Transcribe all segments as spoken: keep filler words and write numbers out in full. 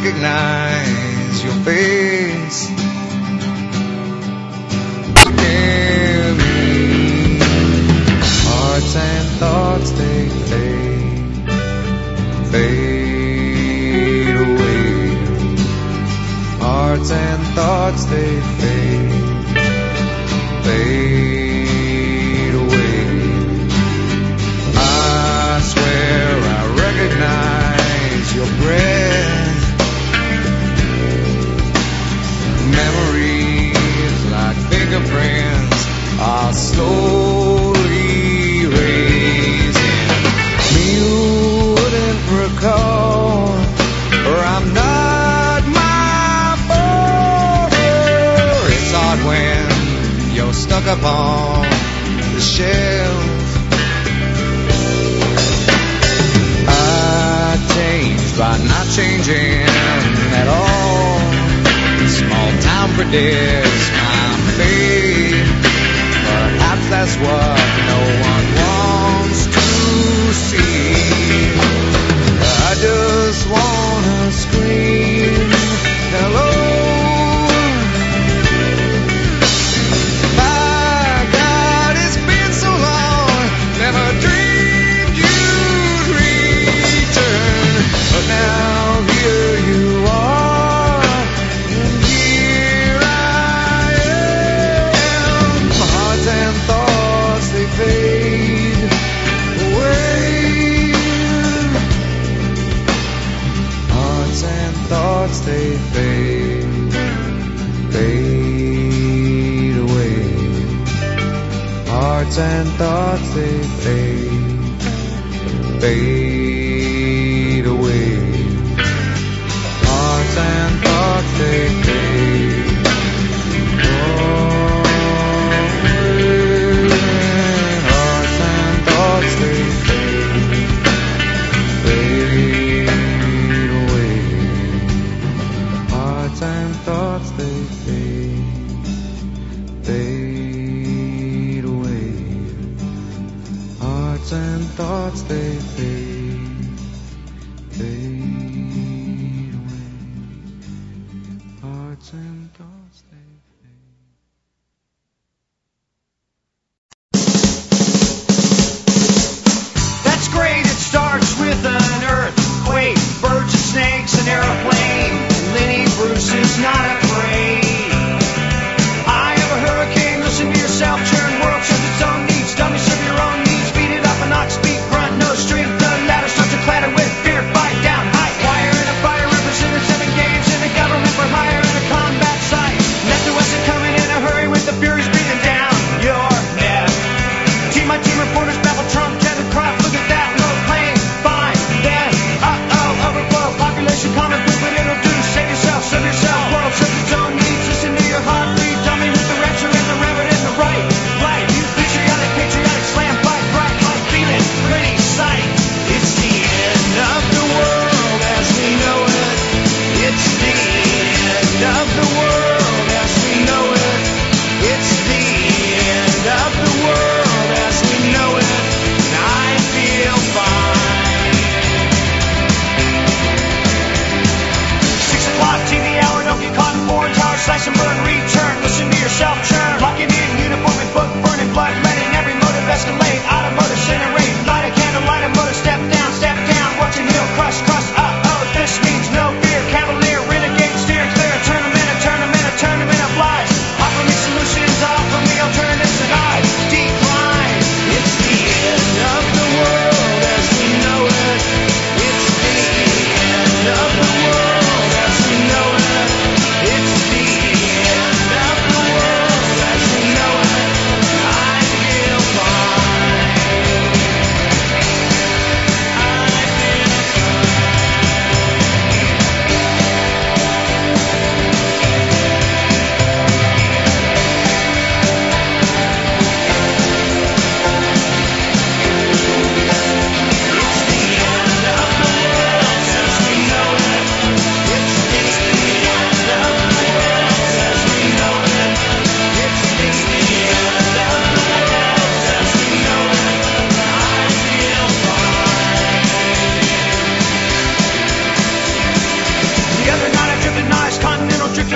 recognize your face. Hear me. Hearts and thoughts, they fade, fade away. Hearts and thoughts, they fade, fade away. I swear I recognize your breath. Memories like fingerprints are slowly erasing. You wouldn't recall, or I'm not my father. It's hard when you're stuck upon the shelf. I changed by not changing at all. Small town predicts my fate. Perhaps that's what no one wants to see. I just wanna scream hello. My God, it's been so long. Never dreamed you'd return, but now here you are, and here I am. My heart and thoughts, they fade away. Hearts and thoughts, they fade, fade away. Hearts and thoughts, they fade, fade away. Hearts and thoughts, they fade away. Hearts and thoughts, they fade, fade away. Hearts and thoughts, they fade, fade away. Hearts and thoughts, they fade, fade away. Hearts and thoughts, they fade. That's great, it starts with an earthquake, birds and snakes, an airplane. Lenny Bruce is not afraid. I have a hurricane, listen to yourself, churn, world serves its own needs, dummy serve your own needs, beat it up and ox, speak, grunt, no strength, the ladder starts to clatter with fear, fight down, high wire in a fire, represented seven games in the government for hire in a combat site. Left to us and coming in a hurry with the furies breathing down your neck. Team my team reporters babble Trump, Kevin Croft, look at that, no plane, fine, then, uh-oh, overflow, population, common food, but it'll do, save yourself, serve yourself, world serves its own needs, listen to your heartbeat, dummy with the rapture and the rabbit and the right, right, you patriotic, patriotic, slam, fight, bright, hot feeling, pretty sight, it's the end of the world as we know it, it's the end of the world as we know it, it's the end of the world as we know it, and I feel fine. Six o'clock T V hour, don't get caught in foreign tower, slice and burn, return, listen to yourself churn, locking in, uniform and book, burning blood, letting every motive escalate, automotive incinerate, light a candle, light a motor, step down, step down, watching hill, crush, crush, uh-oh, this means no fear, cavalier, renegade, steer clear, turn them in, a turn them in, a turn them in, a lies, offer me solutions, offer me alternatives, and I decline, it's the end of the world as we know it, it's the end of the world as we know it, it's the end of the world as we know it, I feel fine.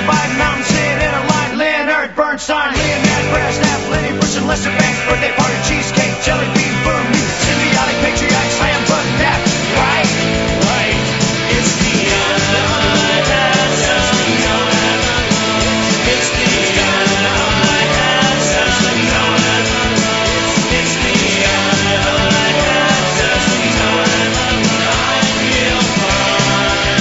by Mountain Sid, and a light Leonard Bernstein, Leonard Brezhnev, Lenny Bruce, and Lester Banks, birthday party, cheesecake, jelly bean, boom, you symbiotic, patriotic, slam, but that's right, right. It's the end of the world as we know it. It's the end of the world as we know it. It's the end of the world as we know it. I feel fine.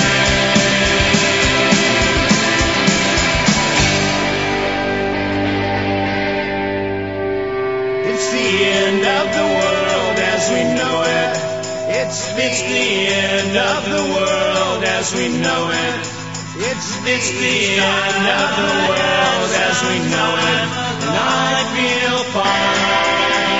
It's the end of the world as we know it. It's it's the end of the world as we know it. It's it's the end of the world as we know it. And I feel fine.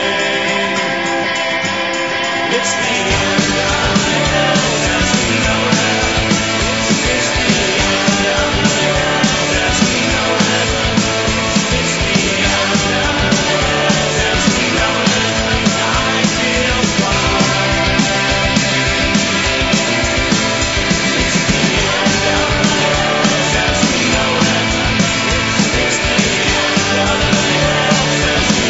It's the end of the world as we know it. It's the end of the world as we know it. It's the end of the world as we know it. I feel fine. It's the end of the world as we know it. It's the end of the world as we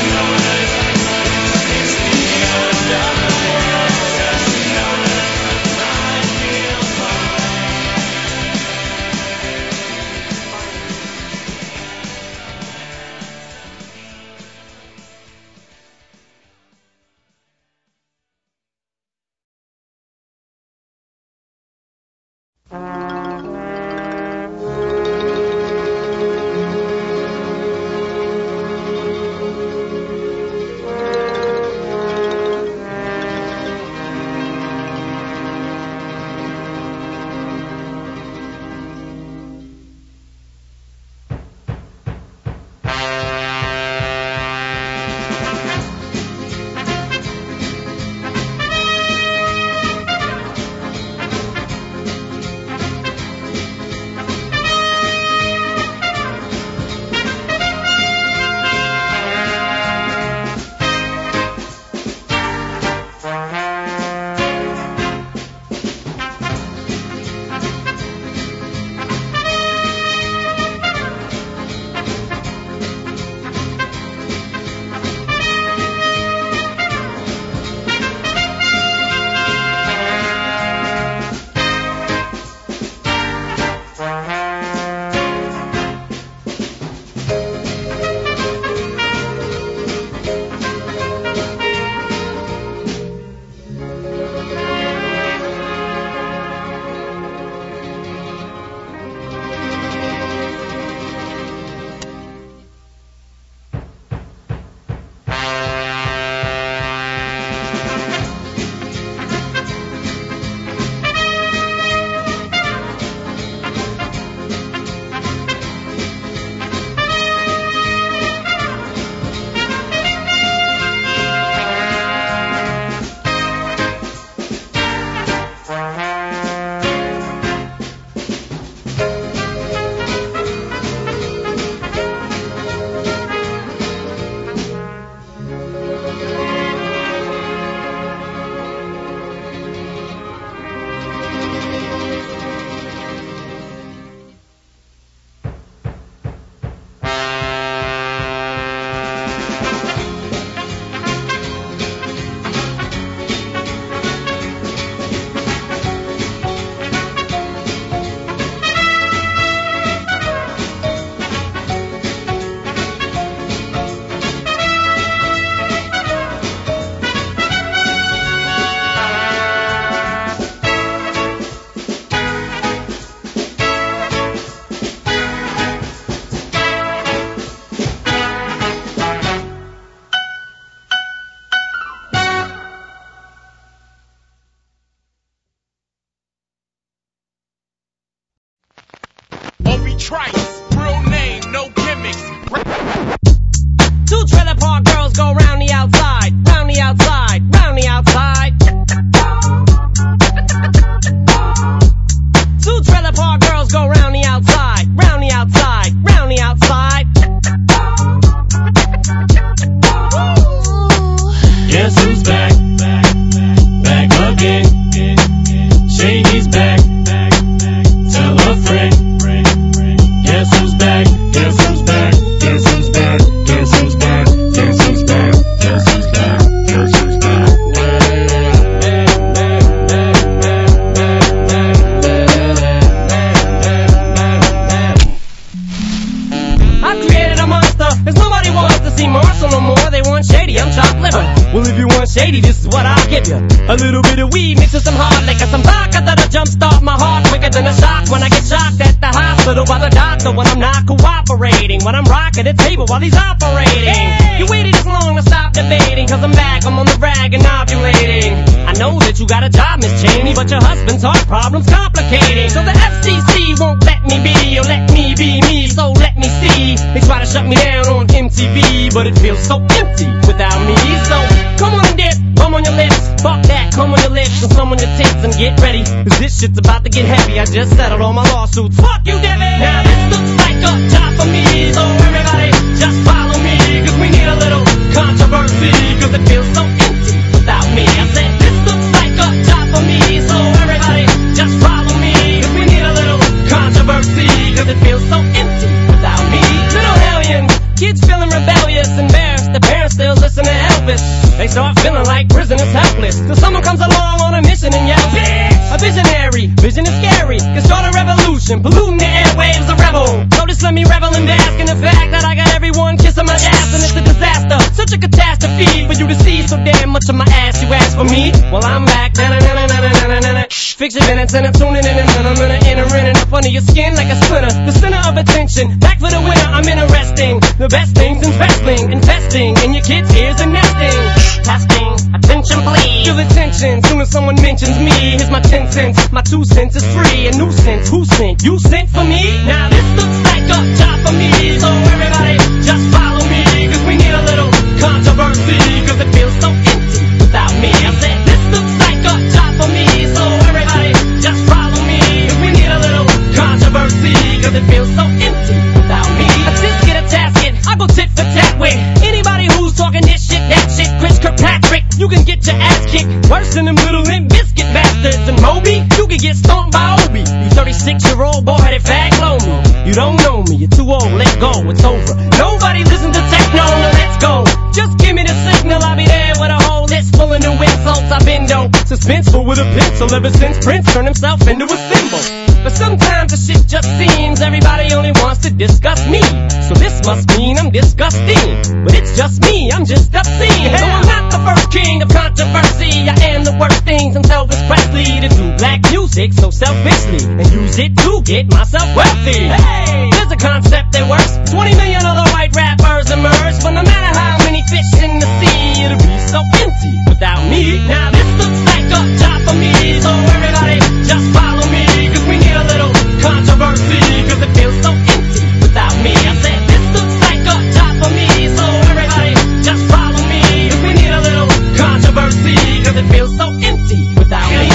Cause nobody wants to see Marshall no more. They want shady, I'm chopped liver. Well, if you want shady, this is what I'll give you. A little bit of weed mixed with some hard liquor, some vodka that'll jumpstart my heart quicker than a shock when I get shocked at the hospital by the doctor when I'm not cooperating. When I'm rocking the table while he's operating. Hey! You waited this long to stop debating, cause I'm back, I'm on the rag and ovulating. I know that you got a job, Miss Cheney, but your husband's heart problem's complicating. So the F C C won't let me be, or let me be me, so let me see. They try to shut me down on M T V, but it feels so empty without me. So come on and dip, bum on your lips, fuck that, come on your lips, and some on your tits, and get ready, cause this shit's about to get heavy. I just settled all my lawsuits, fuck you, Debbie. Now this looks like a job for me, so everybody just follow me, cause we need a little controversy, cause it feels so empty without me. I said this looks like a job for me, so everybody just follow me, cause we need a little controversy, cause it feels so empty without me. Little hellions, kids feeling rebellious, embarrassed, the parents still listen to Elvis. They start feeling like prisoners helpless, till someone comes along on a mission and yells, bitch! A visionary, vision is scary, can start a revolution, polluting the airwaves, a rebel. So just let me revel and bask in the fact that I got everyone kissing my ass, and it's a disaster, such a catastrophe for you to see so damn much of my ass. You ask for me, well I'm back, na na na na na na na na na. Fix your minutes and I'm tuning in and then I'm gonna enter in and up under your skin like a splinter. The center of attention, back for the winner, I'm interesting. The best things in wrestling, investing in your kids' ears and nesting. Testing, attention please. Feel the tension, soon as someone mentions me. Here's my ten cents, my two cents is free. A nuisance, who sent? You sent for me? Now this looks like a job for me, so everybody just follow me, cause we need a little controversy, cause it feels so empty without me. I said this looks like a job for me, so everybody just follow me, cause we need a little controversy, cause it feels so empty without me. A tit get a tasket, I go tit for tat with anybody who's talking this shit, that shit. Chris Kirkpatrick, you can get your ass kicked worse than them little Limp Bizkit bastards. And Moby, you can get stomped by Obi. You thirty-six-year-old boy headed fag blow me. You don't know me, you're too old, let go, it's over. Nobody listen to techno, now let's go. Just give me the signal, I'll be there with a whole list full of new insults. I've been though suspenseful with a pencil ever since Prince turned himself into a symbol. But sometimes the shit just seems everybody only wants to discuss me. So this must mean I'm disgusting. But it's just me, I'm just obscene. So I'm not the first king of controversy. I am the worst thing since Elvis Presley to do black music so selfishly and use it to get myself wealthy. Hey, there's a concept that works. twenty million other white rappers emerge, but no matter how many fish in the sea, it'll be so empty without me. Now this looks like a job for me, so everybody just follow me, cause we need a little controversy, cause it feels so empty without me. I said this looks like a job for me, so everybody just follow me, cause we need a little controversy, cause it feels so empty without me.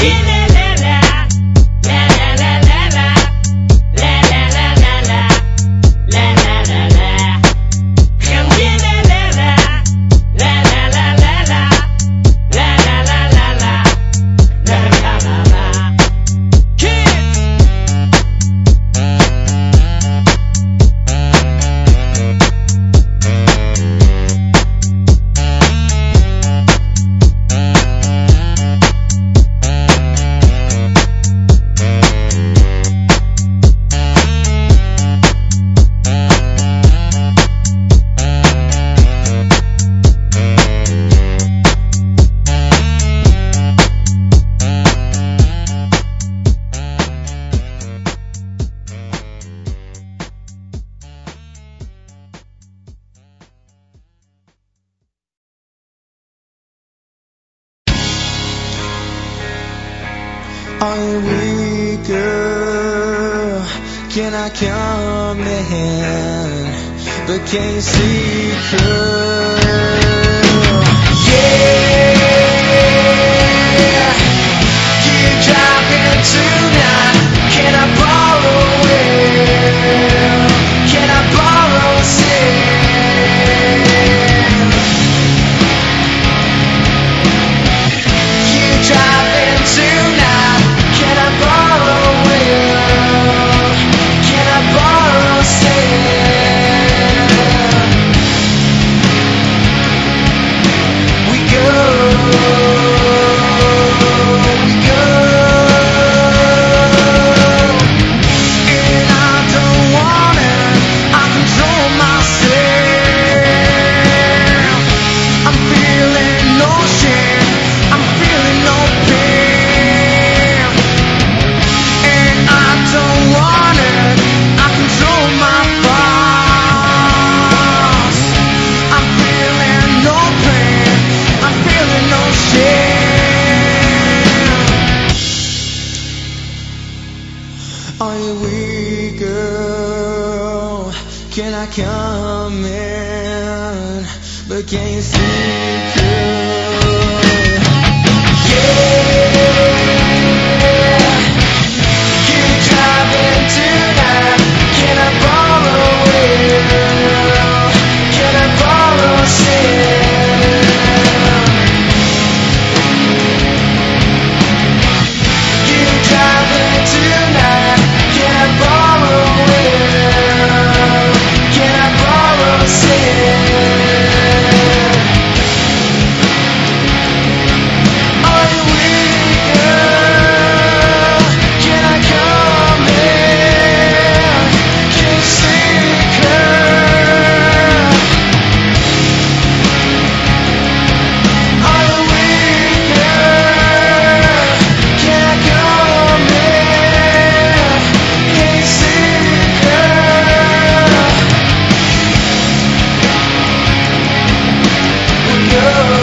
Are you weak, girl? Can I come in? But can you see, girl? Yeah, keep driving tonight. Can I borrow it? Can I borrow sin? Keep driving tonight. Can I borrow it? Can I borrow sin? We go, we go. Can I come in? But can you see through? Yeah. Can you drive in tonight? Can I borrow it? Can I borrow shit? Can you drive in tonight? Can I borrow it? Can I borrow shit? Are you with girl? Can I come in? Can you see her? Are you with girl? Can I come in? Can you see her? We go.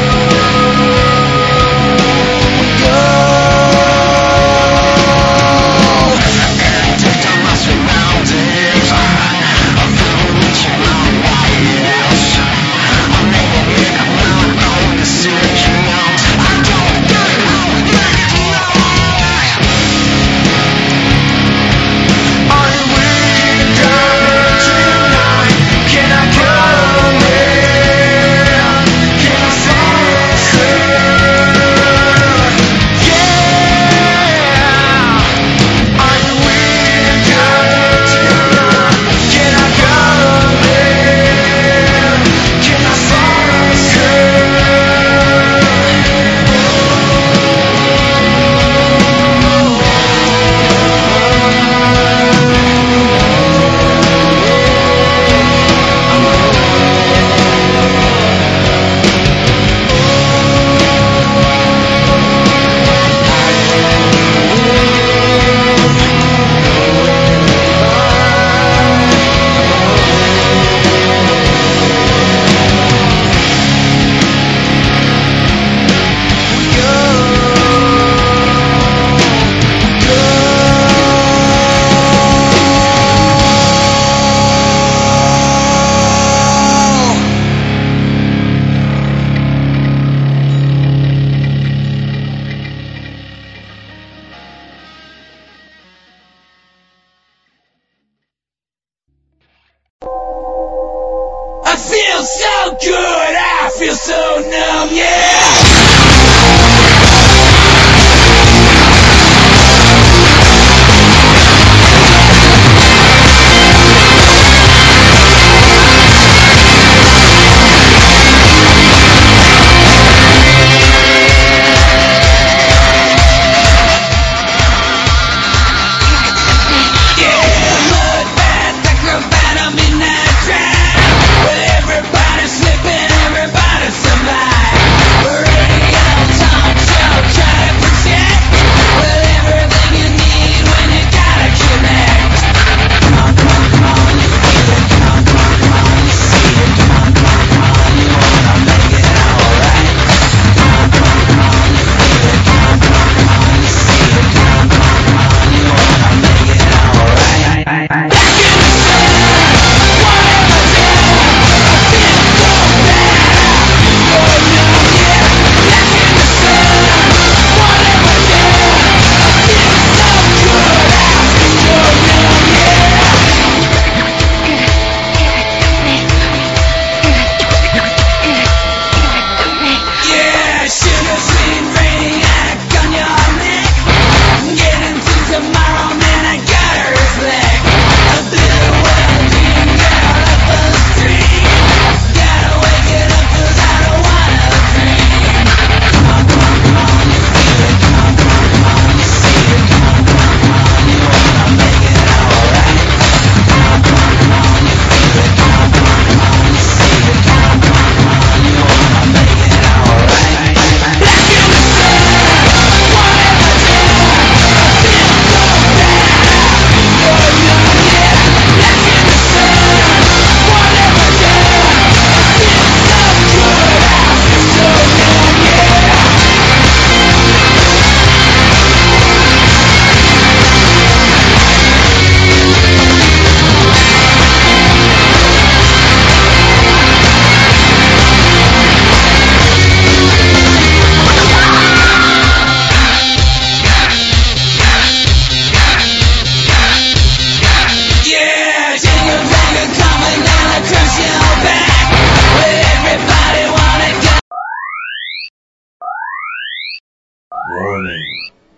I feel so good, I feel so numb, yeah! Everybody's slipping, everybody's alive. We're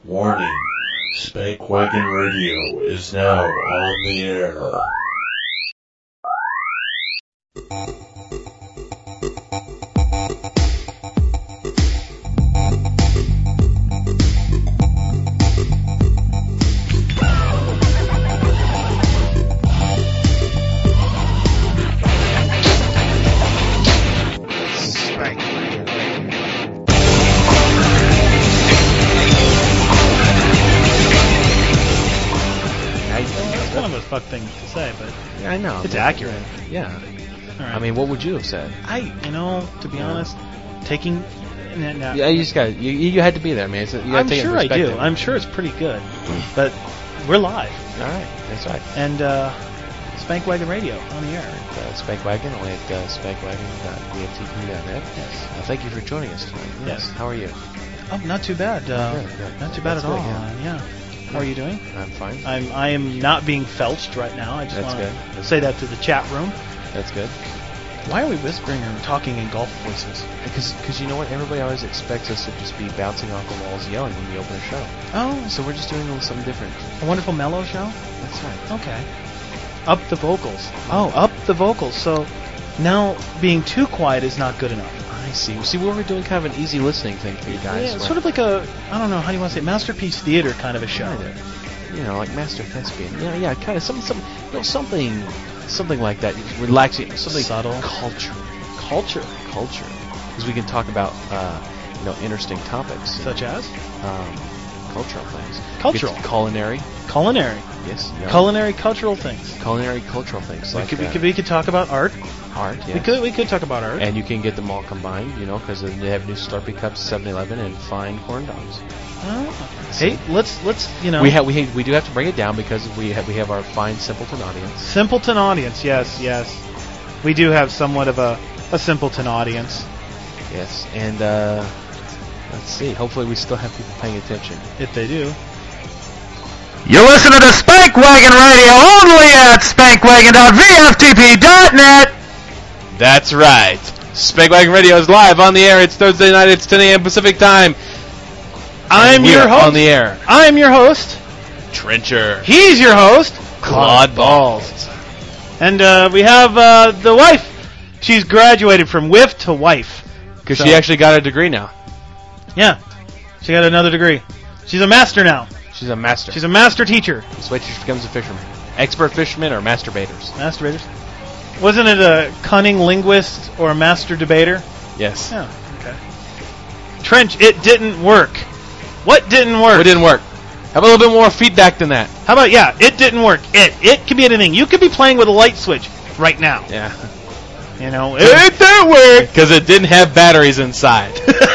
Warning. Spank Wagon Radio is now on the air. Fuck thing to say, but yeah, I know. It's but, accurate. Yeah. Right. I mean, what would you have said? I, you know, to be yeah. honest, taking. N- n- yeah, you just got you. You had to be there, man. So you I'm take sure it I do. I'm sure it's pretty good, but we're live. All right, that's right. And uh, Spank Wagon Radio on the air. Uh, Spank Wagon, only at uh, spank wagon dot b f t p dot net. Yes. Uh, thank you for joining us tonight. Yes. yes. How are you? Oh, not too bad. Uh, good, good. Not too bad that's at all. Good, yeah. Uh, yeah. How are you doing? I'm fine. I'm I am not being felched right now. I just want to say that to the chat room. That's good. Why are we whispering and talking in golf voices? Because cause you know what? Everybody always expects us to just be bouncing off the walls yelling when we open a show. Oh. So we're just doing a little something different. A wonderful mellow show? That's right. Okay. Up the vocals. Oh, up the vocals. So now being too quiet is not good enough. I see. See, we're doing kind of an easy listening thing for you guys. Yeah, it's sort of like a, I don't know, how do you want to say, masterpiece theater kind of a show. Kind of. You know, like Master Thespian. Yeah, yeah, kind of some, some, you know, something, something like that. Relaxing, something subtle. Culture, culture, culture. Because we can talk about, uh, you know, interesting topics. Such as? Um, cultural things. Cultural. Culinary. Culinary. Yes. Yeah. Culinary cultural things. Culinary cultural things. We like could, uh, we could we could talk about art. Art. Yeah. We could we could talk about art. And you can get them all combined, you know, because they have new Slurpee cups, seven eleven, and fine corn dogs. Oh. Hey, let's let's you know. We have we we do have to bring it down because we have we have our fine simpleton audience. Simpleton audience, yes, yes. We do have somewhat of a a simpleton audience. Yes, and uh, let's see. Hopefully, we still have people paying attention. If they do. You listen to the Spank Wagon Radio only at spank wagon dot v f t p dot net. That's right. Spank Wagon Radio is live on the air. It's Thursday night. It's ten a.m. Pacific time. I'm your host. On the air. I'm your host. Trencher. He's your host. Claude Balls. And uh, we have uh, the wife. She's graduated from whiff to wife. Because so. She actually got a degree now. Yeah. She got another degree. She's a master now. She's a master. She's a master teacher. Let's wait till she becomes a fisherman. Expert fisherman or masturbators? Masturbators. Wasn't it a cunning linguist or a master debater? Yes. Yeah. Okay. Trench, it didn't work. What didn't work? What didn't work? Have a little bit more feedback than that. How about, yeah, it didn't work. It. It could be anything. You could be playing with a light switch right now. Yeah. You know, it didn't work. Because it didn't have batteries inside.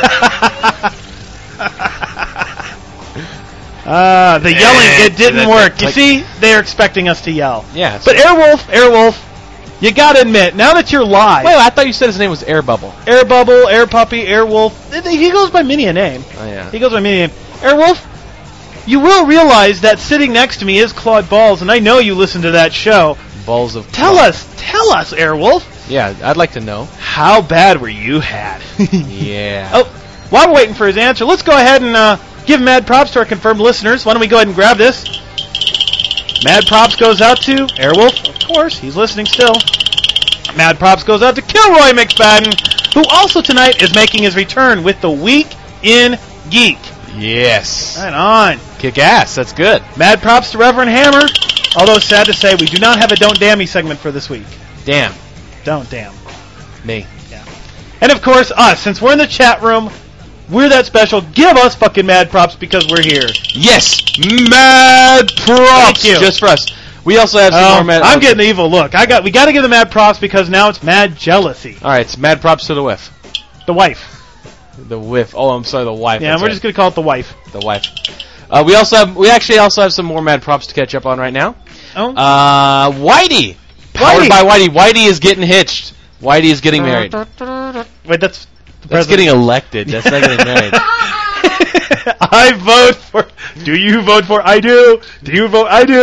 Uh, the yelling, it didn't work. You see, they're expecting us to yell. Yeah. But Airwolf, Airwolf, you gotta admit, now that you're live. Wait, I thought you said his name was Air Bubble. Air Bubble, Air Puppy, Airwolf. He goes by many a name. Oh, yeah. He goes by many a name. Airwolf, you will realize that sitting next to me is Claude Balls, and I know you listen to that show. Balls of Tell Claude. us, tell us, Airwolf. Yeah, I'd like to know. How bad were you had? Yeah. Oh, while we're waiting for his answer, let's go ahead and uh, give mad props to our confirmed listeners. Why don't we go ahead and grab this? Mad props goes out to Airwolf, of course. He's listening still. Mad props goes out to Kilroy McFadden, who also tonight is making his return with the Week in Geek. Yes. Right on. Kick ass. That's good. Mad props to Reverend Hammer. Although sad to say, we do not have a Don't Damn Me segment for this week. Damn. Don't damn. Me. Yeah. And of course, us. Since we're in the chat room, we're that special. Give us fucking mad props because we're here. Yes. Mad props. Thank you. Just for us. We also have some um, more mad... I'm getting the evil look. I got. We got to give the mad props because now it's mad jealousy. All right, it's mad props to the whiff. The wife. The whiff. Oh, I'm sorry, the wife. Yeah, That's we're right. just going to call it the wife. The wife. Uh, we also have... We actually also have some more mad props to catch up on right now. Oh. Uh, Whitey. Powered Whitey. by Whitey. Whitey is getting hitched. Whitey is getting married. Wait, that's... That's getting elected. That's not getting married. I vote for... Do you vote for... I do. Do you vote... I do.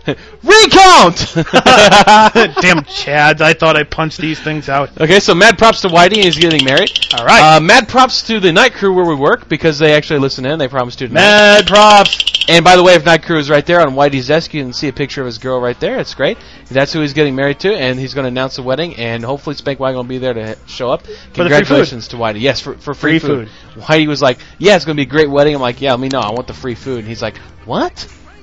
Recount! Damn Chads, I thought I punched these things out. Okay, so mad props to Whitey, he's getting married. All right. Uh, mad props to the night crew where we work, because they actually listen in. They promised to tonight. Mad props. And by the way, if night crew is right there on Whitey's desk, you can see a picture of his girl right there. It's great. That's who he's getting married to, and he's going to announce the wedding, and hopefully Spank Wagon will be there to show up. Congratulations to Whitey. Yes, for, for free, Free food. food. Whitey was like, yeah, it's going to be a great wedding. I'm like, yeah, let me know. I want the free food. And he's like, what?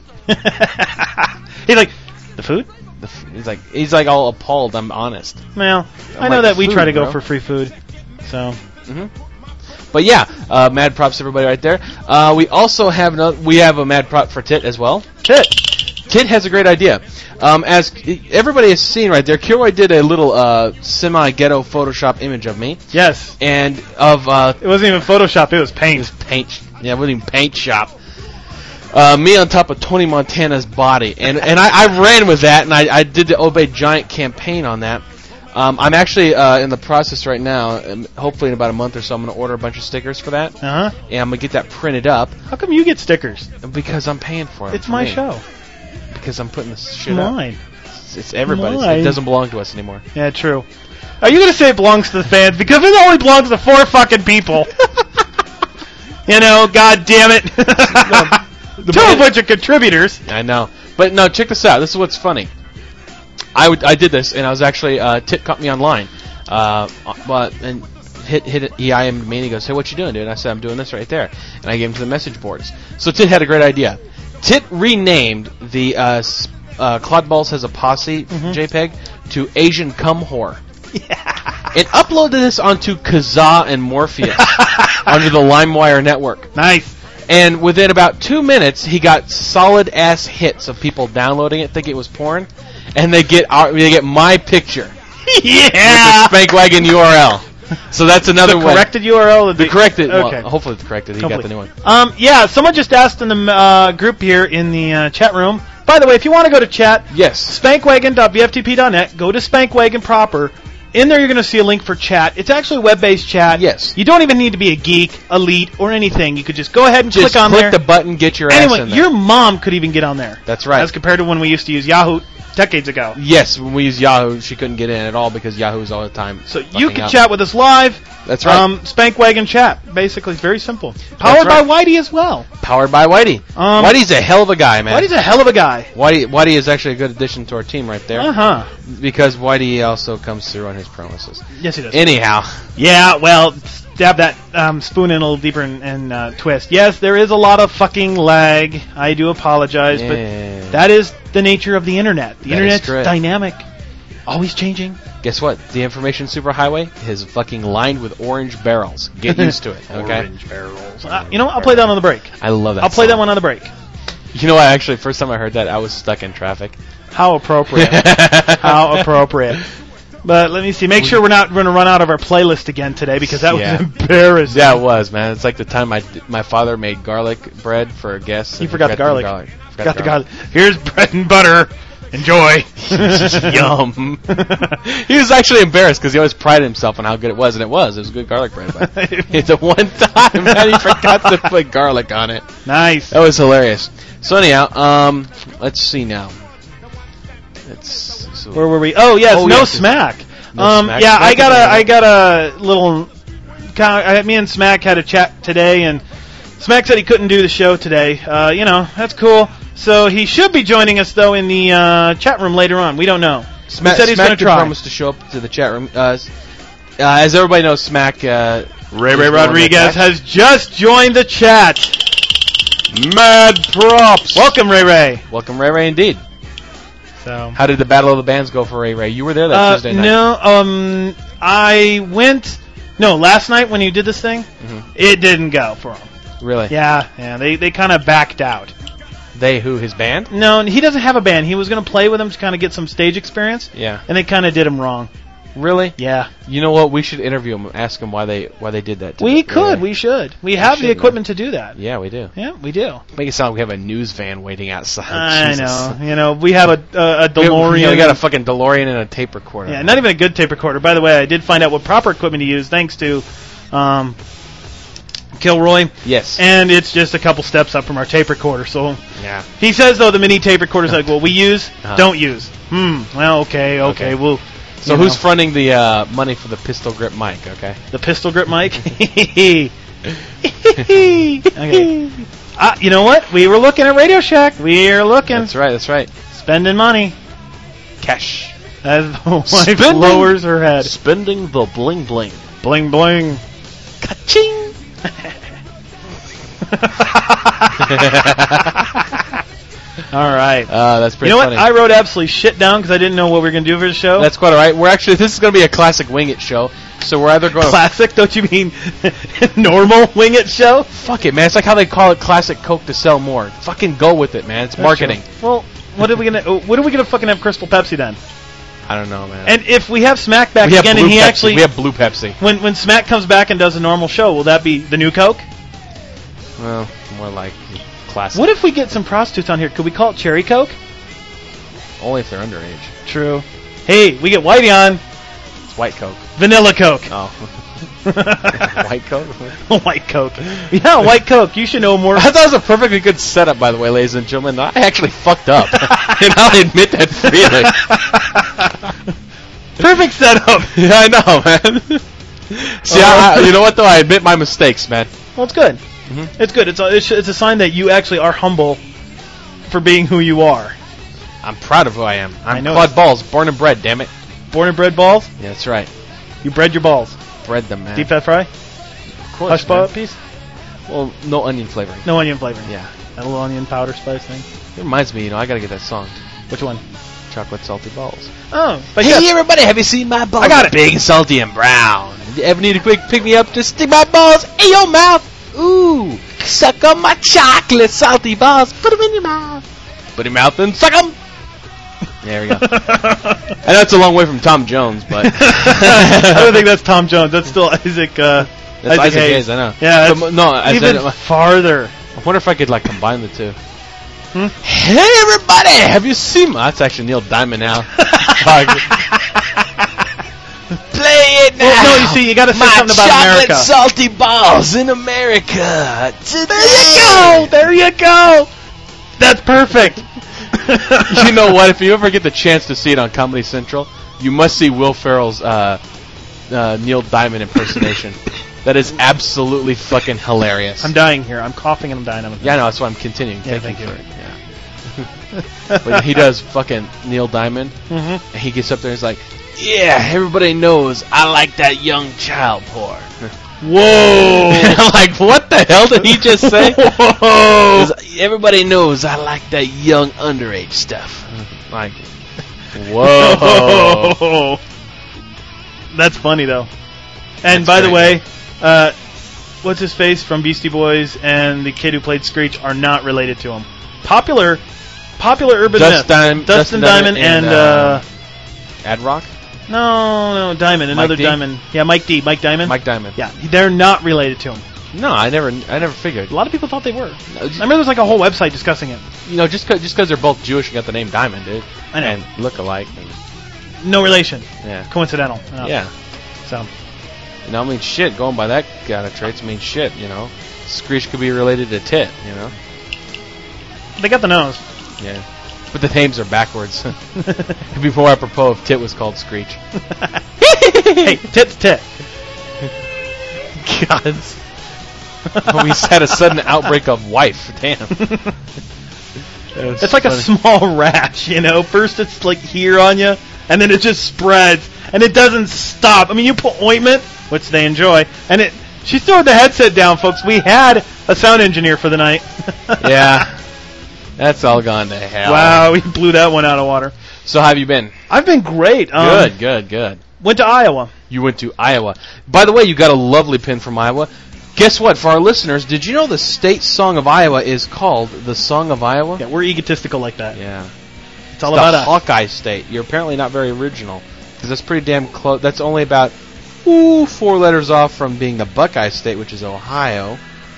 He's like, the food? The f- he's like, he's like all appalled. I'm honest. Well, I I'm know like, that we food, try to go bro. for free food. So, hmm But yeah, uh, mad props to everybody right there. Uh, we also have another, we have a mad prop for Tit as well. Tit. Tit has a great idea. Um, as everybody has seen right there, Kilroy did a little uh, semi-ghetto Photoshop image of me. Yes. And of... Uh, it wasn't even Photoshop, it was paint. It was paint. Yeah, it wasn't even paint shop. Uh, me on top of Tony Montana's body. And and I, I ran with that, and I, I did the Obey Giant campaign on that. Um, I'm actually uh, in the process right now, and hopefully in about a month or so, I'm going to order a bunch of stickers for that. Uh-huh. And I'm going to get that printed up. How come you get stickers? Because I'm paying for it. It's for my me. show. Because I'm putting this shit Mine. up. It's, it's everybody's. Mine. It doesn't belong to us anymore. Yeah, true. Are you going to say it belongs to the fans? Because it only belongs to four fucking people. You know, god damn it. The Two of which are contributors. I know. But no, check this out. This is what's funny. I, would, I did this, and I was actually, uh, Tit caught me online. Uh, but, and hit, hit E I M me, and he goes, hey, what you doing, dude? And I said, I'm doing this right there. And I gave him to the message boards. So Tit had a great idea. Tit renamed the, uh, uh, Claude Balls Has a Posse Mhm. JPEG to Asian Cum Whore. Yeah. And uploaded this onto Kazaa and Morpheus under the LimeWire network. Nice. And within about two minutes, he got solid-ass hits of people downloading it, thinking it was porn, and they get our, they get my picture. Yeah! With the Spankwagon U R L. So that's another the way. corrected U R L? Or The corrected, Okay. well, hopefully it's corrected. He Hopefully. got the new one. Um, yeah, someone just asked in the uh, group here in the uh, chat room. By the way, if you want to go to chat, yes, spankwagon dot v f t p dot net, go to Spankwagon proper. In there, you're going to see a link for chat. It's actually web-based chat. Yes. You don't even need to be a geek, elite, or anything. You could just go ahead and Just click on click there. the button, get your anyway, ass in there. your mom could even get on there. That's right. As compared to when we used to use Yahoo decades ago. Yes, when we used Yahoo, she couldn't get in at all because Yahoo's all the time. So you fucking can up. chat with us live. That's right. Um, Spankwagon chat. Basically, it's very simple. Powered right. by Whitey as well. Powered by Whitey. Um, Whitey's a hell of a guy, man. Whitey's a hell of a guy. Whitey, Whitey is actually a good addition to our team right there. Uh-huh. Because Whitey also comes through on his promises. Yes, he does. Anyhow. Yeah, well, stab that um, spoon in a little deeper and, and uh, twist. Yes, there is a lot of fucking lag. I do apologize, Yeah. but that is the nature of the internet. The That is internet's correct. dynamic, always changing. Guess what? The information superhighway is fucking lined with orange barrels. Get used to it, okay? Orange barrels. Uh, you know what? I'll play that on the break. I love that I'll play song. that one on the break. You know what? Actually, first time I heard that, I was stuck in traffic. How appropriate. How appropriate. But let me see. Make sure we're not going to run out of our playlist again today because that Yeah. was embarrassing. Yeah, it was, man. It's like the time my my father made garlic bread for a guest. You and forgot the garlic. garlic. Forgot the garlic. Here's bread and butter. Enjoy. Yum. He was actually embarrassed because he always prided himself on how good it was, and it was. It was good garlic bread. But it's the one time that he forgot to put garlic on it. Nice. That was hilarious. So anyhow, um, let's see now. It's so Where were we? Oh yes, Oh, no yes, smack. No um, Smack. yeah, Smack I is got a, in I there. got a little. Kind of, me and Smack had a chat today, and Smack said he couldn't do the show today. Uh, you know, that's cool. So he should be joining us though in the uh, chat room later on. We don't know. Smack, he said he's Smack going to did try. promise to show up to the chat room. Uh, s- uh, as everybody knows, Smack uh, Ray is Ray the one Rodriguez that- has just joined the chat. Mad props. Welcome, Ray Ray. Welcome, Ray Ray, indeed. So. How did the Battle of the Bands go for Ray Ray? You were there that Uh, Tuesday night. no, um, I went. No, last night when you did this thing, Mhm. it didn't go for him. Really? Yeah, yeah, they they kind of backed out. They who? His band? No, he doesn't have a band. He was going to play with them to kind of get some stage experience, Yeah. and they kind of did him wrong. Really? Yeah, You know what? We should interview him and ask him why they why they did that. To we the- could, Yeah. we should, we have should, the equipment to do that. Yeah, we do. Yeah, we do. Make it sound like we have a news van waiting outside. I Jesus. know. You know, we have a a, a We, DeLorean. yeah, we got a fucking DeLorean and a tape recorder. Yeah, not even a good tape recorder. By the way, I did find out what proper equipment to use thanks to um, Kilroy. Yes. And it's just a couple steps up from our tape recorder. So Yeah. he says, though, the mini tape recorder's like, well, we use, Uh-huh. don't use. Hmm, well, okay, okay, Okay. we'll... So you who's know. fronting the uh, money for the pistol grip mic? Okay. The pistol grip mic? Okay. Uh, you know what? We were looking at Radio Shack. We're looking. That's right. That's right. Spending money. Cash. As the wife Spending- lowers her head. Spending the bling bling. Bling, bling. Ka-ching. All right. Uh, that's You pretty know funny. what? I wrote absolutely shit down because I didn't know what we were going to do for the show. That's quite all right. We're actually this is going to be a classic Wing It show. So we're either going to classic. Don't you mean normal Wing It show? fuck it, man. It's like how they call it classic Coke to sell more. Fucking go with it, man. It's That's marketing. true. Well, what are we gonna? What are we gonna fucking have Crystal Pepsi then? I don't know, man. And if we have Smack back we have again, blue and he Pepsi. actually, we have blue Pepsi. when when Smack comes back and does a normal show, will that be the new Coke? Well, more like classic. What if we get some prostitutes on here? Could we call it Cherry Coke? Only if they're underage. True. Hey, we get Whitey on It's white Coke. Vanilla Coke. Oh. White Coke? White Coke. Yeah, White Coke. You should know more. I thought it was a perfectly good setup, by the way, ladies and gentlemen. I actually fucked up. And I'll admit that freely. Perfect setup. Yeah, I know, man. See, I, I, you know what, though? I admit my mistakes, man. Well, it's good. Mhm. It's good. It's a, it's it's a sign that you actually are humble for being who you are. I'm proud of who I am. I'm I know Claude it. Balls, born and bred, damn it. Born and bred balls. Yeah, that's right. You bred your balls. Bred them, man. Deep fat fry. Of course, Hush man. ball piece. Well, no onion flavoring. No onion flavoring. Yeah. That little onion powder spice thing. It reminds me, you know, I gotta get that song. Which one? Chocolate Salty Balls. Oh, but Hey, yeah. everybody, have you seen my balls? I got it. Big, salty, and brown. You ever need a quick pick me up to stick my balls in your mouth? Ooh, suck on my chocolate salty balls. Put them in your mouth. Put in your mouth and suck them. There we go. I know it's a long way from Tom Jones, but I don't think that's Tom Jones. That's still Isaac. Uh, that's Isaac Hayes. I know. Yeah, But that's m- no, I even said, farther. I wonder if I could like combine the two. Hmm? Hey, everybody, have you seen? That's actually Neil Diamond now. Play it now. Well, no, you see, you got to say My something about chocolate America. salty balls in America. Today. There you go. There you go. That's perfect. You know what? If you ever get the chance to see it on Comedy Central, you must see Will Ferrell's uh, uh, Neil Diamond impersonation. That is absolutely fucking hilarious. I'm dying here. I'm coughing and I'm dying. I'm Yeah, I know. That's why I'm continuing. Yeah, thank, thank you. you. For it. Yeah. But he does fucking Neil Diamond. Mm-hmm. And he gets up there and he's like, yeah, everybody knows I like that young child porn. Whoa. And I'm like, what the hell did he just say? Whoa. 'Cause everybody knows I like that young underage stuff. Like, whoa. Whoa. That's funny, though. And That's by the great. way, uh, what's his face from Beastie Boys and the kid who played Screech are not related to him. Popular, popular urban Dust myth. Dim- Dustin, Dustin Diamond, Diamond and, and, uh, Ad Rock? no, no, Diamond, another D? Diamond. Yeah, Mike D, Mike Diamond. Mike Diamond. Yeah, they're not related to him. No, I never, I never figured. A lot of people thought they were. No, I remember there was like a whole website discussing it. You know, just cause, just because they're both Jewish and got the name Diamond, dude. I know. And look alike. And, No relation. yeah. Coincidental. No. Yeah. So. You know, I mean, shit, going by that kind of traits, I mean, shit, you know. Screech could be related to Tit, you know. They got the nose. Yeah. But the names are backwards. Before apropos if Tit was called Screech. Hey, tit's tit. God. We had a sudden outbreak of wife. Damn. It's like a small rash, you know. First it's like here on you, and then it just spreads, and it doesn't stop. I mean, you put ointment, which they enjoy, and it. She's throwing the headset down, folks. We had a sound engineer for the night. Yeah. That's all gone to hell. Wow, we blew that one out of water. So how have you been? I've been great. Um, Good, good, good. Went to Iowa. You went to Iowa. By the way, you got a lovely pin from Iowa. Guess what? For our listeners, did you know the state song of Iowa is called the Song of Iowa? Yeah, we're egotistical like that. Yeah. It's all the about us. Hawkeye State. You're apparently not very original because that's pretty damn close. That's only about ooh four letters off from being the Buckeye State, which is Ohio.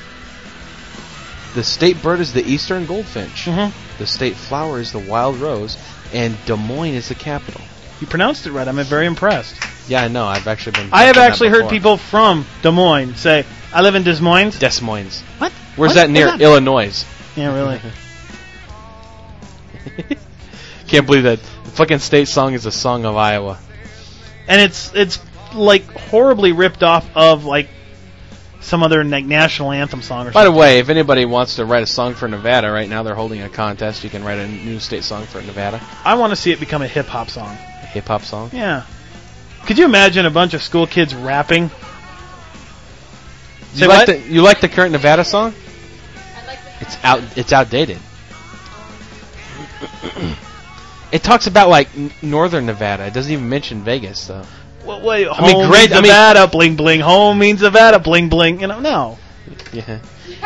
The state bird is the eastern goldfinch. Mm-hmm. The state flower is the wild rose, and Des Moines is the capital. You pronounced it right. I'm very impressed. Yeah, I know. I've actually been. I have done that actually heard before. people from Des Moines say, I live in Des Moines. Des Moines. What? Where's What? that near? Where's that? Illinois. Yeah, really. Can't believe that. The fucking state song is a song of Iowa. And it's it's like horribly ripped off of like some other like national anthem song or By something. the way, if anybody wants to write a song for Nevada, right now they're holding a contest. You can write a new state song for Nevada. I want to see it become a hip hop song. A hip hop song. Yeah. Could you imagine a bunch of school kids rapping? Say You like what? the you like the current Nevada song? It's out. It's outdated. It talks about like n- northern Nevada. It doesn't even mention Vegas though. Well, wait, I mean, home great- means I mean- Nevada, bling bling. Home means Nevada, bling bling. You know, no. Yeah.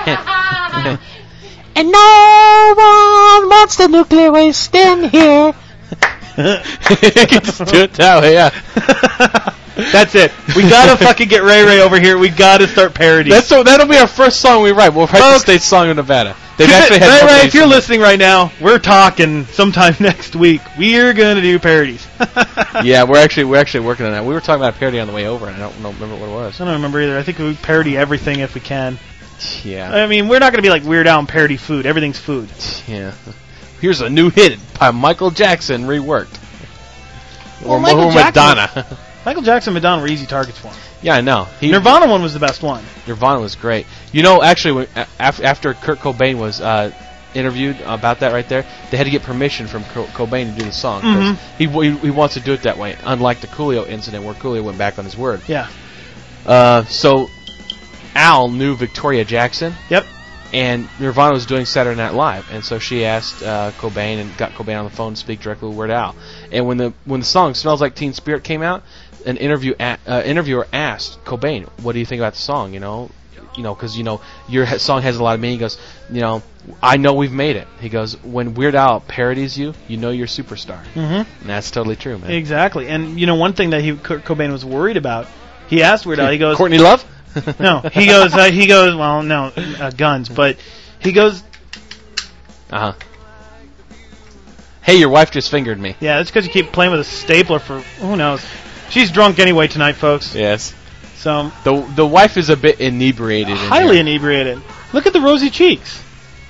And no one wants the nuclear waste in here. You can just do it that way, yeah. That's it. We gotta fucking get Ray Ray over here. We gotta start parodies. That's so, that'll be our first song we write. We'll write the Folks. state song of Nevada. They've Ray actually had Ray, more Ray, days if you're than- listening right now, we're talking sometime next week. We're gonna do parodies. Yeah, we're actually we're actually working on that. We were talking about a parody on the way over, and I don't know, remember what it was. I don't remember either. I think we parody everything if we can. Yeah, I mean, we're not gonna be like Weird Al and parody food. Everything's food. yeah. Here's a new hit by Michael Jackson reworked. Well, or Michael or Jackson- Madonna. Michael Jackson and Madonna were easy targets for him. Yeah, I know. He, Nirvana one was the best one. Nirvana was great. You know, actually, when, a- af- after Kurt Cobain was uh, interviewed about that right there, they had to get permission from Co- Cobain to do the song. 'cause Mhm. he, w- he wants to do it that way, unlike the Coolio incident where Coolio went back on his word. Yeah. Uh, so Al knew Victoria Jackson, Yep. and Nirvana was doing Saturday Night Live, and so she asked uh, Cobain and got Cobain on the phone to speak directly with Weird Al. And when the when the song "Smells Like Teen Spirit" came out, an interview a- uh, interviewer asked Cobain, "What do you think about the song?" You know, you know, because you know your ha- song has a lot of meaning. He goes, "You know, I know we've made it." He goes, "When Weird Al parodies you, you know you're a superstar," Mm-hmm. and that's totally true, man. Exactly. And you know, one thing that he Kurt Cobain was worried about, he asked Weird Al. He goes, Courtney Love? no. He goes. Uh, he goes. Well, no, uh, guns. But he goes. Uh huh. Hey, your wife just fingered me. Yeah, it's because you keep playing with a stapler for who knows. She's drunk anyway tonight, folks. Yes. So The the wife is a bit inebriated. in highly here. inebriated. Look at the rosy cheeks.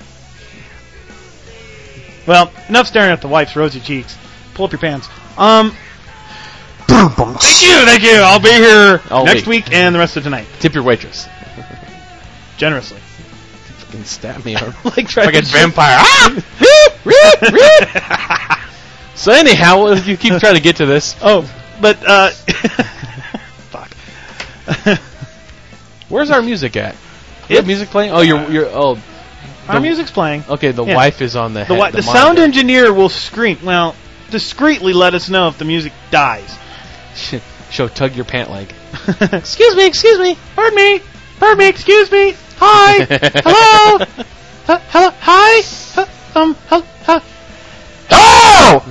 Well, enough staring at the wife's rosy cheeks. Pull up your pants. Um. Thank you, thank you. I'll be here All next week. week and the rest of tonight, Tip your waitress. generously. Fucking stab me. Or Like try fucking to- vampire. Ah! So anyhow, well, you keep trying to get to this. Oh, but uh. fuck. Where's our music at? You have music playing? Oh, you're you're oh. Our the- music's playing. Okay, the Yeah. wife is on the The, head, wi- the, the sound monitor. engineer will scream. Well, discreetly let us know if the music dies. She'll tug your pant leg. Excuse me, excuse me. Pardon me. Pardon me, excuse me. Hi. Hello. Uh, hello. Hi. Uh, um. Hello. Uh, Oh!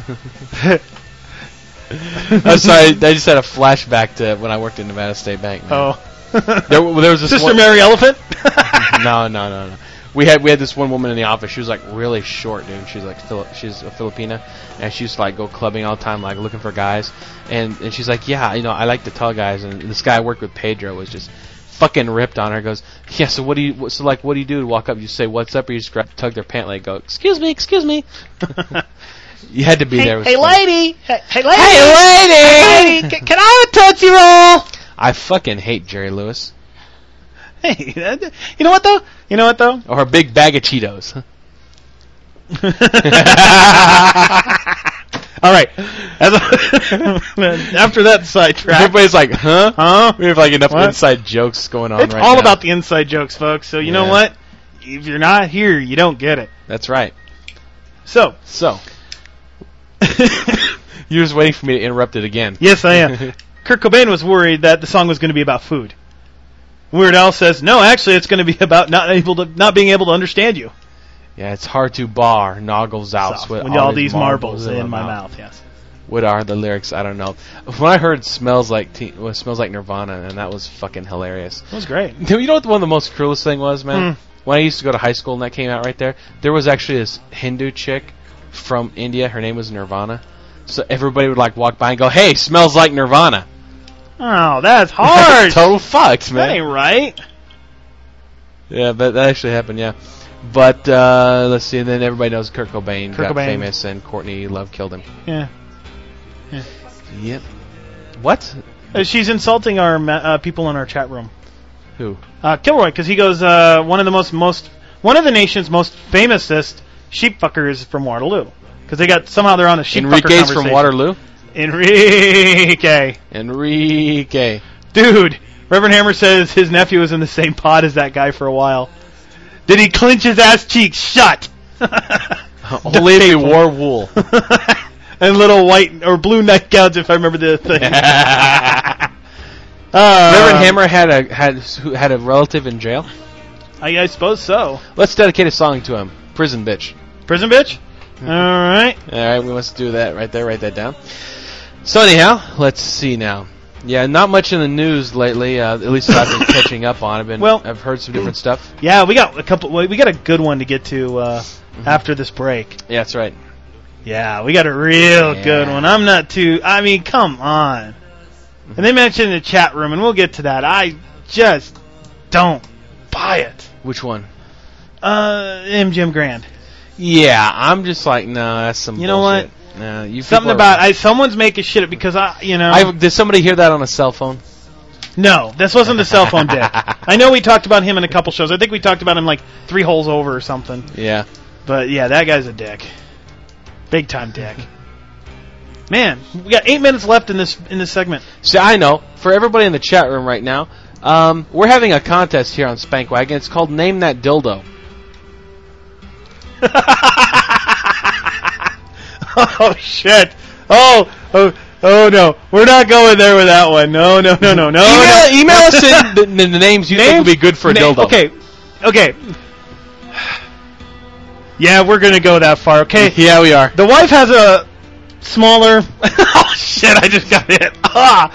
I'm sorry, I just had a flashback to when I worked in Nevada State Bank. Man. oh. There, well, there was this Sister one, Mary Elephant? No, no, no, no. We had we had this one woman in the office. She was like really short, dude. She's like Phil- she's a Filipina, and she used to like go clubbing all the time, like looking for guys. And and she's like, yeah, you know, I like to tell guys. And this guy I worked with, Pedro, was just fucking ripped on her. Goes, yeah. So what do you? So like, what do you do to walk up? You say what's up, or you just grab, tug their pant leg, go, excuse me, excuse me. You had to be there. It was Hey, funny. lady. Hey, hey, lady. Hey, lady! Hey, can, can I have a Tootsie Roll? I fucking hate Jerry Lewis. Hey, that- you know what though? You know what though? Or a big bag of Cheetos. All right. As a after that sidetrack, Everybody's like, huh? huh? We have like enough What? inside jokes going on It's right all now. about the inside jokes, folks. So you know Yeah. what? If you're not here, you don't get it. That's right. So, So, you're just waiting for me to interrupt it again. yes, I am. Kurt Cobain was worried that the song was going to be about food. Weird Al says, "No, actually, it's going to be about not able to, not being able to understand you." Yeah, it's hard to bar noggles out So, with when all these marbles, in my mouth. Yes. What are the lyrics? I don't know. When I heard "Smells Like Teen," well, "Smells Like Nirvana," and that was fucking hilarious. That was great. Dude, you know what one of the most cruelest thing was, man? Hmm. When I used to go to high school and that came out right there, there was actually this Hindu chick from India. Her name was Nirvana. So everybody would like walk by and go, "Hey, smells like Nirvana." Oh, that's hard. Total fucked, That man. ain't right. Yeah, but that actually happened. Yeah, but uh, let's see. And then everybody knows Kurt Cobain Kurt got Cobain. famous, and Courtney Love killed him. Yeah. Yep. What? Uh, she's insulting our ma- uh, people in our chat room. Who? Uh, Kilroy, because he goes, uh, one of the most, most, one of the nation's most famousest sheep fuckers from Waterloo. Because they got, somehow they're on a sheep fucker Enrique's conversation. from Waterloo? Enrique. Enrique. Dude, Reverend Hammer says his nephew was in the same pod as that guy for a while. Did he clench his ass cheeks shut? Only if he wore wool. And little white or blue nightgowns, if I remember the thing. uh, Reverend Hammer had a had who had a relative in jail. I, I suppose so. Let's dedicate a song to him. Prison bitch. Prison bitch. All right. All right, we must do that right there. Write that down. So anyhow, let's see now. Yeah, not much in the news lately. Uh, at least I've been catching up on. I've been. Well, I've heard some different stuff. Yeah, we got a couple. We got a good one to get to uh, mm-hmm. after this break. Yeah, that's right. Yeah, we got a real yeah. good one. I'm not too. I mean, come on. Mm-hmm. And they mentioned in the chat room, and we'll get to that. I just don't buy it. Which one? Uh, M G M Grand. Yeah, I'm just like, no, that's some. You know bullshit. what? No, you Something about I, someone's making shit because I, you know. I, did somebody hear that on a cell phone? No, this wasn't the cell phone dick. I know we talked about him in a couple shows. I think we talked about him like three holes over or something. Yeah. But yeah, that guy's a dick. Big time dick. Man, we got eight minutes left in this in this segment. See, I know. For everybody in the chat room right now, um, we're having a contest here on Spank Wagon. It's called Name That Dildo. Oh shit! Oh, oh, oh no! We're not going there with that one. No, no, no, no, no. Email, no. email us in the, the, the names you names, think would be good for a na- dildo. Okay, okay. Yeah, we're gonna go that far. Okay. Yeah, we are. The wife has a smaller. Oh shit! I just got hit. Ah.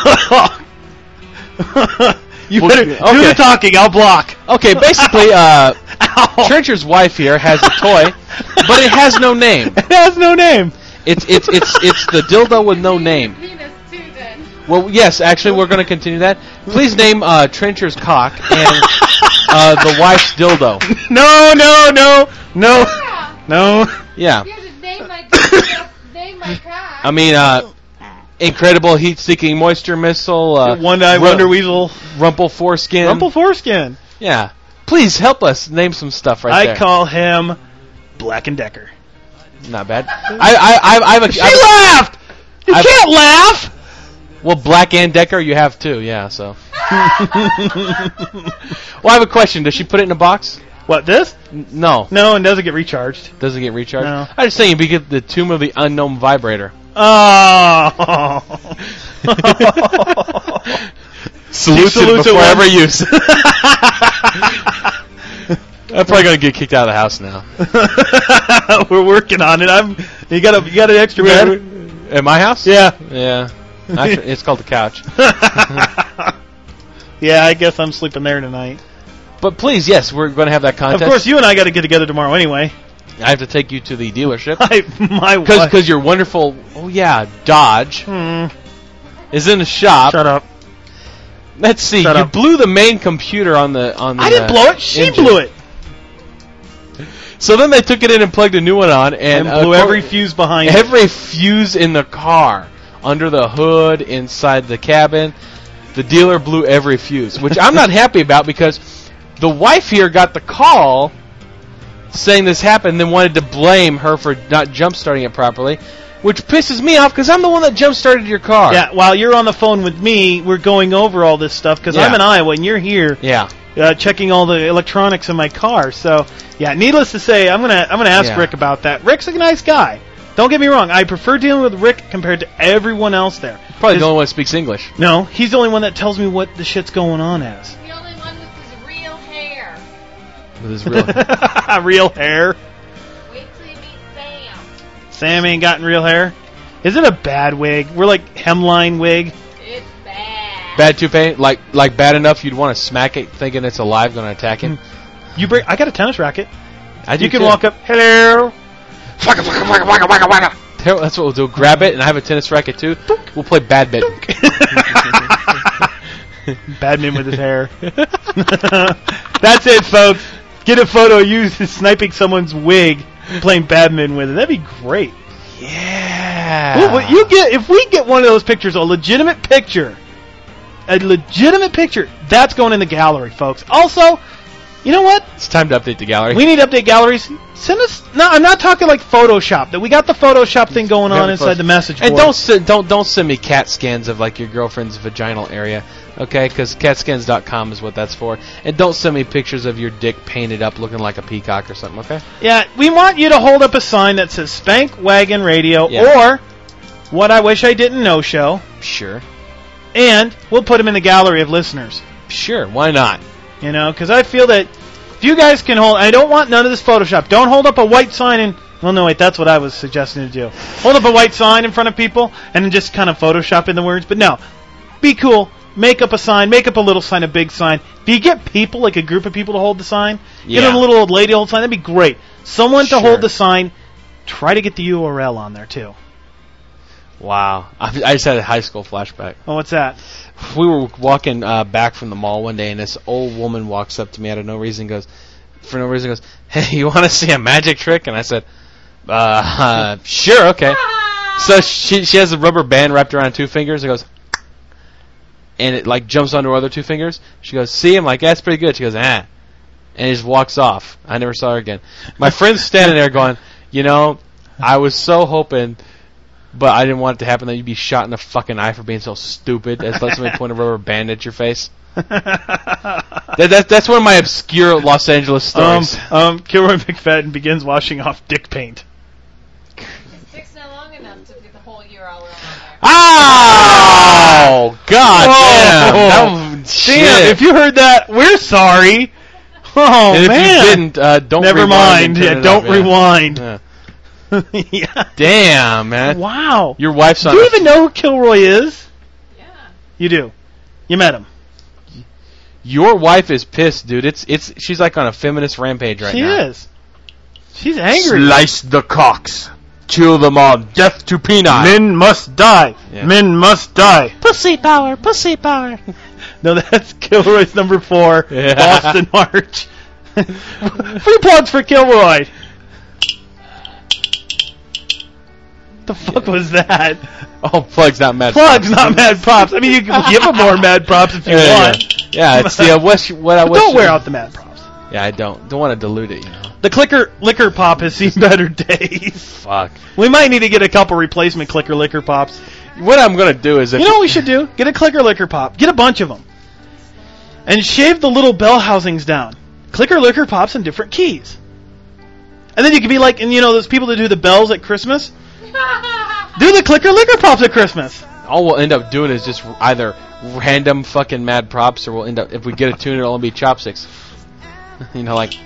You better okay. do the talking. I'll block. Okay, basically, uh, Trencher's wife here has a toy, but it has no name. It has no name. It's it's it's it's the dildo with no name. Well, yes, actually, we're going to continue that. Please name uh, Trencher's cock and uh, the wife's dildo. No, no, no, no, Yeah. no. You Yeah. have to name my dildo, name my cock. I mean, uh, incredible heat-seeking moisture missile. Uh, One-eyed Ru- Wonder Weasel. Rumple foreskin. Rumple foreskin. Yeah. Please help us name some stuff right I there. call him Black and Decker. Not bad. I I I, I have a. She I have a- laughed. You I've- can't laugh. Well, Black and Decker, you have too. Yeah. So. Well, I have a question. Does she put it in a box? What, this? N- no. No, it doesn't get recharged. Doesn't get recharged. No. I just saying, you get the Tomb of the Unknown vibrator. Oh. Salutes He it salutes it before once. every use. I'm probably gonna get kicked out of the house now. We're working on it. I'm. You got a. You got an extra bed? At my house? Yeah. Yeah. Actually, it's called the couch. Yeah, I guess I'm sleeping there tonight. But please, yes, we're going to have that contest. Of course, you and I got to get together tomorrow anyway. I have to take you to the dealership. I, my wife. Because your wonderful, oh yeah, Dodge Hmm. is in the shop. Shut up. Let's see. Shut you up. blew the main computer on the on the. I didn't uh, blow it. She engine. blew it. So then they took it in and plugged a new one on, and, And uh, blew cor- every fuse behind it. every fuse in the car, under the hood, inside the cabin. The dealer blew every fuse, which I'm not happy about because the wife here got the call saying this happened, then wanted to blame her for not jump starting it properly, which pisses me off because I'm the one that jump started your car. Yeah, while you're on the phone with me, we're going over all this stuff because Yeah. I'm in Iowa and you're here. Yeah. Uh, checking all the electronics in my car. So, yeah, needless to say, I'm gonna I'm gonna ask Yeah. Rick about that. Rick's a nice guy. Don't get me wrong. I prefer dealing with Rick compared to everyone else there. Probably His- the only one that speaks English. No, he's the only one that tells me what the shit's going on as. The only one with his real hair. With his real. Real hair. Wait till you meet Sam. Sam ain't gotten real hair. Is it a bad wig? We're like hemline wig. It's bad. Bad toupee, like like bad enough you'd want to smack it, thinking it's alive, going to attack him. You bring. I got a tennis racket. I do You can too. walk up. Hello. Tell- That's what we'll do. Grab it, and I have a tennis racket too. We'll play badminton. Badman with his hair. That's it, folks. Get a photo of you sniping someone's wig, playing badminton with it. That'd be great. Yeah. Well, what you get if we get one of those pictures, a legitimate picture, a legitimate picture, that's going in the gallery, folks. Also, you know what? It's time to update the gallery. We need to update galleries. Send us. No, I'm not talking like Photoshop. That we got the Photoshop thing going on inside the message board. And don't send, don't don't send me cat scans of like your girlfriend's vaginal area, okay? Because cat scans dot com is what that's for. And don't send me pictures of your dick painted up looking like a peacock or something, okay? Yeah, we want you to hold up a sign that says Spank Wagon Radio Yeah. or What I Wish I Didn't Know Show, Sure. and we'll put them in the gallery of listeners. Sure. Why not? You know, because I feel that if you guys can hold, I don't want none of this Photoshop. Don't hold up a white sign and, well, no, wait, that's what I was suggesting to do. Hold up a white sign in front of people and then just kind of Photoshop in the words. But no, be cool. Make up a sign. Make up a little sign, a big sign. If you get people, like a group of people to hold the sign, Yeah. get them a little old lady to hold the sign. That'd be great. Someone Sure. to hold the sign. Try to get the U R L on there too. Wow. I, I just had a high school flashback. Oh, what's that? We were walking uh, back from the mall one day, and this old woman walks up to me out of no reason, goes, for no reason, goes, "Hey, you want to see a magic trick?" And I said, uh, uh sure, okay. So she she has a rubber band wrapped around two fingers, and goes, and it like jumps onto her other two fingers. She goes, "See?" I'm like, "That's pretty good." She goes, "Ah," and he just walks off. I never saw her again. My friend's standing there going, you know, I was so hoping, but I didn't want it to happen that you'd be shot in the fucking eye for being so stupid as let somebody point a rubber band at your face. that, that, that's one of my obscure Los Angeles stories. Um, um, Kilroy McFadden begins washing off dick paint. Six not long enough to get the whole U R L on there. Oh, God damn. That was, shit. Damn, if you heard that, we're sorry. Oh, and if man. you didn't, uh, don't Never rewind mind. and turn Yeah, it don't up, yeah. rewind. Yeah. Yeah. Damn, man. Wow. Your wife's on Do you a- even know who Kilroy is? Yeah. You do. You met him. Your wife is pissed, dude. It's it's she's like on a feminist rampage right she now. is. She's angry. Slice the cocks. Kill them all. Death to penile. Men must die. Yeah. Men must die. Pussy power. Pussy power. No, that's Kilroy's number four. Yeah. Boston March. Free plugs for Kilroy. The fuck was that? Oh, plugs, not mad. Plugs, props. not mad props. I mean, you can give them more mad props if you Yeah, want. yeah. Yeah, it's the uh, West. What I But West, don't wear out the mad props. Yeah, I don't. Don't want to dilute it. You know. The clicker liquor pop has seen better days. Fuck. We might need to get a couple replacement clicker liquor pops. What I'm gonna do is, if You know what we should do? Get a clicker liquor pop. Get a bunch of them. And shave the little bell housings down. Clicker liquor pops in different keys. And then you can be like, and you know those people that do the bells at Christmas? Do the clicker liquor pops at Christmas. all we'll end up doing is just either random fucking mad props, or we'll end up, if we get a tune, it'll only be chopsticks. You know, like.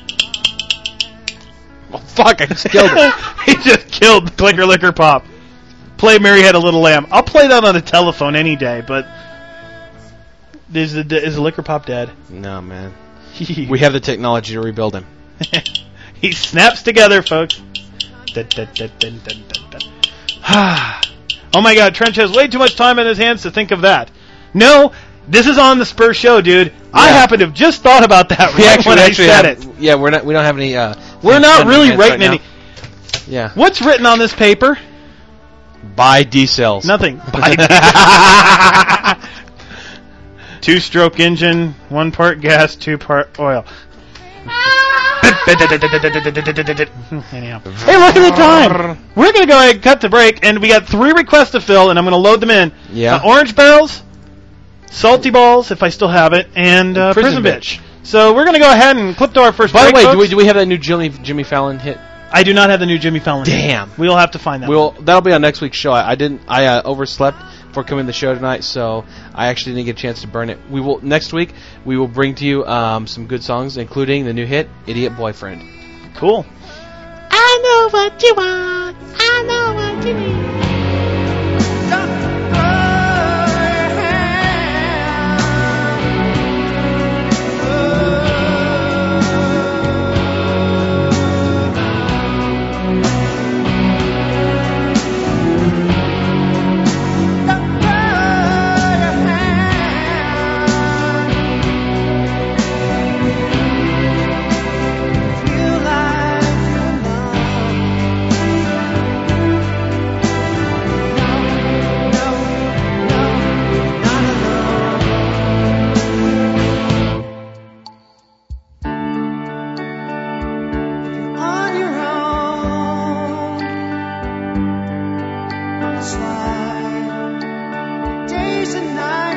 Oh, fuck, I just killed it. He just killed Clicker Licker Pop. Play Mary Had a Little Lamb. I'll play that on a telephone any day, but is the is the Licker Pop dead? No, man. We have the technology to rebuild him. He snaps together, folks. Dun, dun, dun, dun, dun, dun, dun. Oh my God, Trench has way too much time in his hands to think of that. No, this is on the Spur show, dude. I Yeah. happen to have just thought about that We right actually, when we I actually said have, it. Yeah, we're not. We don't have any. Uh, We're things not in really advance writing right any. now. Yeah. What's written on this paper? Buy D cells. Nothing. Two-stroke engine, one part gas, two part oil. Anyhow. Hey, look at the time. We're going to go ahead and cut the break, and we got three requests to fill, and I'm going to load them in. Yeah. Uh, orange barrels, salty balls, if I still have it, and uh, Prison prison, Bitch. bitch. So we're going to go ahead and clip to our first By the break, way, do we folks. do we have that new Jimmy Jimmy Fallon hit? I do not have the new Jimmy Fallon. Damn. We'll have to find that. We'll that'll be on next week's show. I, I didn't. I uh, overslept for coming to the show tonight, so I actually didn't get a chance to burn it. We will next week. We will bring to you um, some good songs, including the new hit "Idiot Boyfriend." Cool. I know what you want. I know what you need.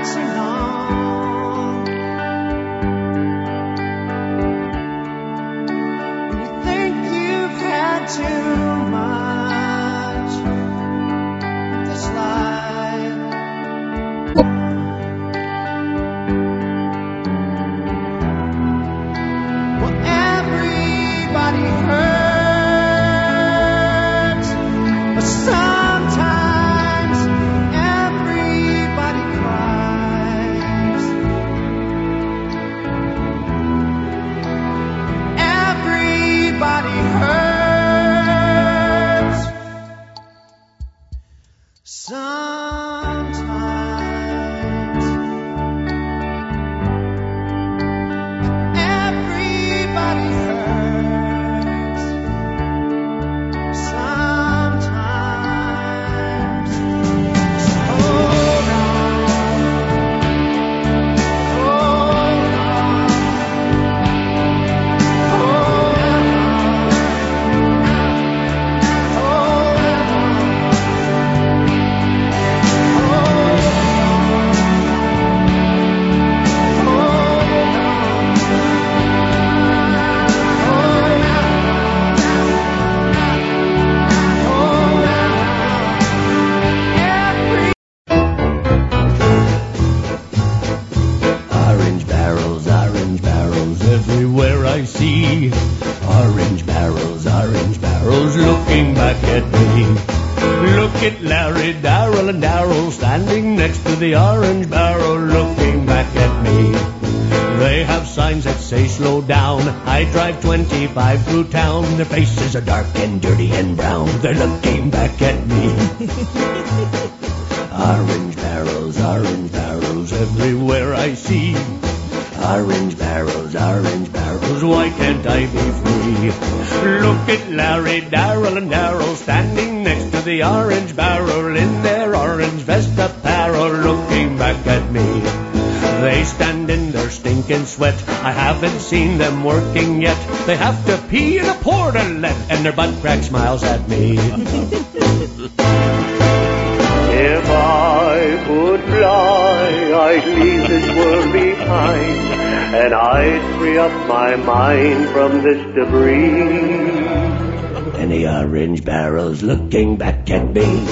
nights are long. When you think you've had too much with this life. Well, everybody hurts, but sometimes everybody cries. Everybody hurts sometimes. Everybody hurts sometimes. So hold on, hold on, hold on, hold Orange barrels, orange barrels, everywhere I see. Orange barrels, orange barrels, looking back at me. Look at Larry, Darrell, and Darrell standing next to the orange barrel, looking back at me. They have signs that say slow down. I drive twenty-five through town. Their faces are dark and dirty and brown. They're looking back at me. Orange barrels, orange barrels, everywhere I see. Orange barrels, orange barrels, why can't I be free? Look at Larry, Darrell, and Darrell standing next to the orange barrel in their orange vest apparel, looking back at me. They stand in their stinking sweat. I haven't seen them working yet. They have to pee in a portalet, and their butt crack smiles at me. If I could fly, I'd leave this world behind, and I'd free up my mind from this debris. And the orange barrels looking back at me.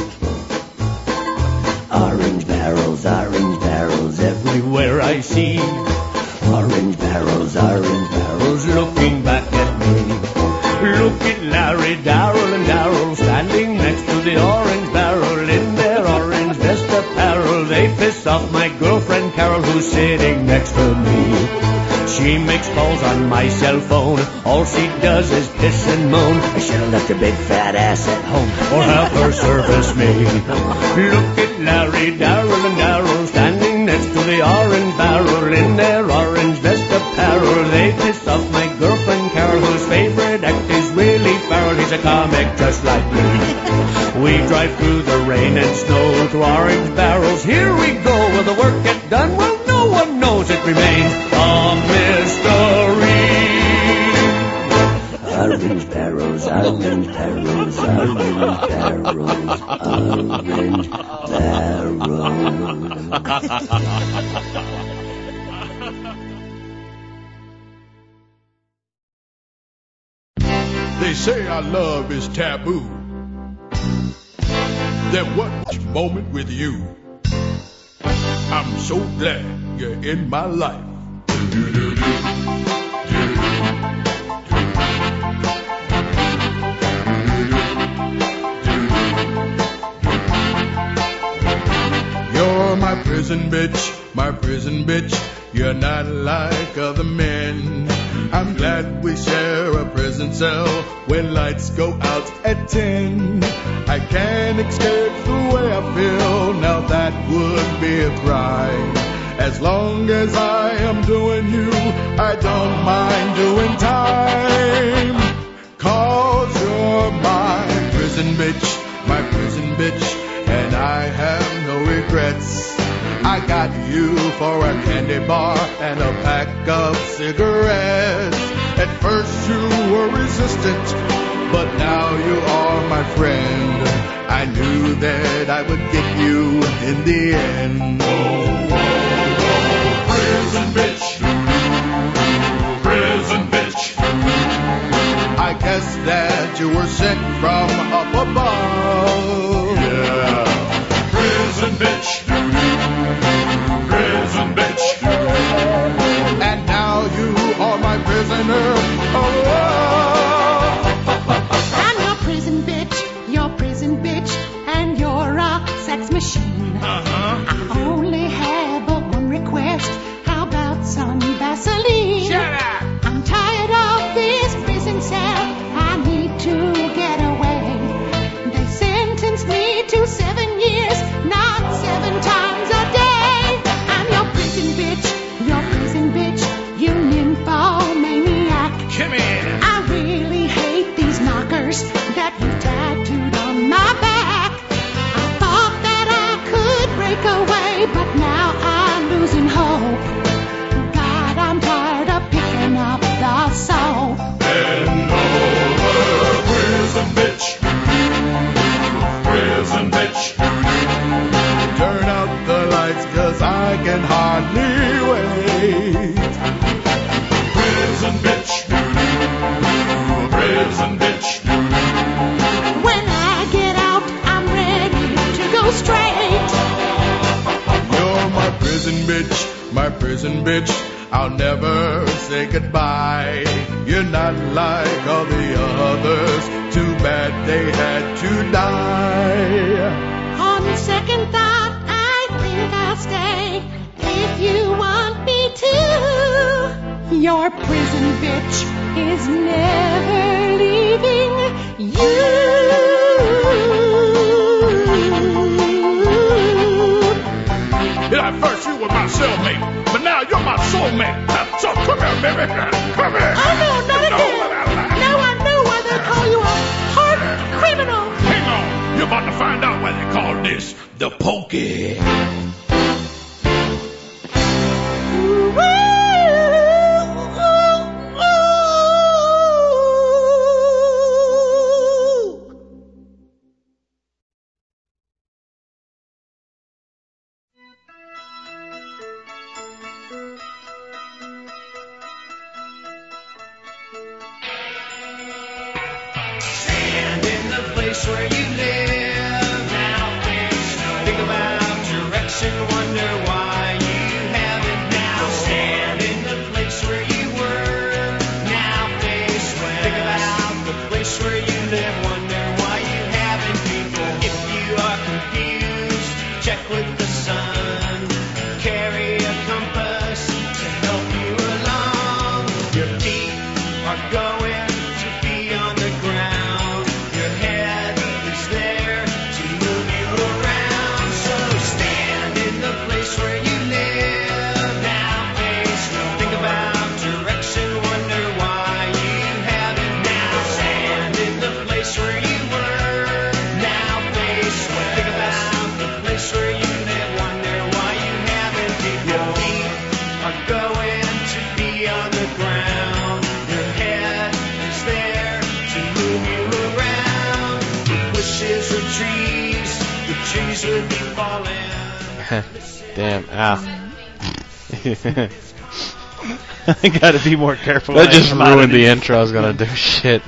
Orange barrels, orange barrels, everywhere I see. Orange barrels, orange barrels, looking back at me. Look at Larry, Darrell, and Darrell standing next to the orange barrel in their orange vest apparel. They piss off my girlfriend Carol, who's sitting next to me. She makes calls on my cell phone. All she does is piss and moan. I should have left her big fat ass at home, or have her service me. Look at Larry, Darrell, and Darrell standing next to the orange barrel in their orange vest apparel. They piss off my girlfriend Carol, whose favorite act is Willie Farrell. He's a comic just like me. We drive through the rain and snow to orange barrels. Here we go. Will the work get done? Well, no one knows. It remains a mystery. Orange barrels, orange barrels, orange barrels, orange They say our love is taboo. Then what moment with you? I'm so glad you're in my life. You're my prison bitch, my prison bitch. You're not like other men. I'm glad we share a prison cell when lights go out at ten. I can't escape the way I feel, now that would be a crime. As long as I am doing you, I don't mind doing time. Cause you're my prison bitch, my prison bitch, and I have no regrets. I got you for a candy bar and a pack of cigarettes. At first you were resistant, but now you are my friend. I knew that I would get you in the end. Oh, oh. prison bitch. Prison bitch. I guess that you were sent from up above. Yeah. Prison bitch. Prison bitch. And now you are my prisoner. Oh, I'm your prison bitch, your prison bitch, and you're a sex machine. uh-huh. I only have but one request. How about some Vaseline? Shut up. I'm tired of this prison cell. I need to get away. They sentenced me to seven years, not seven times a day. I'm your prison bitch, your prison bitch, you nymphomaniac. Come in. I really hate these knockers that you tattooed on my back. I thought that I could break away, but now I'm losing hope. God, I'm tired of picking up the soap. Bend over, prison bitch. Prison bitch. Turn out the lights, cause I can hardly wait. Prison bitch. Prison bitch. When I get out, I'm ready to go straight. You're my prison bitch, my prison bitch. I'll never say goodbye. You're not like all the others. Too bad they had to die. On second thought, I think I'll stay if you want me to. Your prison bitch is never leaving you. Yeah, at first you were my cellmate, but now you're my soulmate. So come here, baby. Come here. Oh, no, not again. No, Now I know why they call you a hard criminal. hang on. You're about to find out why they call this the pokey. Stand in the place where you live. Now face no. Think about direction, wonder why you haven't now. Stand in the place where you were. Now face when. Think about the place where you live, wonder why you haven't people. If you are confused, check with the sun. Carry a compass to help you along. Your feet are going to be on the ground. Your head is there to move you around. So stand in the place where you live. Now face no. Think about direction, wonder why you haven't now. Stand in the place where you were. Now face when. Think about the place where you live, wonder why you haven't. Your feet are going to be on the ground. Your head is there to move you around. The bushes were trees, the trees would be falling. Damn. Ow. I gotta be more careful. That when I just come out of ruined the these. intro. I was gonna do shit.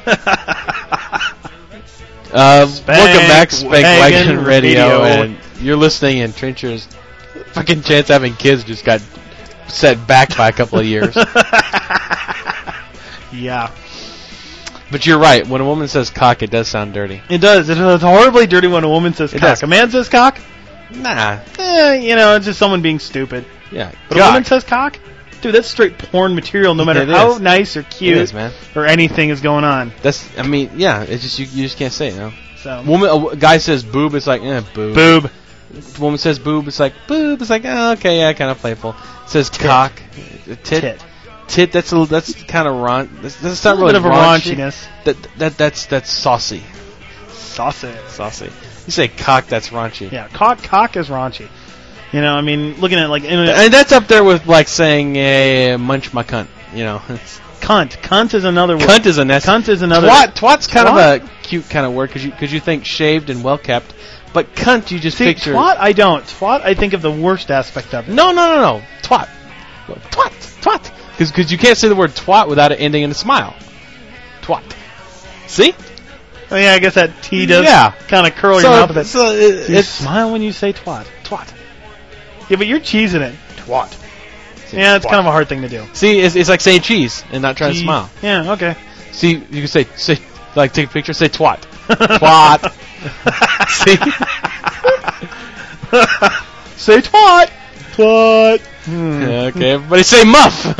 Uh, Spank welcome back, Spank Wagon Wagon Radio, Radio. and you're listening in Trencher's fucking chance having kids just got set back by a couple of years. Yeah. But you're right. When a woman says cock, it does sound dirty. It does. It is horribly dirty when a woman says It cock. does. A man says cock? Nah. Eh, you know, it's just someone being stupid. Yeah. But cock. a woman says cock? Dude, that's straight porn material no matter It how is. nice or cute It is, man. or anything is going on. That's. I mean, yeah. It's just you. You just can't say it. No. So Woman. A w- guy says boob. It's like eh, boob. Boob. Woman says boob. It's like boob. It's like oh, okay, yeah, kind of playful. Says cock. Tit. Tit. Tit. That's a. That's kind of raun. That's, that's A not little really bit of a raunchy. raunchiness. That that that's that's saucy. Saucy. Saucy. You say cock. That's raunchy. Yeah, cock cock is raunchy. You know, I mean, looking at like in a, And that's up there with like saying eh, munch my cunt. You know. It's, cunt. Cunt is another word. cunt is a nest. Cunt is another. Twat. Twat's kind Twat? of a cute kind of word because you because you think shaved and well kept, but cunt you just See, picture. twat I don't. Twat I think of the worst aspect of it. No, no, no, no. Twat. Twat, twat. Because you can't say the word twat without it ending in a smile. Twat. See? Oh yeah, I guess that T does Yeah. kind of curl So your mouth a bit. so it- you it's- smile when you say twat. Twat. Yeah, but you're cheesing it. Twat. Yeah, it's twat. kind of a hard thing to do. See, it's, it's like saying cheese and not trying to Gee. smile. Yeah, okay. See, you can say, say like, take a picture, say twat. Twat. See? Say twat. Twat. Hmm. Okay, everybody say muff.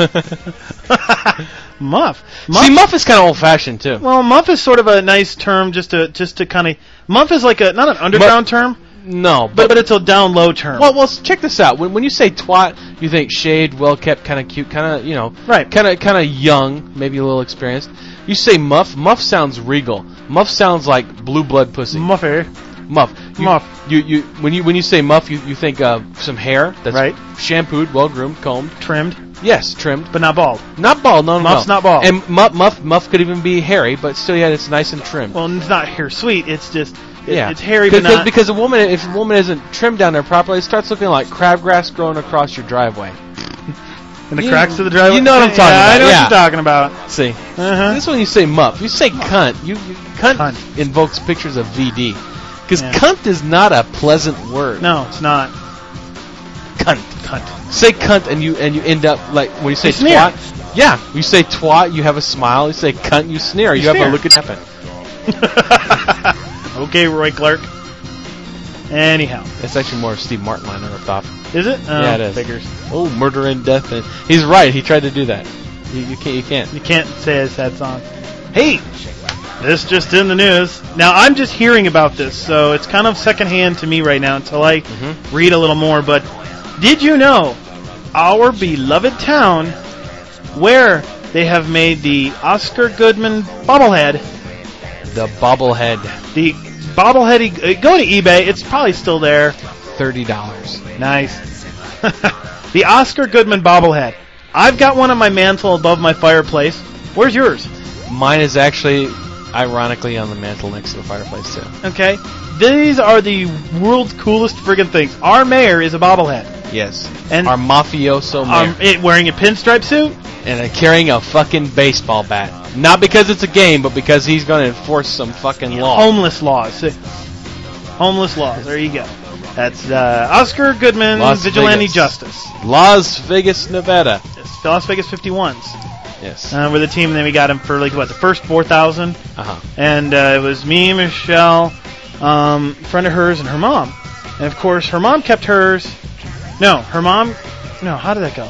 Muff. See, muff is kind of old-fashioned, too. Well, muff is sort of a nice term just to just to kind of. Muff is like a not an underground term, No, but but... but it's a down low term. Well, well, check this out. When when you say twat, you think shaved, well-kept, kind of cute, kind of, you know... Right. Kind of kind of young, maybe a little experienced. You say muff, muff sounds regal. Muff sounds like blue blood pussy. Muffer. Muff. You, Muff. You, you, when you when you say muff, you, you think of some hair that's Right. shampooed, well-groomed, combed. Trimmed, Yes, trimmed. but not bald. Not bald, no, no, Muff's no. not bald. And muff, muff, muff could even be hairy, but still, yeah, it's nice and trimmed. Well, it's not hair sweet. It's just it, yeah, it's hairy, Cause, but cause, not. because a woman, if a woman isn't trimmed down there properly, it starts looking like crabgrass growing across your driveway. in the you- cracks of the driveway. you know what I'm talking yeah, I about, know yeah. what you're talking about. See, Uh-huh. this is when you say muff. You say cunt. You, you cunt, Cunt. invokes pictures of V D. Because Yeah. cunt is not a pleasant word. No, it's not. Cunt. Cunt. Say cunt and you and you end up like when you say You sneer. twat. Yeah, you say twat, you have a smile. You say cunt, you sneer. You, You have sneer. a look at happen. Okay, Roy Clark. Anyhow, It's actually more of Steve Martin line I ripped off. is it? Oh, Yeah, it is. Figures. Oh, murder and death. And he's right. He tried to do that. You, you can't. You can't. You can't say it's that song. Hey, this just in the news. Now I'm just hearing about this, so it's kind of secondhand to me right now until I Mhm. read a little more. But did you know our beloved town, where they have made the Oscar Goodman bobblehead, The bobblehead, the bobblehead? uh, Go to eBay; it's probably still there. thirty dollars. Nice. The Oscar Goodman bobblehead. I've got one on my mantle above my fireplace. Where's yours? Mine is actually, ironically, on the mantle next to the fireplace too. Okay. These are the world's coolest friggin' things. Our mayor is a bobblehead. Yes. And Our mafioso mayor. um, it, wearing a pinstripe suit. and uh, carrying a fucking baseball bat. Not because it's a game, but because he's going to enforce some fucking law. Homeless laws. Homeless laws. There you go. That's uh, Oscar Goodman, Las Vigilante Vegas. Justice. Las Vegas, Nevada. It's the Las Vegas fifty-ones. Yes. Uh, we're the team, and then we got him for like what the first four thousand, Uh-huh. and uh, it was me, Michelle, um, a friend of hers, and her mom, and of course her mom kept hers. No, her mom. No, how did that go?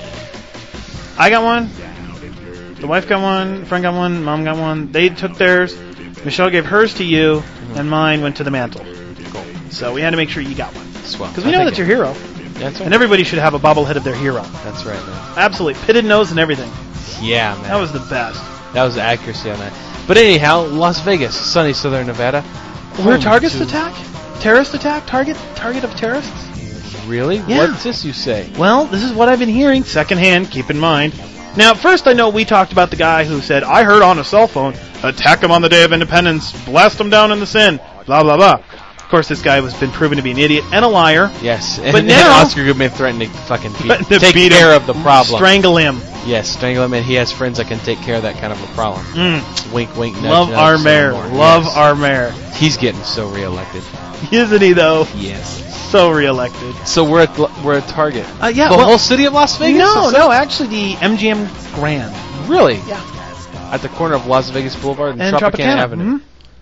I got one. The wife got one. Friend got one. Mom got one. They took theirs. Michelle gave hers to you, and mine went to the mantle. Cool. So we had to make sure you got one. Swell. Because we know that's your hero. That's right. And everybody should have a bobblehead of their hero. That's right, man. Absolutely. Pitted nose and everything. Yeah, man. That was the best. That was the accuracy on that. But anyhow, Las Vegas, sunny southern Nevada. Were Home targets to- attack? Terrorist attack? Target? Target of terrorists? Really? Yeah. What's this you say? Well, this is what I've been hearing secondhand, keep in mind. Now, first I know we talked about the guy who said, I heard on a cell phone, attack him on the day of independence, blast him down in the sin, blah, blah, blah. Of course, this guy has been proven to be an idiot and a liar. Yes. But and, now- and Oscar Goodman threatened to fucking beat, To take beat care him, of the problem. Strangle him. Yes, strangle him, and he has friends that can take care of that kind of a problem. Mm. Wink, wink, nudge, Love nudge, our say mayor. more. Love Yes. our mayor. He's getting so reelected. Isn't he, though? Yes. So reelected. So we're at we're at Target. Uh, yeah, the well- whole city of Las Vegas. No, Is no, that- actually the M G M Grand. Really? Yeah. At the corner of Las Vegas Boulevard and, And Tropicana, Tropicana. Avenue. Mhm.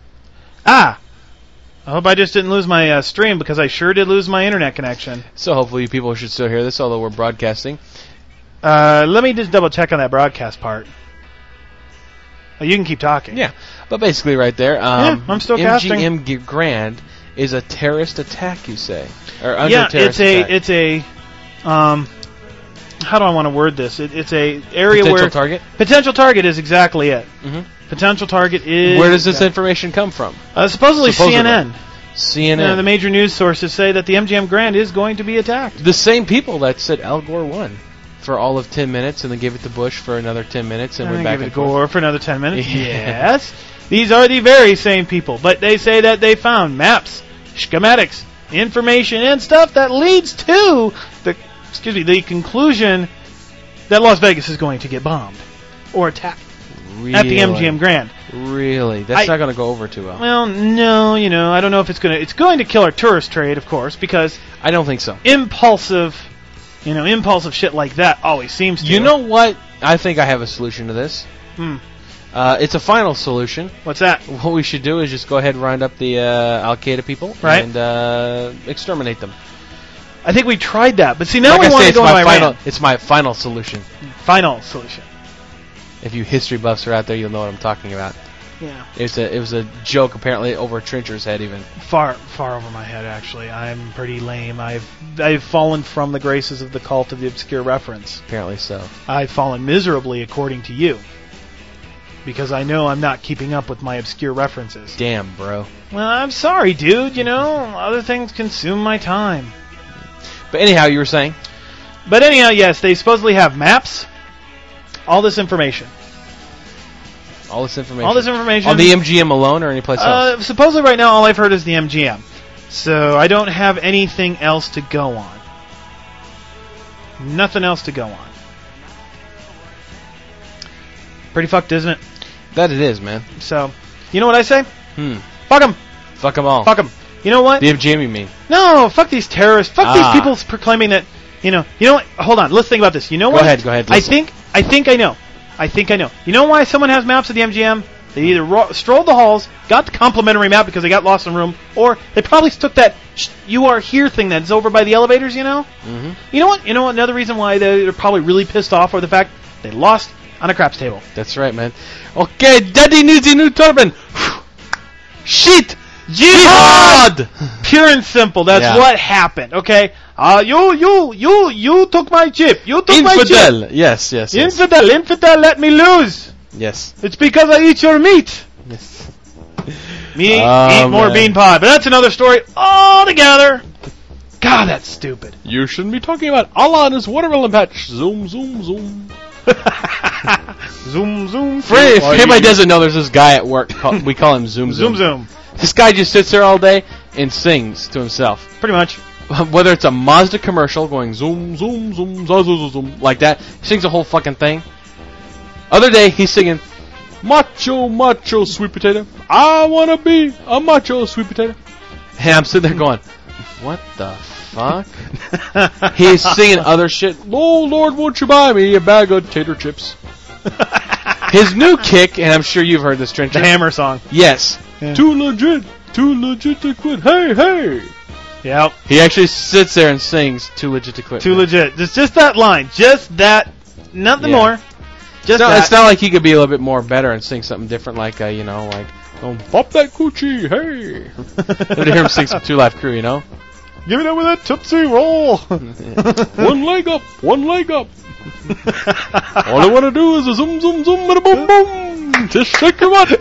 Ah. I hope I just didn't lose my uh, stream because I sure did lose my internet connection. So hopefully you people should still hear this, although we're broadcasting. Uh, let me just double check on that broadcast part. Oh, you can keep talking. Yeah, but basically right there. Um, Yeah, I'm still M G M casting. G- Grand is a terrorist attack, you say? Or under yeah, terrorist it's a attack. it's a um. How do I want to word this? It, it's a area Potential where target? potential target is exactly it. hmm Potential target is. Where does this information come from? Uh, supposedly, Supposedly. C N N. C N N. Uh, the major news sources say that the M G M Grand is going to be attacked. The same people that said Al Gore won for all of ten minutes and then gave it to Bush for another ten minutes and And went then back give it and to forth. Gore for another ten minutes. Yeah. Yes. These are the very same people, but they say that they found maps, schematics, information, and stuff that leads to the excuse me the conclusion that Las Vegas is going to get bombed or attacked Really? at the M G M Grand. Really? That's I- not going to go over too well. Well, no, you know, I don't know if it's going to... It's going to kill our tourist trade, of course, because I don't think so. impulsive, you know, impulsive shit like that always seems to. You know what? I think I have a solution to this. Hmm. Uh, it's a final solution. What's that? What we should do is just go ahead and round up the uh, Al Qaeda people Right. and uh, exterminate them. I think we tried that, but see, now like we I want say, to it's go my on final. Iran. It's my final solution. Final solution. If you history buffs are out there, you'll know what I'm talking about. Yeah. It was a it was a joke apparently over Trencher's head even. Far, far over my head. Actually, I'm pretty lame. I've, I've fallen from the graces of the cult of the obscure reference. Apparently so. I've fallen miserably, according to you, because I know I'm not keeping up with my obscure references. Damn, bro. Well, I'm sorry, dude. You know, other things consume my time. But anyhow, you were saying? But anyhow, yes, they supposedly have maps. All this information. All this information. All this information. On the M G M alone or anyplace else? Uh, supposedly right now all I've heard is the M G M. So I don't have anything else to go on. Nothing else to go on. Pretty fucked, isn't it? That it is, man. So, you know what I say? Hmm. Fuck them. Fuck them all. Fuck them. You know what? The M G M, you mean? No, fuck these terrorists. Fuck Ah. these people proclaiming that, you know, you know what? Hold on, let's think about this. You know Go what? ahead, go ahead, I listen. think, I think I know. I think I know. You know why someone has maps of the M G M? They either ro- strolled the halls, got the complimentary map because they got lost in the room, or they probably took that sh- "you are here" thing that's over by the elevators. You know. Mm-hmm. You know what? You know what? Another reason why they're probably really pissed off over the fact they lost on a craps table. That's right, man. Okay, Daddy needs a new turban. Shit! Jihad! Pure and simple. That's Yeah. what happened. Okay. Uh, you, you, you, you took my chip. You took my chip. Infidel. Yes, yes, yes. Infidel, infidel, let me lose. Yes. It's because I eat your meat. Yes. Me Oh, eat more man. bean pie. But that's another story altogether. God, that's stupid. You shouldn't be talking about Allah and his watermelon patch. Zoom, zoom, zoom. Zoom, zoom. For, if anybody doesn't know, there's this guy at work. Call, we call him Zoom, Zoom, zoom. zoom. This guy just sits there all day and sings to himself. Pretty much. Whether it's a Mazda commercial going zoom, zoom, zoom, zoom, zoom, zoom, like that, he sings the whole fucking thing. Other day, he's singing, macho, macho, sweet potato. I want to be a macho, sweet potato. And I'm sitting there going, what the fuck? He's singing other shit. Oh, Lord, won't you buy me a bag of tater chips? His new kick, and I'm sure you've heard this, Trencher. The Hammer song. Yes. Yeah. Too legit. Too legit to quit. Hey, hey. Yep. He actually sits there and sings "Too Legit to Quit." Too man. legit. Just, just that line. Just that. Nothing Yeah. more. Just It's not, that. it's not like he could be a little bit more better and sing something different, like uh, you know, like "Don't pop that coochie, hey." Never hear him sing some Two Live Crew, you know. Give it up with that Tootsie Roll. One leg up, one leg up. All I want to do is a zoom, zoom, zoom, and a boom, boom. Just shake your butt.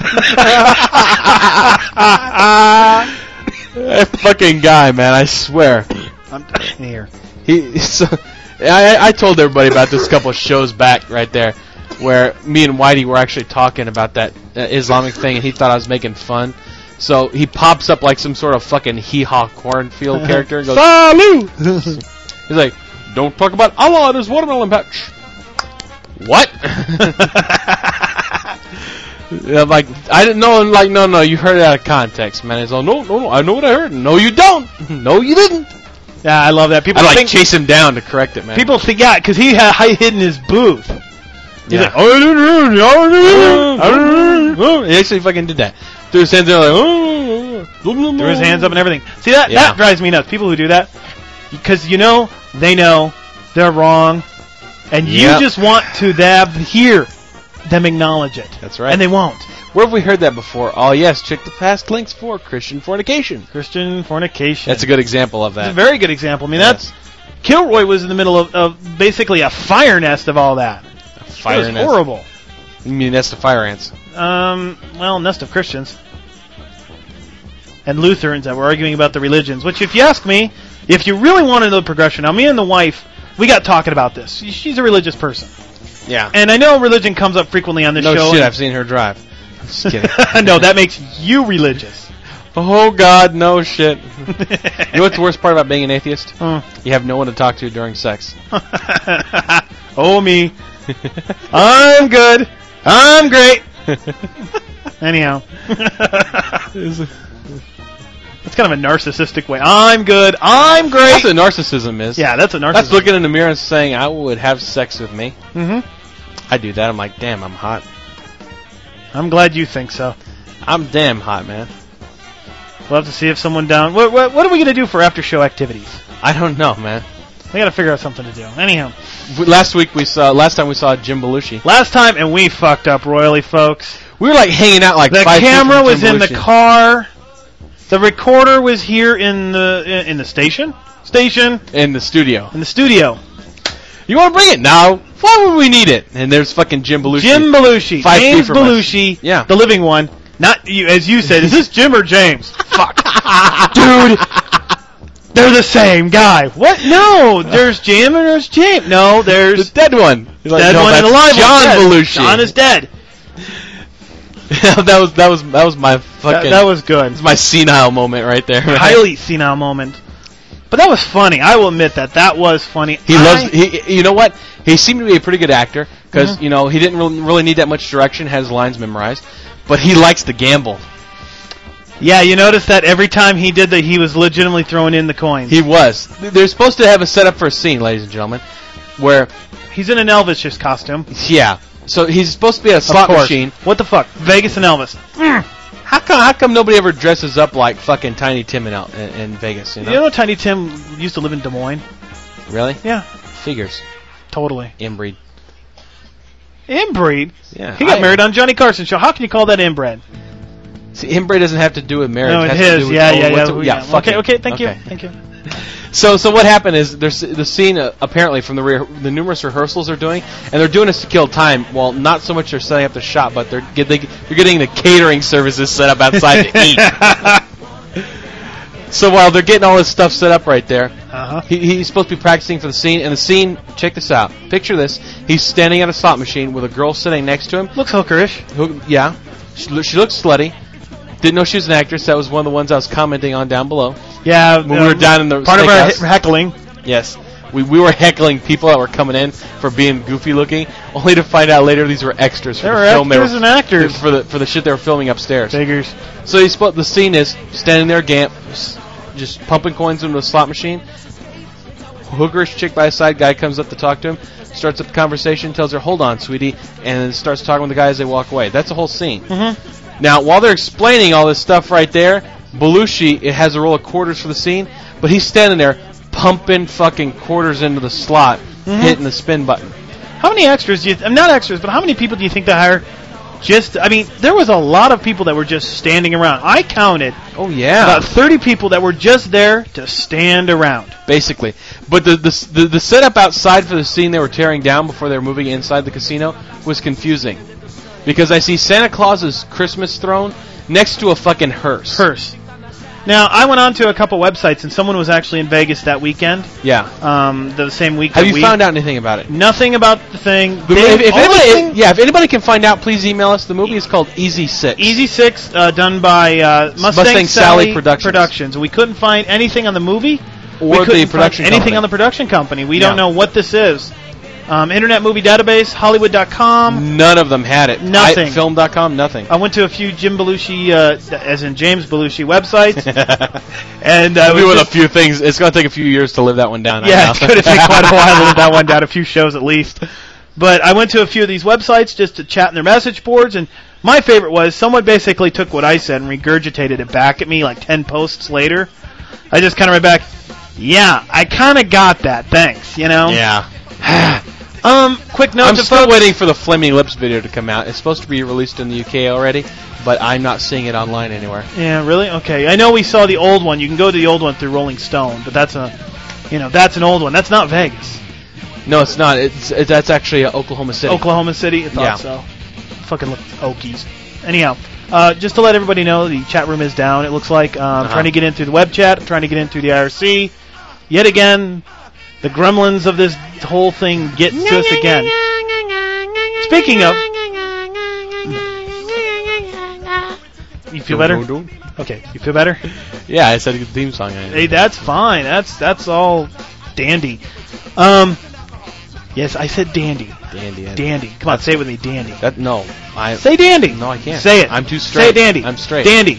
That fucking guy, man, I swear. I'm here. He, so, I, I told everybody about this a couple of shows back, right there, where me and Whitey were actually talking about that uh, Islamic thing, and he thought I was making fun. So he pops up like some sort of fucking hee-haw cornfield character and goes, Salute! he's like, don't talk about Allah and his watermelon patch. What? I'm like, I didn't know. Like, no, no, you heard it out of context, man. He's all, no, no, no, I know what I heard. No, you don't. No, you didn't. Yeah, I love that. People I like think, chase him down to correct it, man. people think, yeah, because he had hid in his booth. He's Yeah. like, oh, I didn't hear it, I didn't hear it, Oh, he actually fucking did that. Threw his hands there like, oh, threw his hands up and everything. See, that Yeah. that drives me nuts. People who do that, because you know they know they're wrong, and you Yep. just want to them hear them acknowledge it. That's right. And they won't. Where have we heard that before? Oh, yes, check the past links for Christian fornication. Christian fornication. That's a good example of That's a that. very good example. I mean, Yes. that's Kilroy was in the middle of, of basically a fire nest of all that. Fire it was nest. horrible. You mean that's the fire ants? Um, well, nest of Christians and Lutherans that were arguing about the religions. Which, if you ask me, if you really want to know the progression, now me and the wife, we got talking about this. She's a religious person, Yeah. and I know religion comes up frequently on this No show. shit, I've seen her drive. Just kidding. No, that makes you religious. Oh, God, no shit. You know what's the worst part about being an atheist? Uh, You have no one to talk to during sex. Oh, me. I'm good. I'm great. Anyhow. It's kind of a narcissistic way. I'm good. I'm great. That's what narcissism is. Yeah, that's a narcissism. That's looking in the mirror and saying, I would have sex with me. Mm-hmm. I do that. I'm like, damn, I'm hot. I'm glad you think so. I'm damn hot, man. We'll have to see if someone down... What, what, what are we going to do for after-show activities? I don't know, man. We got to figure out something to do. Anyhow. Last week we saw... Last time we saw Jim Belushi. Last time, and we fucked up royally, folks. We were like hanging out like the five feet camera from was Jim in the Belushi. car. The recorder was here in the in the station. Station. In the studio. In the studio. You want to bring it now? Why would we need it? And there's fucking Jim Belushi. Jim Belushi. Five James feet from us. Belushi. Yeah. The living one. Not you, as you said. Is this Jim or James? Fuck. Dude. They're the same guy. What? No. There's Jim and there's James. No, there's... The dead one. The dead no, one and the live John one. Belushi. John is dead. that was that was that was my fucking. That, that was good. It's my senile moment right there. Right? Highly senile moment. But that was funny. I will admit that that was funny. He I, loves. He, you know what? He seemed to be a pretty good actor because Mm-hmm. you know he didn't really, really need that much direction. Had his lines memorized, but he likes to gamble. Yeah, you noticed that every time he did that, he was legitimately throwing in the coins. He was. They're supposed to have a setup for a scene, ladies and gentlemen, where he's in an Elvis costume. Yeah. So he's supposed to be a slot machine. What the fuck? Vegas and Elvis. Mm. How come? How come nobody ever dresses up like fucking Tiny Tim in, in, in Vegas? You know? You know, Tiny Tim used to live in Des Moines. Really? Yeah. Figures. Totally. Inbreed. Inbreed? Yeah. He got I, married on Johnny Carson show. How can you call that inbred? See, inbred doesn't have to do with marriage. No, it has is. To do with, yeah, oh, yeah, yeah, a, yeah. yeah. Fuck okay, it. okay. Thank okay. you. Thank you. So, so what happened is there's the scene uh, apparently from the re- the numerous rehearsals they're doing, and they're doing this to kill time. Well, not so much they're setting up the shot, but they're get, they, they're getting the catering services set up outside to eat. So while they're getting all this stuff set up right there, uh-huh. he, he's supposed to be practicing for the scene. And the scene, check this out. Picture this: he's standing at a slot machine with a girl sitting next to him. Looks hookerish. Who, yeah, she, she looks slutty. Didn't know she was an actress. That was one of the ones I was commenting on down below. Yeah, when uh, we were down in the part of our steakhouse. he- heckling. Yes, we we were heckling people that were coming in for being goofy looking, only to find out later these were extras for They the were film. actors they were, and actors for the for the shit they were filming upstairs. Figures. So he spot the scene is standing there, gamp, just pumping coins into a slot machine. Hookerish chick by his side, guy comes up to talk to him, starts up the conversation, tells her, "Hold on, sweetie," and then starts talking with the guy as they walk away. That's the whole scene. Mm-hmm. Now, while they're explaining all this stuff right there, Belushi it has a roll of quarters for the scene, but he's standing there pumping fucking quarters into the slot, mm-hmm. hitting the spin button. How many extras do you... Th- not extras, but how many people do you think they hire just... I mean, there was a lot of people that were just standing around. I counted... Oh, yeah. About thirty people that were just there to stand around. Basically. But the, the, the, the setup outside for the scene they were tearing down before they were moving inside the casino was confusing. Because I see Santa Claus's Christmas throne next to a fucking hearse. Hearse. Now, I went on to a couple websites, and someone was actually in Vegas that weekend. Yeah. Um, the same week. Have that you we, found out anything about it? Nothing about the thing. The, they, if, if all anybody, the thing, if, yeah, if anybody can find out, please email us. The movie is called Easy Six. Easy Six, uh, done by uh, Mustang, Mustang Sally, Sally Productions. Productions. We couldn't find anything on the movie or we the couldn't production find anything company. on the production company. We Yeah. don't know what this is. Um, Internet Movie Database, Hollywood dot com. None of them had it. Nothing. I, film dot com, nothing. I went to a few Jim Belushi, uh, as in James Belushi websites, and uh, I'll it do was with a just- few things. It's going to take a few years to live that one down. I Yeah, know. it's going to take quite a while to live that one down, a few shows at least. But I went to a few of these websites just to chat in their message boards, and my favorite was someone basically took what I said and regurgitated it back at me like ten posts later. I just kind of read back, yeah, I kind of got that, thanks, you know? Yeah. um, quick note I'm to still folks. waiting for the Flaming Lips video to come out. It's supposed to be released in the U K already, but I'm not seeing it online anywhere. Yeah, really? Okay. I know we saw the old one. You can go to the old one through Rolling Stone, but that's a, you know, that's an old one. That's not Vegas. No, it's not. It's it, that's actually uh, Oklahoma City. Oklahoma City? I thought Yeah. so. Fucking look, Okies. Anyhow, uh, just to let everybody know, the chat room is down, it looks like. Uh, I'm Uh-huh. trying to get in through the web chat. I'm trying to get in through the I R C. Yet again, the gremlins of this whole thing get to us again. Speaking of... You feel better? Okay, you feel better? Yeah, I said a theme song. Hey, that's fine. That's that's all dandy. Um, Yes, I said dandy. Dandy. I- Dandy. Come on, say it with me, dandy. That no. I Say dandy. No, I can't. Say it. I'm too straight. Say dandy. I'm straight. Dandy.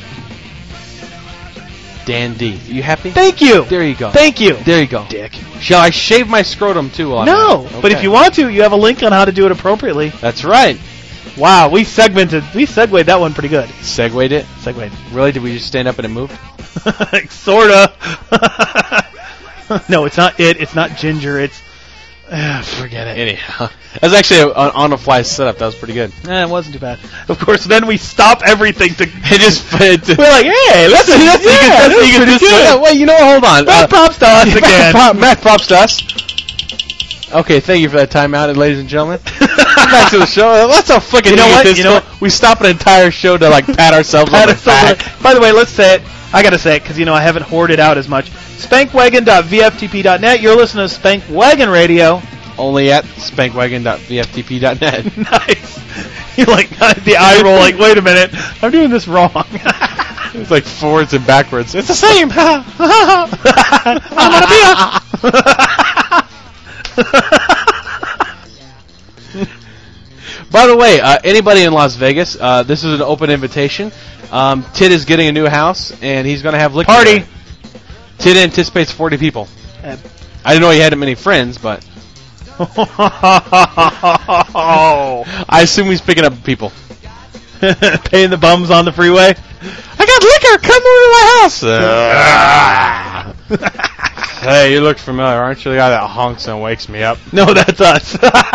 Dandy. You happy? Thank you. There you go. Thank you. There you go. Dick. Shall I shave my scrotum too? While I'm No, at it? but if Okay. you want to, you have a link on how to do it appropriately. That's right. Wow, we segmented, we segued that one pretty good. Segued it. Segued. Really? Did we just stand up and it moved? Sorta. No, it's not it. It's not Ginger. It's uh, forget it. Anyhow, that was actually an on-the-fly setup. That was pretty good. Eh, it wasn't too bad. Of course, then we stop everything to. It just it, We're like, hey, That's, listen, that's, yeah, that's, that's that's, pretty that's, good. Wait, you know what? Hold on. Matt Uh, props to us Matt, again. prop, Matt props to us. Okay, thank you for that timeout, ladies and gentlemen. Back to the show. That's how fucking You know what? egotistical- You know what? We stop an entire show to like pat ourselves on Pat the ourselves back. on- By the way, let's say it. I gotta say it because you know I haven't hoarded out as much. Spankwagon dot v f t p dot net. You're listening to Spankwagon Radio. Only at spankwagon dot v f t p dot net. Nice. You like the eye roll. Like, wait a minute, I'm doing this wrong. It's like forwards and backwards. It's the same. I want to be a. By the way, uh, anybody in Las Vegas, uh, this is an open invitation. Um, Tid is getting a new house, and he's going to have liquor Party. there. Tid anticipates forty people. Uh, I didn't know he had that many friends, but I assume he's picking up people. Paying the bums on the freeway. I got liquor. Come over to my house. Uh, hey, you look familiar, aren't you? The guy that honks and wakes me up. No, that's us.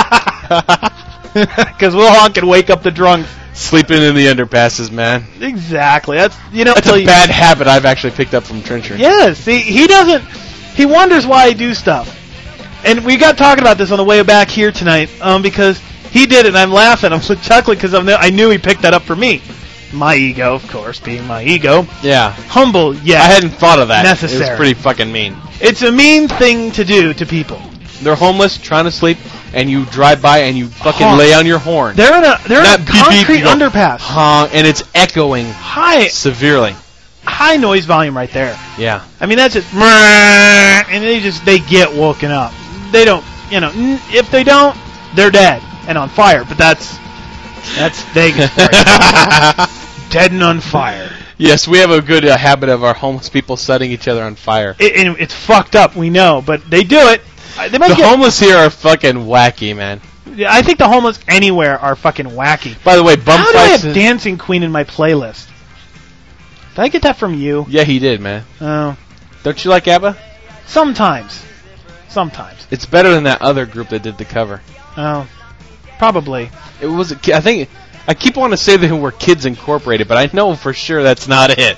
Because we'll honk and wake up the drunk. Sleeping in the underpasses, man. Exactly. That's you know. That's till a you- bad habit I've actually picked up from Trencher. Yeah. See, he doesn't. He wonders why I do stuff. And we got talking about this on the way back here tonight, um, because he did it, and I'm laughing. I'm chuckling because I knew he picked that up for me. My ego, of course, being my ego. Yeah. Humble, yeah. I hadn't thought of that. Necessary. It was pretty fucking mean. It's a mean thing to do to people. They're homeless, trying to sleep, and you drive by and you fucking Honk. lay on your horn. They're in a they're Not in a beep, beep, concrete you go, underpass. Honk, and it's echoing High severely. high noise volume right there. Yeah. I mean that's it. And they just they get woken up. They don't, you know. n- If they don't, they're dead and on fire. But that's that's Vegas. for you. Dead and on fire. Yes, we have a good uh, habit of our homeless people setting each other on fire. It, and it's fucked up. We know, but they do it. Uh, They must The get, homeless here are fucking wacky, man. I think the homeless anywhere are fucking wacky. By the way, bum How do I fights. have Dancing Queen in my playlist? Did I get that from you? Yeah, he did, man. Oh, Don't you like ABBA? sometimes. Sometimes. It's better than that other group that did the cover. Oh, probably. It was. A, ki- I think. I keep wanting to say that we're Kids Incorporated, but I know for sure that's not it.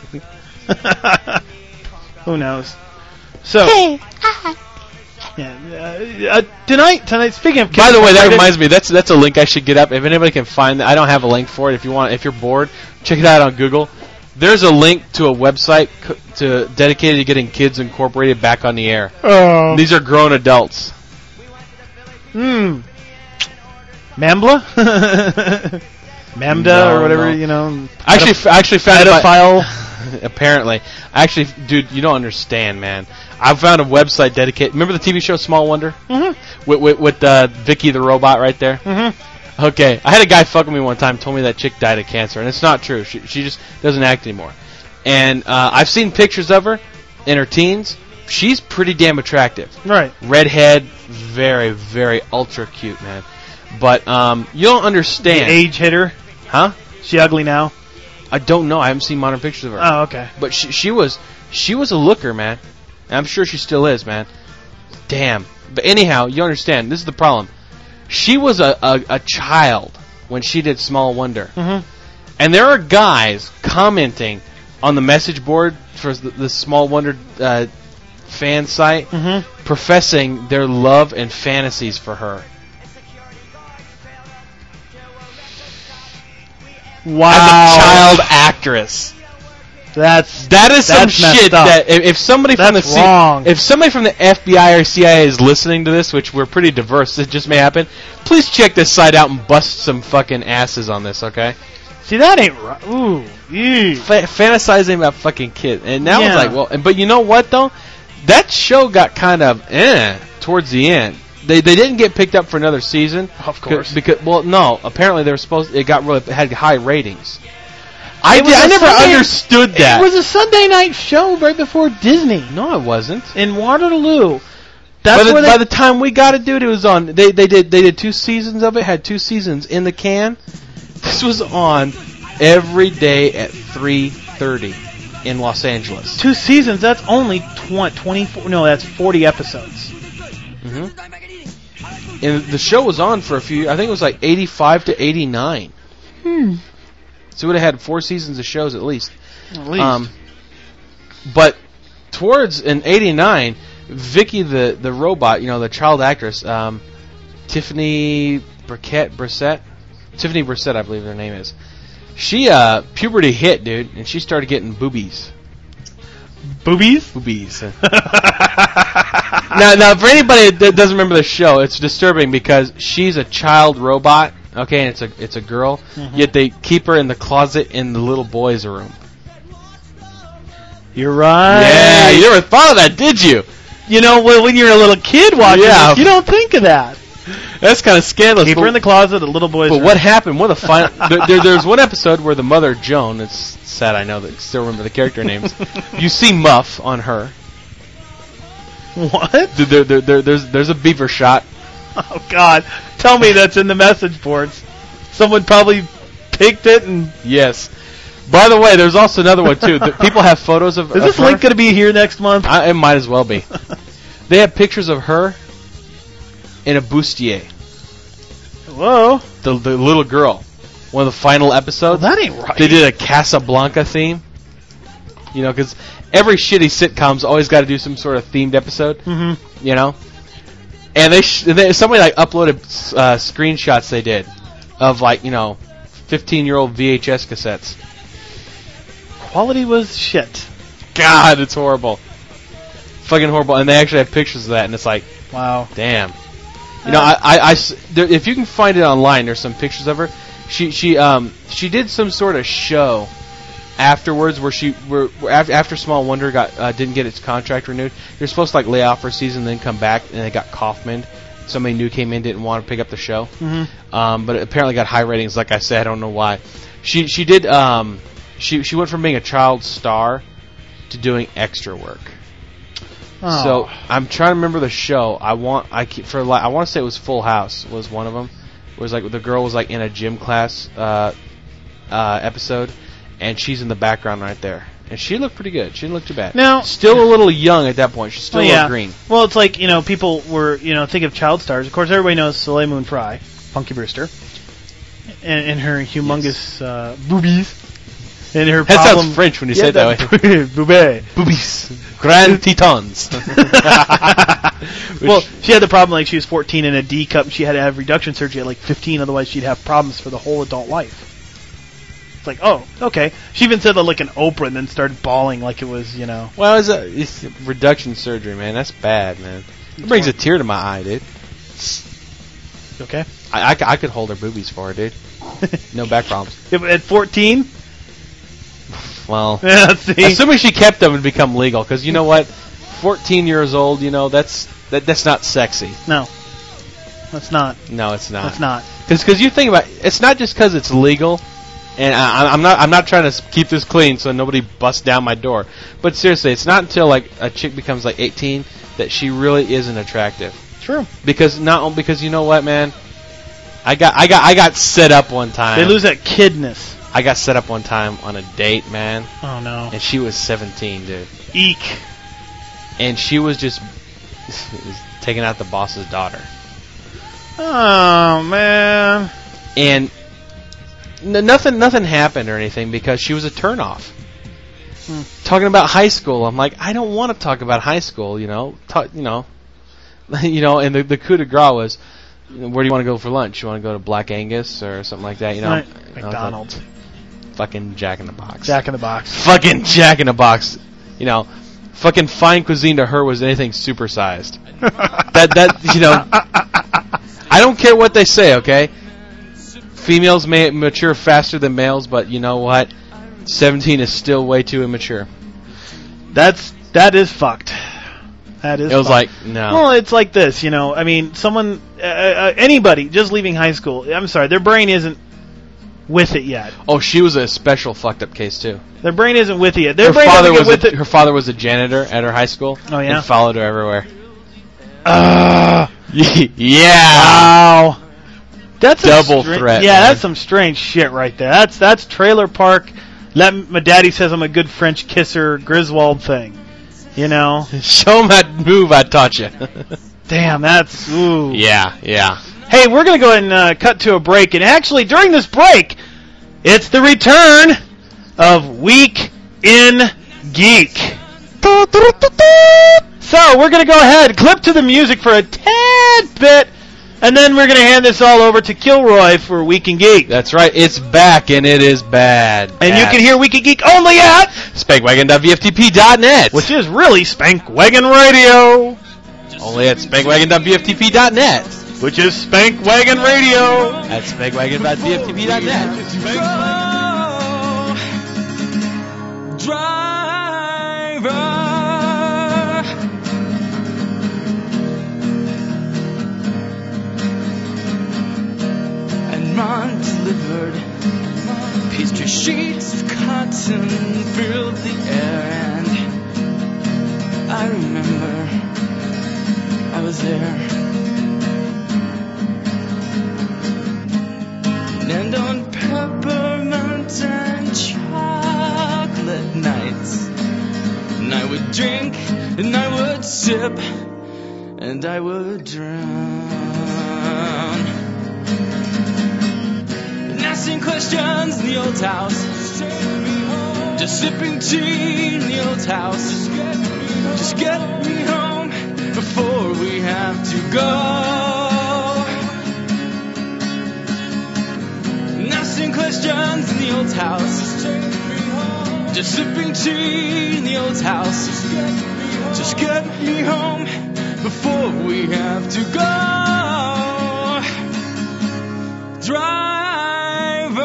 Who knows? So. Yeah, uh, uh, tonight, tonight. Speaking of, By the way, that Kids reminds me. That's that's a link I should get up. If anybody can find that, I don't have a link for it. If you want, if you're bored, check it out on Google. There's a link to a website co- to dedicated to getting Kids Incorporated back on the air. Oh. These are grown adults. Hmm. Mambla? Mamda No, or whatever, no. you know. I actually, f- I actually found it by- pedophile. Apparently, actually, dude, you don't understand, man. I found a website dedicated. Remember the T V show Small Wonder Mhm. with with, with uh, Vicky the robot right there? Mhm. Okay, I had a guy fucking me one time, told me that chick died of cancer, and it's not true. She she just doesn't act anymore. And uh, I've seen pictures of her in her teens. She's pretty damn attractive. Right. Redhead, very very ultra cute, man. But um, you don't The understand, age hitter. huh? She ugly now? I don't know. I haven't seen modern pictures of her. Oh, okay. But she she was she was a looker, man. And I'm sure she still is, man. Damn. But anyhow, you understand. This is the problem. She was a, a, a child when she did Small Wonder. Mhm. And there are guys commenting on the message board for the, the Small Wonder uh, fan site Mhm. professing their love and fantasies for her. Wow. As a child actress. That's That is some That's messed shit up. that if, if somebody from the That's C- wrong. if somebody from the F B I or C I A is listening to this, which we're pretty diverse, it just may happen. Please check this site out and bust some fucking asses on this, okay? See, that ain't right. Ooh. Ew. Fa- fantasizing about fucking kids, and that Yeah. was like, well, and, but you know what though? That show got kind of eh towards the end. they they didn't get picked up for another season. Of course. Because well, no, apparently they were supposed. It got really it had high ratings. I It was did, I a never Sunday- understood that. It was a Sunday night show right before Disney no, it wasn't. in Waterloo. That's by, the, where they, by the time we got it, dude, it was on. They they did they did two seasons of it. Had two seasons in the can. This was on every day at three thirty in Los Angeles. two seasons. That's only tw- twenty-four. No, that's forty episodes. Mm-hmm. And the show was on for a few. I think it was like eighty-five to eighty-nine. Hmm. So it would have had four seasons of shows at least. At least. Um, but towards in eighty-nine, Vicky the the robot, you know, the child actress, um, Tiffany Burkett Brissett, Tiffany Brissett, I believe her name is. She uh, puberty hit, dude, and she started getting boobies. Boobies? Boobies. now, now, for anybody that doesn't remember the show, it's disturbing because she's a child robot. Okay, and it's a it's a girl. Mhm. Yet they keep her in the closet in the little boy's room. You're right. Yeah, you never thought of that, did you? You know, when when you're a little kid watching Yeah. this, you don't think of that. That's kind of scandalous. Keep but- her in the closet, the little boy's But room. what happened? What a final! there, there, there's one episode where the mother Joan. It's sad, I know that I still remember the character names. You see Muff on her. What? There, there, there, there's there's a beaver shot. Oh, God. Tell me that's in the message boards. Someone probably picked it and... Yes. By the way, there's also another one too. The, people have photos of. Is of this her. link going to be here next month? I, it might as well be. They have pictures of her in a bustier. Whoa. The the little girl. One of the final episodes. Well, that ain't right. They did a Casablanca theme. You know, because every shitty sitcom's always got to do some sort of themed episode. Mm-hmm. You know, and they, sh- they somebody like uploaded uh, screenshots they did of like you know, fifteen year old V H S cassettes. Quality was shit. God, it's horrible. Fucking horrible. And they actually have pictures of that, and it's like, wow, damn. You know, I, I, I s- there, if you can find it online, there's some pictures of her. She, she, um, she did some sort of show afterwards where she, where, where after, after Small Wonder got uh, didn't get its contract renewed. They're supposed to like lay off for a season, then come back, and they got Kaufman. Somebody new came in, didn't want to pick up the show, Mm-hmm. um, but it apparently got high ratings. Like I said, I don't know why. She, she did, um, she, she went from being a child star to doing extra work. Oh. So I'm trying to remember the show. I want I keep, for like I want to say it was Full House was one of them. It was like the girl was like in a gym class uh, uh, episode, and she's in the background right there, and she looked pretty good. She didn't look too bad. Now- still a little young at that point. She's still Oh, a yeah. little green. Well, it's like, you know, people were, you know, think of child stars. Of course, everybody knows Soleil Moon Frye, Punky Brewster, and, and her humongous uh, boobies. And her That problem, sounds French when you yeah, say it that way. Boobie. Boobies, grand titans. Well, she had the problem like she was fourteen in a D cup. And she had to have reduction surgery at like fifteen, otherwise she'd have problems for the whole adult life. It's like, oh, okay. She even said that like an Oprah, and then started bawling like it was, you know. Well, it's a it's reduction surgery, man. That's bad, man. It brings a tear to my eye, dude. Okay. I, I, c- I could hold her boobies for her, dude. No back problems. If- At fourteen. Well, Yeah, see? assuming she kept them and become legal, because you know what, fourteen years old, you know that's that, that's not sexy. No, that's not. No, it's not. That's not. Because you think about it, it's not just because it's legal, and I, I'm not I'm not trying to s- keep this clean so nobody busts down my door. But seriously, it's not until like a chick becomes like eighteen that she really isn't attractive. True. Because not because you know what, man, I got I got I got set up one time. They lose that kidness. I got set up one time on a date, man. Oh no. And she was seventeen, dude. Eek. And she was just taking out the boss's daughter. Oh man. And n- nothing nothing happened or anything because she was a turnoff. Hmm. Talking about high school, I'm like, I don't want to talk about high school, you know. Ta- you know, you know. And the, the coup de grace was, you know, where do you want to go for lunch? You want to go to Black Angus or something like that, you know? Right. And I was like, McDonald's. fucking Jack in the Box. Jack in the Box. Fucking Jack in the Box. You know, fucking fine cuisine to her was anything supersized. that that you know, I don't care what they say. Okay, females may mature faster than males, but you know what? seventeen is still way too immature. That's that is fucked. That is It was fun. like, no. Well, it's like this, you know. I mean, someone, uh, uh, anybody just leaving high school, I'm sorry, their brain isn't with it yet. Oh, she was a special fucked up case, too. Their brain isn't with it yet. Their Her brain father, doesn't was get with a, it. her father was a janitor at her high school. Oh, yeah? And followed her everywhere. Uh, yeah. Wow. That's Double a stra- threat. Yeah, man. that's some strange shit right there. That's that's trailer park. Let m- my daddy says I'm a good French kisser, Griswold thing. You know. Show him that move I taught you. Damn, that's ooh. Yeah, yeah. Hey, we're gonna go ahead and uh, cut to a break, and actually during this break, it's the return of Week in Geek. So we're gonna go ahead, clip to the music for a tad bit, and then we're gonna hand this all over to Kilroy for Week in Geek. That's right. It's back, and it is bad. And you can hear Week in Geek only at spankwagon dot v f t p dot net, which is really Spankwagon Radio. Only at spankwagon dot v f t p dot net, which is Spankwagon Radio at spankwagon dot v f t p dot net. Driver. And mom delivered pastry sheets of cotton filled the air, and I remember I was there. And on peppermint and chocolate nights, and I would drink, and I would sip, and I would drown. And asking questions in the old house, just sipping tea in the old house. Just get me home before we have to go. Asking questions in the old house, just sipping tea in the old house. Just get me home before we have to go. Driver.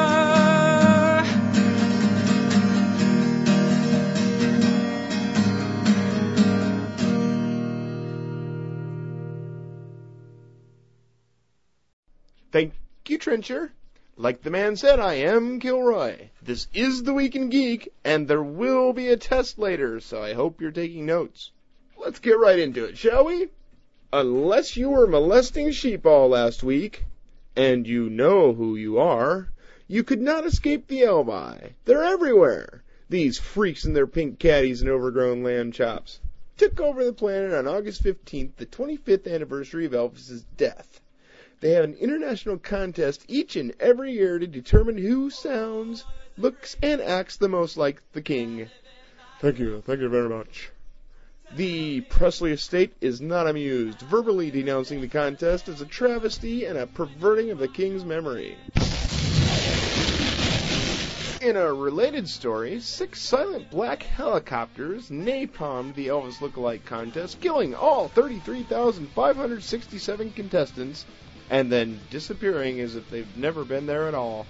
Thank you, Trencher. Like the man said, I am Kilroy. This is the Week in Geek, and there will be a test later, so I hope you're taking notes. Let's get right into it, shall we? Unless you were molesting sheep all last week, and you know who you are, you could not escape the Elvi. They're everywhere. These freaks in their pink caddies and overgrown lamb chops took over the planet on August fifteenth, the twenty-fifth anniversary of Elvis's death. They have an international contest each and every year to determine who sounds, looks, and acts the most like the king. Thank you. Thank you very much. The Presley estate is not amused, verbally denouncing the contest as a travesty and a perverting of the king's memory. In a related story, six silent black helicopters napalmed the Elvis lookalike contest, killing all thirty-three thousand five hundred sixty-seven contestants, and then disappearing as if they've never been there at all.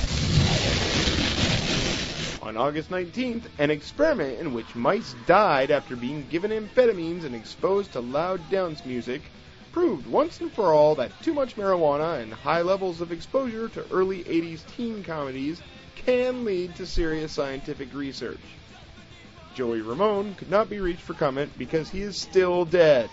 On August nineteenth, an experiment in which mice died after being given amphetamines and exposed to loud dance music proved once and for all that too much marijuana and high levels of exposure to early eighties teen comedies can lead to serious scientific research. Joey Ramone could not be reached for comment because he is still dead.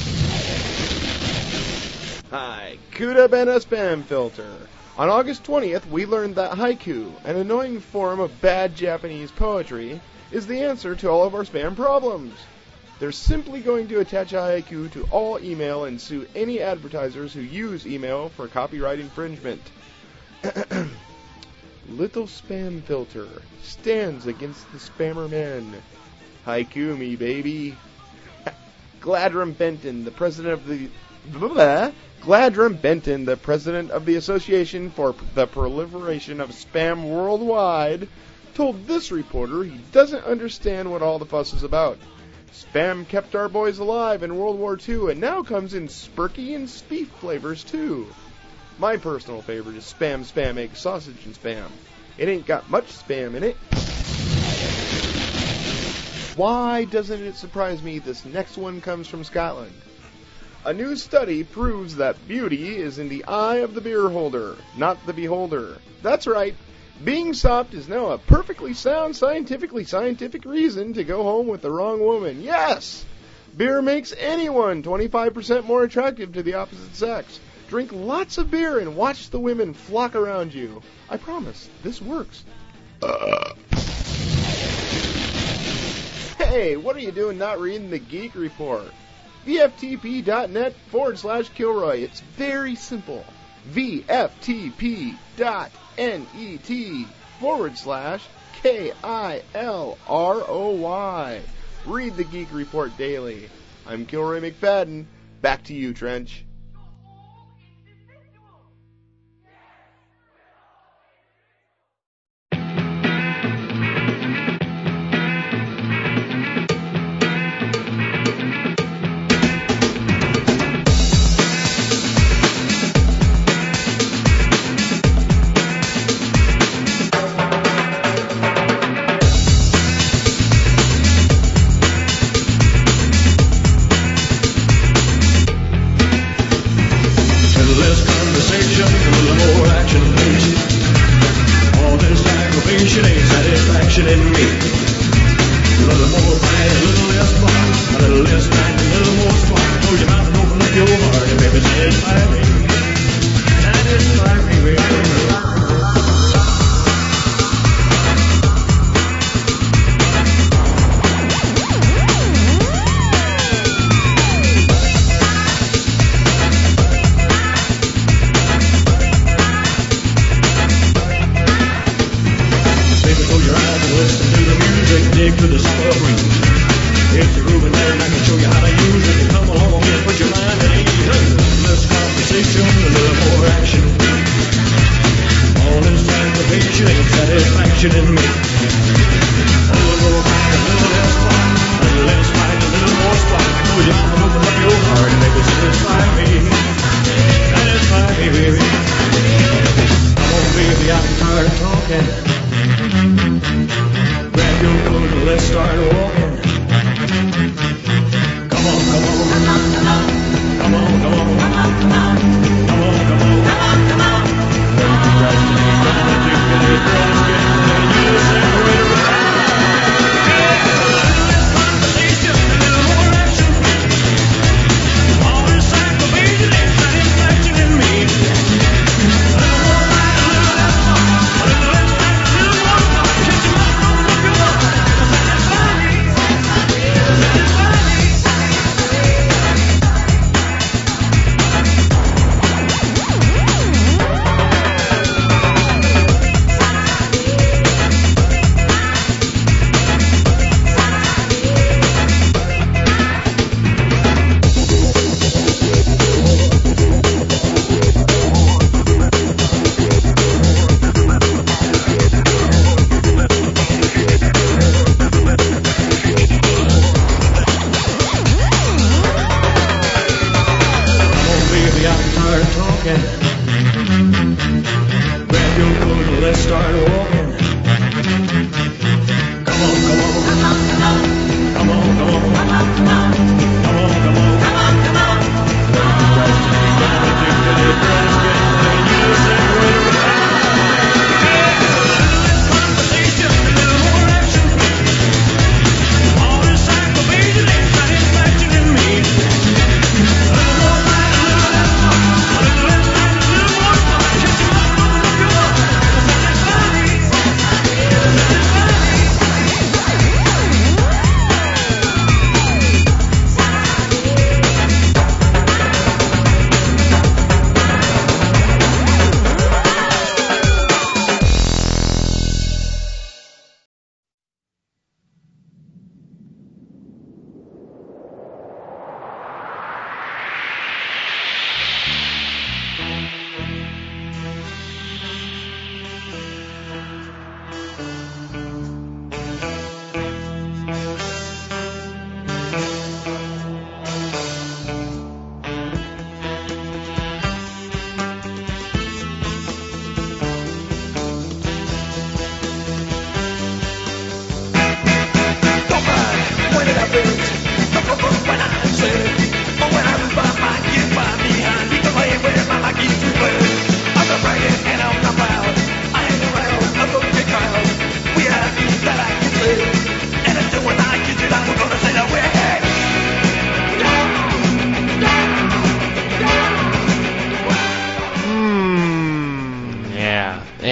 Hi, could have been a spam filter. On August twentieth, we learned that haiku, an annoying form of bad Japanese poetry, is the answer to all of our spam problems. They're simply going to attach a haiku to all email and sue any advertisers who use email for copyright infringement. Little spam filter stands against the spammer men. Haiku me, baby. Gladrum Benton, the president of the... Blah, Gladrum Benton, the president of the Association for the Proliferation of Spam Worldwide, told this reporter he doesn't understand what all the fuss is about. Spam kept our boys alive in World War Two and now comes in Spurky and Speef flavors too. My personal favorite is Spam Spam Egg Sausage and Spam. It ain't got much spam in it. why doesn't it surprise me this next one comes from Scotland? A new study proves that beauty is in the eye of the beer holder, not the beholder. That's right. Being soft is now a perfectly sound, scientifically scientific reason to go home with the wrong woman. Yes! Beer makes anyone twenty-five percent more attractive to the opposite sex. Drink lots of beer and watch the women flock around you. I promise, this works. Uh. Hey, what are you doing not reading the Geek Report? VFTP.net forward slash Kilroy. It's very simple. VFTP.net forward slash K I L R O Y. Read the Geek Report daily. I'm Kilroy McFadden. Back to you, Trench.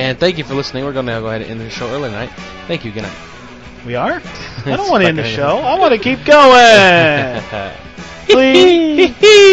And thank you for listening. We're going to go ahead and end the show early tonight. Thank you. Good night. We are? I don't want to end the show. I want to keep going. Please.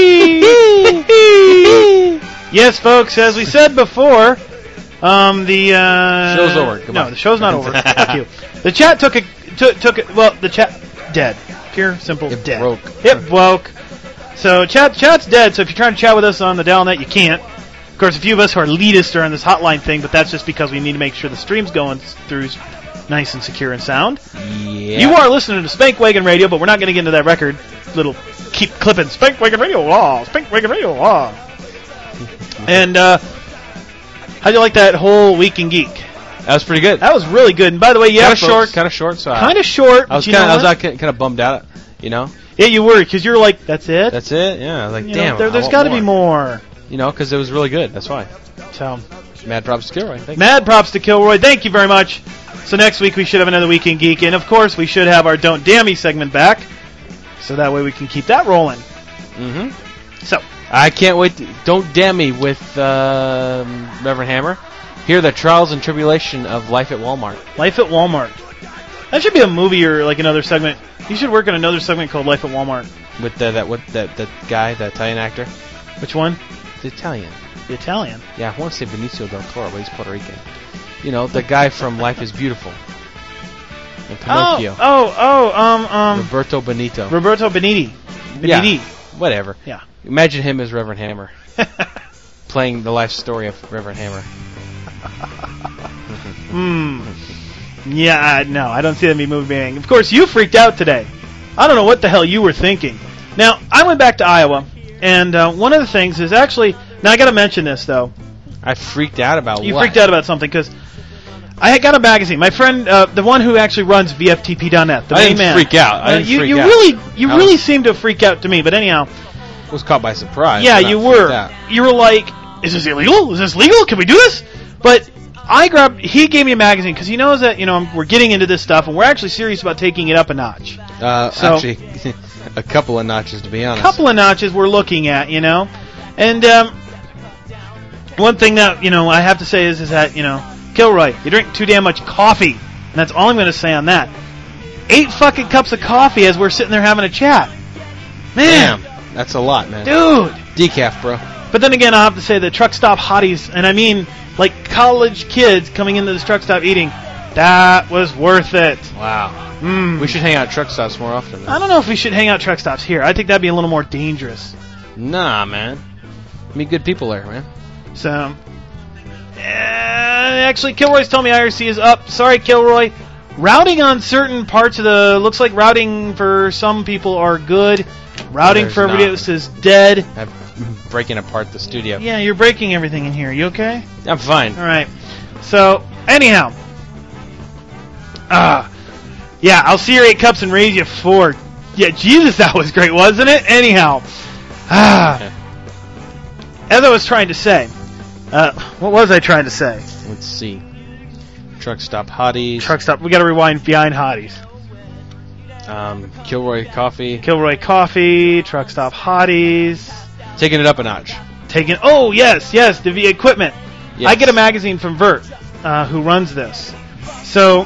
Yes, folks, as we said before, um, the... Uh, show's over. Goodbye. No, the show's not over. Fuck you. The chat took a... Took, took it. Well, the chat... Dead. Pure, simple, it dead. broke. It broke. So chat, chat's dead, so if you're trying to chat with us on the Dalnet, you can't. Of course, a few of us who are elitists are on this hotline thing, but that's just because we need to make sure the stream's going through nice and secure and sound. Yeah. You are listening to Spank Wagon Radio, but we're not going to get into that record. Little keep clipping Spank Wagon Radio, ah, Spank Wagon Radio, ah. And uh, how'd you like that whole Week in Geek? That was pretty good. That was really good. And by the way, yeah, kind of short, kind of short. So kind of short. I was kind of, I was uh, kind of bummed out, you know. Yeah, you were, because you're like, that's it. That's it. Yeah, I was like, you damn. Know, there, there's got to be more. You know, because it was really good. That's why. So, mad props to Kilroy. Thank mad you. props to Kilroy. Thank you very much. So next week we should have another Week in Geek, and of course we should have our Don't Damn Me segment back, so that way we can keep that rolling. Mm-hmm. So I can't wait. To, Don't Damn Me with uh, Reverend Hammer. Hear the trials and tribulation of life at Walmart. Life at Walmart. That should be a movie or like another segment. You should work on another segment called Life at Walmart. With the, that what that that guy, that Italian actor. Which one? The Italian. The Italian. Yeah, I want to say Benicio del Toro, but he's Puerto Rican. You know, the guy from Life is Beautiful. And Pinocchio. Oh, oh, oh, um, um. Roberto Benito. Roberto Beniti. Beniti. Yeah, whatever. Yeah. Imagine him as Reverend Hammer. Playing the life story of Reverend Hammer. Hmm. Yeah, no, I don't see that movie being. Of course, you freaked out today. I don't know what the hell you were thinking. Now, I went back to Iowa, and uh, one of the things is actually... Now, I got to mention this, though. I freaked out about you what? You freaked out about something, because I had got a magazine. My friend, uh, the one who actually runs V F T P dot net, the I main didn't man. freak out. I uh, didn't you, freak you out. really, you I really was, seemed to freak out to me, but anyhow... was caught by surprise. Yeah, you were. You were like, is this illegal? Is this legal? Can we do this? But... I grabbed. He gave me a magazine because he knows that you know we're getting into this stuff and we're actually serious about taking it up a notch. Uh, so, actually, a couple of notches to be honest. A couple of notches we're looking at, you know, and um, one thing that you know I have to say is is that you know Kilroy, you drink too damn much coffee, and that's all I'm going to say on that. Eight fucking cups of coffee as we're sitting there having a chat. Man, damn, that's a lot, man. Dude, decaf, bro. But then again, I'll have to say the truck stop hotties, and I mean. Like college kids coming into this truck stop eating, that was worth it. Wow. Mm. We should hang out at truck stops more often. Man. I don't know if we should hang out truck stops here. I think that'd be a little more dangerous. Nah, man. Meet good people there, man. So, uh, actually, Kilroy's telling me I R C is up. Sorry, Kilroy. Routing on certain parts of the... Looks like routing for some people are good. Routing There's for everybody not. else is dead. I'm breaking apart the studio. Yeah, you're breaking everything in here. You okay? I'm fine. All right. So, anyhow. Ah. Uh, yeah, I'll see your eight cups and raise you four. Yeah, Jesus, that was great, wasn't it? Anyhow. Ah. As I was trying to say. Uh, what was I trying to say? Let's see. Truck stop hotties. Truck stop. We got to rewind behind hotties. Um, Kilroy Coffee. Kilroy Coffee. Truck stop hotties. Taking it up a notch. Taking. Oh yes, yes. The v equipment. Yes. I get a magazine from Vert, uh, who runs this. So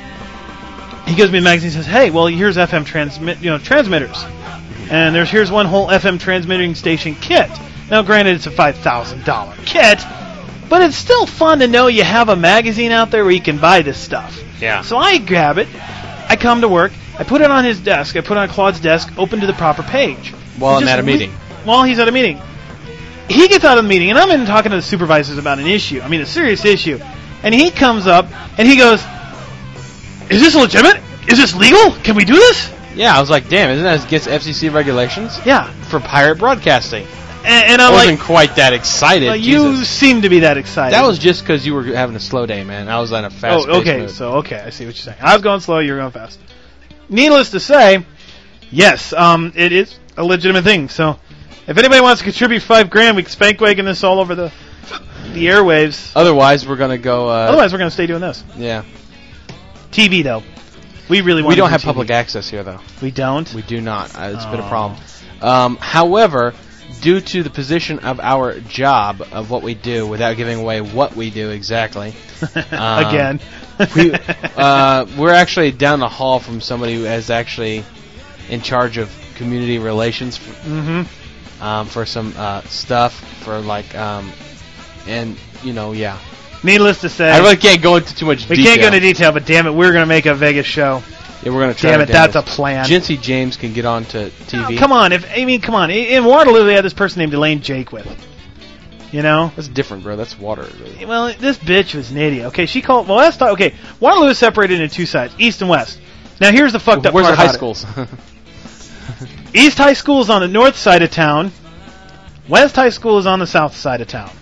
he gives me a magazine. and Says, "Hey, well, here's F M transmit, you know, transmitters, and there's here's one whole F M transmitting station kit. Now, granted, it's a five thousand dollar kit, but it's still fun to know you have a magazine out there where you can buy this stuff. Yeah. So I grab it. I come to work. I put it on his desk. I put it on Claude's desk, open to the proper page. While I'm Just at a meeting. Re- while he's at a meeting. He gets out of the meeting, and I'm in talking to the supervisors about an issue. I mean, a serious issue. And he comes up, and he goes, is this legitimate? Is this legal? Can we do this? Yeah, I was like, damn, isn't that against F C C regulations? Yeah. For pirate broadcasting. And, and I'm I wasn't like, quite that excited. well, you Jesus. seem to be that excited. That was just because you were having a slow day, man. I was on a fast Oh, okay, mood. so, okay, I see what you're saying. I was going slow, you were going fast. Needless to say, yes, um, it is a legitimate thing. So, if anybody wants to contribute five grand, we can spank wagon this all over the the airwaves. Otherwise, we're gonna go. Uh, Otherwise, we're gonna stay doing this. Yeah. T V though, we really want. We don't do have T V. public access here, though. We don't. We do not. Uh, it's oh. been a problem. Um, however, due to the position of our job of what we do, without giving away what we do exactly. um, Again. we, uh, we're actually down the hall from somebody who is actually in charge of community relations for, mm-hmm. um, for some uh, stuff for like, um, and you know, yeah. Needless to say, I really can't go into too much we detail. can't go into detail, but damn it, we're going to make a Vegas show. Yeah, we're going to try. Damn to it, that's a this. plan. Jinsey James can get on to T V. Oh, come on, if I mean, come on. In Waterloo, they had this person named Elaine Jakewith. You know? That's different, bro. That's water. Well, this bitch was an idiot. Okay, she called. Well, let's talk. Okay, Waterloo is separated into two sides, east and west. Now, here's the fucked up Where's part the high about schools? it. East High School is on the north side of town. West High School is on the south side of town.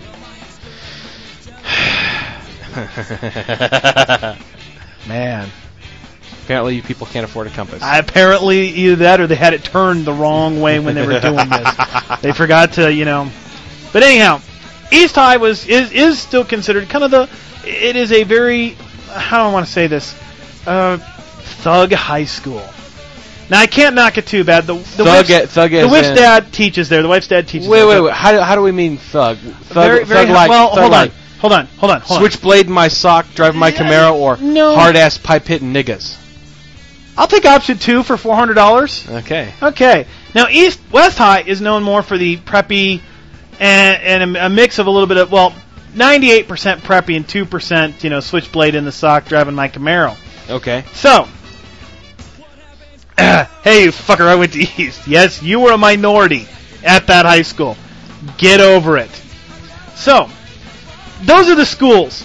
Man. Apparently, you people can't afford a compass. I, apparently, either that or they had it turned the wrong way when they were doing this. They forgot to, you know. But anyhow, East High was is is still considered kind of the. It is a very, how do I want to say this, uh, thug high school. Now I can't knock it too bad. The the thug wife's, it, thug the wife's dad teaches there. The wife's dad teaches. Wait, there. wait, wait. How do, how do we mean thug? Thug, very, very thug like. well, thug hold like on, hold on, hold on, hold on. Switchblade in my sock, driving my Camaro, or no. hard ass pipe hitting niggas. I'll take option two for four hundred dollars. Okay. Okay. Now East West High is known more for the preppy and, and a, a mix of a little bit of well, ninety-eight percent preppy and two percent you know switchblade in the sock, driving my Camaro. Okay. So. Hey, you fucker, I went to East. Yes, you were a minority at that high school. Get over it. So, those are the schools.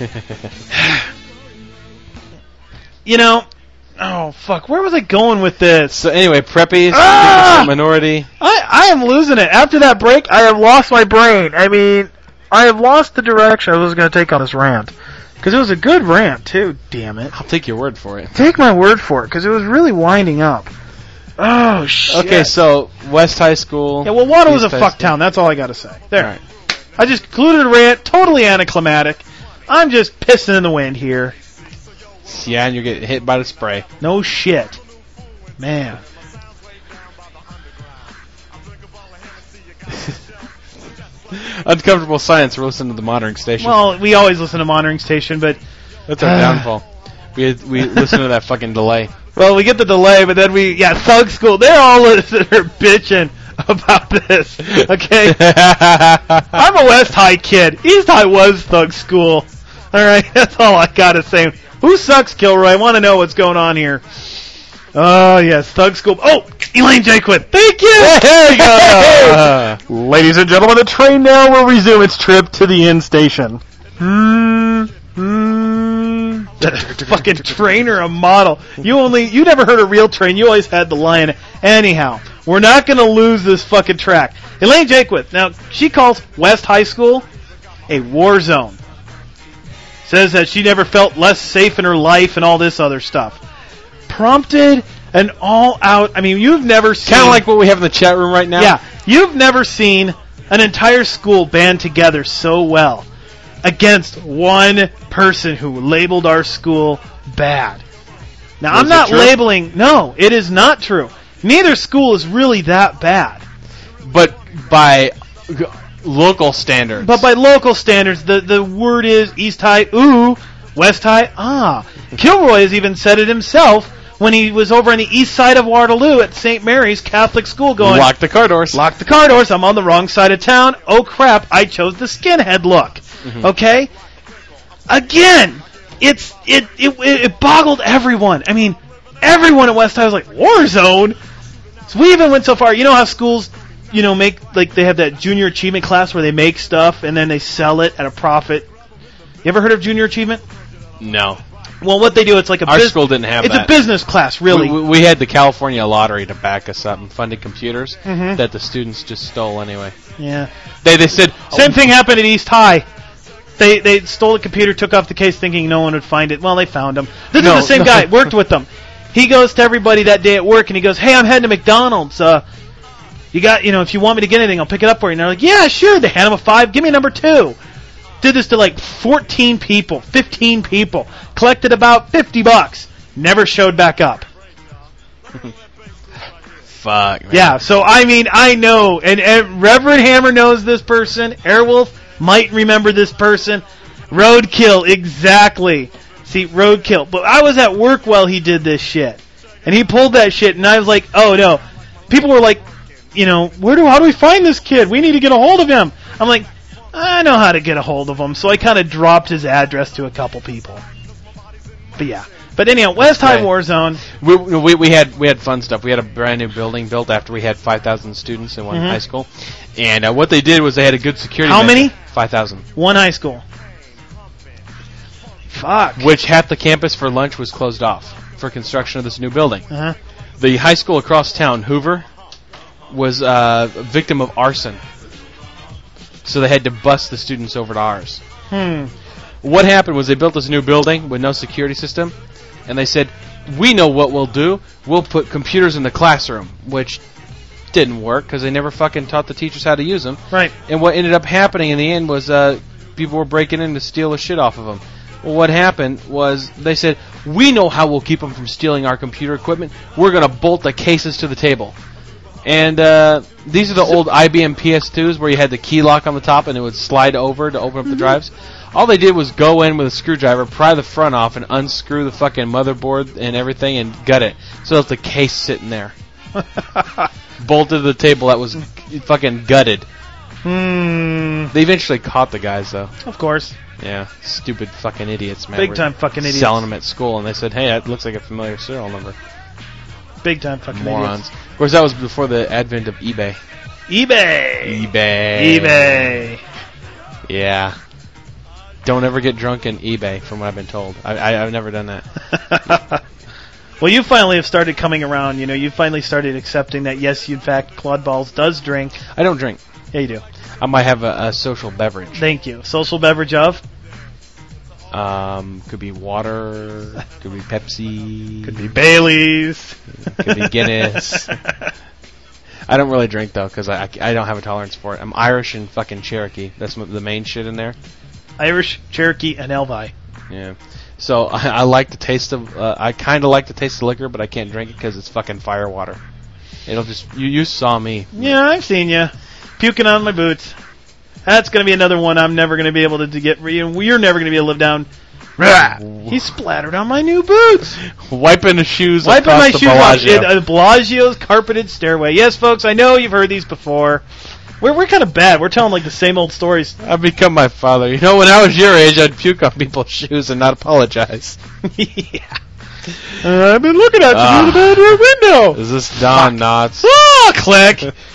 You know, oh, fuck, where was I going with this? So, anyway, preppies, ah! minority. I, I am losing it. After that break, I have lost my brain. I mean, I have lost the direction I was going to take on this rant. Because it was a good rant, too, damn it. I'll take your word for it. Take my word for it, because it was really winding up. Oh, shit. Okay, so, West High School. Yeah, well, Water was a East High fuck School. town, that's all I gotta say. There. All right. I just concluded a rant, totally anticlimactic. I'm just pissing in the wind here. Yeah, and you're getting hit by the spray. No shit. Man. Uncomfortable Science, we're listening to the Monitoring Station. Well, we always listen to Monitoring Station, but... That's our downfall. We we listen to that fucking delay. Well, we get the delay, but then we... Yeah, Thug School, they're all listening, they're bitching about this, okay? I'm a West High kid. East High was Thug School. Alright, that's all I gotta say. Who sucks, Kilroy? I want to know what's going on here. Oh, yes, Thug School. Oh, Elaine Jakewith. Thank you! There you go! Ladies and gentlemen, the train now will resume its trip to the end station. Hmm. Hmm. Fucking train or a model. You only, you never heard a real train. You always had the lion. Anyhow, we're not going to lose this fucking track. Elaine Jakewith. Now, she calls West High School a war zone. Says that she never felt less safe in her life and all this other stuff. Prompted an all-out... I mean, you've never seen... Kind of like what we have in the chat room right now. Yeah. You've never seen an entire school band together so well against one person who labeled our school bad. Now, Was I'm it not true? labeling... No, it is not true. Neither school is really that bad. But by g- local standards. But by local standards, the, the word is East High, ooh, West High, ah. Kilroy has even said it himself when he was over on the east side of Waterloo at Saint Mary's Catholic School going, Lock the car doors. Lock the car doors, I'm on the wrong side of town. Oh crap, I chose the skinhead look. Mm-hmm. Okay? Again, it's it, it it boggled everyone. I mean, everyone at West High was like, Warzone? So we even went so far, you know how schools, you know, make, like, they have that junior achievement class where they make stuff and then they sell it at a profit. You ever heard of junior achievement? No. Well, what they do, it's like a Our bus- school didn't have it's that. It's a business class, really. We, we, we had the California lottery to back us up and funded computers Mhm. that the students just stole anyway. Yeah. They they said Same thing happened at East High. They they stole a computer, took off the case thinking no one would find it. Well, they found him. This No, is the same no. guy. Worked with them. He goes to everybody that day at work and he goes, "Hey, I'm heading to McDonald's. Uh, you got, you know, if you want me to get anything, I'll pick it up for you." And they're like, "Yeah, sure." They hand him a five. Give me number two. Did this to like fourteen people, fifteen people. Collected about fifty bucks. Never showed back up. fuck, man. Yeah, so I mean, I know, and, and Reverend Hammer knows this person. Airwolf might remember this person. Roadkill, exactly. See, Roadkill. But I was at work while he did this shit, and he pulled that shit, and I was like, oh no. People were like, you know, where do how do we find this kid? We need to get a hold of him. I'm like, I know how to get a hold of him, so I kind of dropped his address to a couple people. But yeah. But anyhow, West High Right. Warzone. We, we we had we had fun stuff. We had a brand new building built after we had five thousand students in one Mhm. high school, and uh, what they did was they had a good security. How measure. many? Five thousand. One high school. Fuck. Which half the campus for lunch was closed off for construction of this new building. Uh-huh. The high school across town, Hoover, was uh, a victim of arson, so they had to bus the students over to ours. Hmm. What happened was they built this new building with no security system, and they said, we know what we'll do. We'll put computers in the classroom, which didn't work because they never fucking taught the teachers how to use them. Right. And what ended up happening in the end was uh, people were breaking in to steal the shit off of them. Well, what happened was they said, we know how we'll keep them from stealing our computer equipment. We're going to bolt the cases to the table. And uh, these are the old I B M P S twos where you had the key lock on the top and it would slide over to open up the drives. All they did was go in with a screwdriver, pry the front off, and unscrew the fucking motherboard and everything and gut it. So that's the case sitting there. Bolted to the table that was fucking gutted. Hmm. They eventually caught the guys, though. Of course. Yeah, stupid fucking idiots, man. Big We're time fucking idiots. Selling them at school, and they said, hey, that looks like a familiar serial number. Big time fucking Morons. idiots. Of course, that was before the advent of eBay. eBay. eBay. eBay. Yeah. Don't ever get drunk in eBay, from what I've been told. I, I, I've never done that. Well, you finally have started coming around. You know, you finally started accepting that, yes, in fact, Claude Balls does drink. I don't drink. Yeah, you do. I might have a, a social beverage. Thank you. Social beverage of? Um, could be water, could be Pepsi. Could be Bailey's. Could be Guinness. I don't really drink, though, because I, I, I don't have a tolerance for it. I'm Irish and fucking Cherokee. That's m- the main shit in there. Irish, Cherokee, and Elvi. Yeah. So I, I like the taste of, uh, I kind of like the taste of liquor, but I can't drink it because it's fucking fire water. It'll just, you, you saw me. Yeah, I've seen you. Puking on my boots. That's going to be another one I'm never going to be able to, to get, you know, you're never going to be able to live down. He splattered on my new boots. Wiping the shoes Wiping across my the shoes off. Bellagio. It, uh, Bellagio's carpeted stairway. Yes, folks, I know you've heard these before. We're we're kind of bad. We're telling like the same old stories. I've become my father. You know, when I was your age, I'd puke on people's shoes and not apologize. Yeah. Uh, I've been looking at you Ah. through the bedroom window. Is this Don Knotts? Oh, click.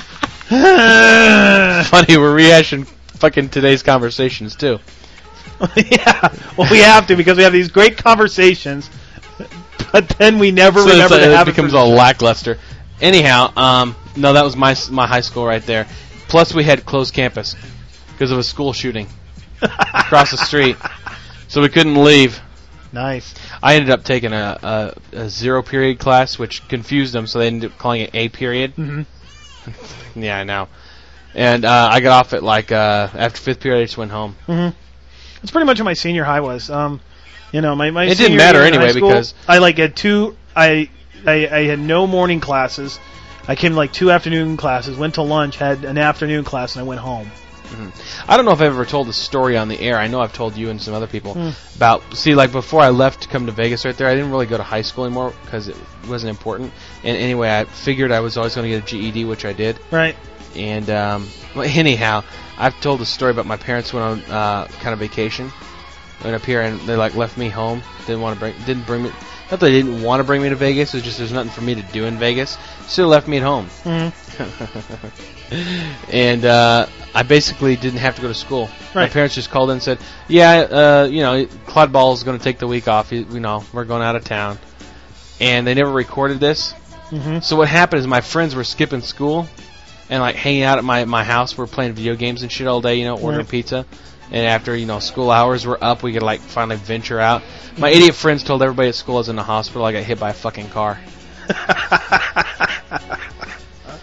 Funny, we're rehashing fucking today's conversations, too. Yeah. Well, we have to because we have these great conversations, but then we never So remember it's, to uh, have it it becomes for- all lackluster. Anyhow, um, no, that was my my high school right there. Plus, we had closed campus because of a school shooting across the street, so we couldn't leave. Nice. I ended up taking a, a, a zero period class, which confused them, so they ended up calling it A period. Mm-hmm. Yeah, I know. And uh, I got off at like uh, after fifth period, I just went home. Mm-hmm. That's pretty much what my senior high was. Um, you know, my my It senior didn't matter year in anyway high school, because- I like had two. I, I I had no morning classes. I came to like two afternoon classes. Went to lunch, had an afternoon class, and I went home. Mm-hmm. I don't know if I've ever told this story on the air. I know I've told you and some other people Mm. about. See, like before I left to come to Vegas, right there, I didn't really go to high school anymore because it wasn't important. And anyway, I figured I was always going to get a G E D, which I did. Right. And um, well, anyhow, I've told the story about my parents went on uh, kind of vacation, went up here, and they like left me home. Didn't want to bring, didn't bring me. Not that they didn't want to bring me to Vegas. It was just there's nothing for me to do in Vegas, so they left me at home. Mm-hmm. And uh, I basically didn't have to go to school. My Right. parents just called in and said, "Yeah, uh, you know, Claude Ball is going to take the week off. You, you know, we're going out of town." And they never recorded this. Mm-hmm. So what happened is my friends were skipping school and like hanging out at my, my house. We're playing video games and shit all day, you know, ordering Right. pizza. And after, you know, school hours were up, we could like finally venture out. My idiot friends told everybody at school I was in the hospital. I got hit by a fucking car.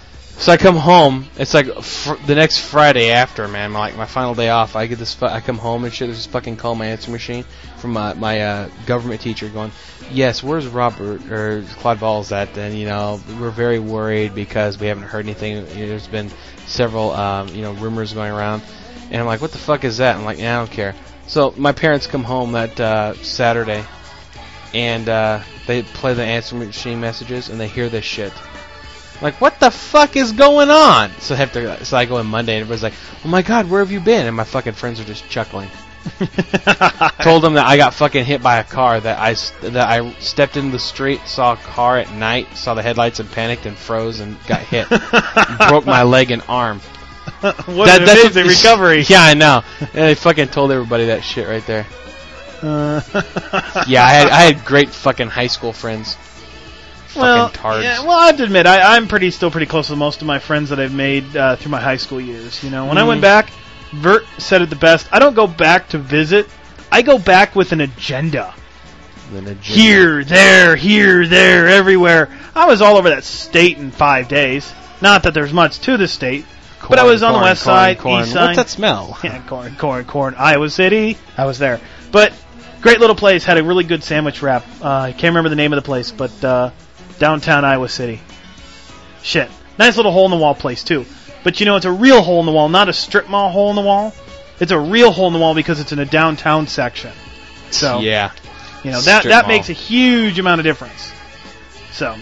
So I come home. It's like fr- the next Friday after, man. My, like my final day off. I get this. Fu- I come home and shit. There's this fucking call on my answer machine from my, my uh, government teacher going, "Yes, where's Robert or Claude Balls at?" And you know, we're very worried because we haven't heard anything. You know, there's been several, um, you know, rumors going around. And I'm like, "What the fuck is that?" I'm like, "Yeah, I don't care." So my parents come home that uh, Saturday, and uh, they play the answer machine messages, and they hear this shit. Like, what the fuck is going on? So I have to. So I go in Monday, and everybody's like, "Oh my god, where have you been?" And my fucking friends are just chuckling. Told them that I got fucking hit by a car. That I that I stepped into the street, saw a car at night, saw the headlights, and panicked and froze and got hit, and broke my leg and arm. What that, an amazing recovery! Yeah, I know. And they fucking told everybody that shit right there. Uh. Yeah, I had I had great fucking high school friends. Well, fucking tards. Yeah, well, I have to admit, I, I'm pretty still pretty close with most of my friends that I've made uh, through my high school years. You know, when mm. I went back, Vert said it the best. I don't go back to visit. I go back with an agenda. An agenda. Here, there, here, there, everywhere. I was all over that state in five days. Not that there's much to the state, corn, but I was on corn, the west corn, side, corn. east side. What's that smell? Yeah, corn, corn, corn. Iowa City. I was there, but great little place. Had a really good sandwich wrap. Uh, I can't remember the name of the place, but uh, downtown Iowa City. Shit, nice little hole in the wall place too. But you know, it's a real hole in the wall, not a strip mall hole in the wall. It's a real hole in the wall because it's in a downtown section. So yeah, you know that strip that mall. makes a huge amount of difference. So.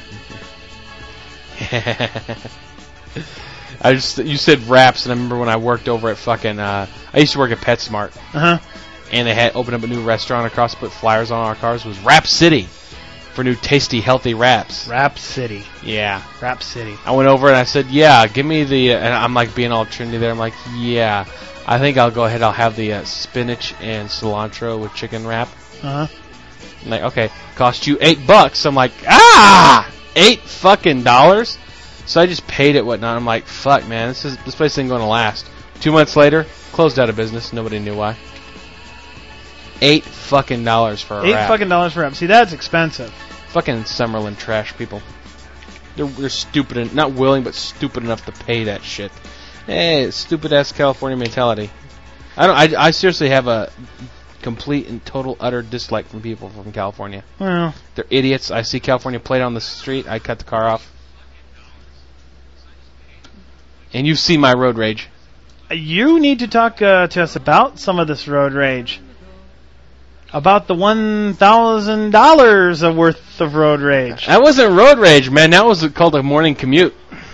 I just you said wraps, and I remember when I worked over at fucking. Uh, I used to work at PetSmart, uh huh, and they had opened up a new restaurant across, put flyers on our cars. It was Wrap City for new tasty, healthy wraps. Wrap City. Yeah, Wrap City. I went over and I said, "Yeah, give me the." Uh, and I'm like being all trendy there. I'm like, "Yeah, I think I'll go ahead. I'll have the uh, spinach and cilantro with chicken wrap." Uh huh. I'm like, okay, cost you eight bucks. I'm like, ah, eight fucking dollars. So I just paid it, whatnot. I'm like, fuck, man, this is this place ain't going to last. Two months later, closed out of business. Nobody knew why. Eight fucking dollars for a Eight wrap. fucking dollars for a wrap. See, that's expensive. Fucking Summerlin trash people. They're, they're stupid, and not willing, but stupid enough to pay that shit. Hey, stupid ass California mentality. I don't. I, I seriously have a complete and total utter dislike from people from California. Well, they're idiots. I see California plate on the street, I cut the car off. And you've seen my road rage. You need to talk uh, to us about some of this road rage. About the one thousand dollars of worth of road rage. That wasn't road rage, man. That was called a morning commute.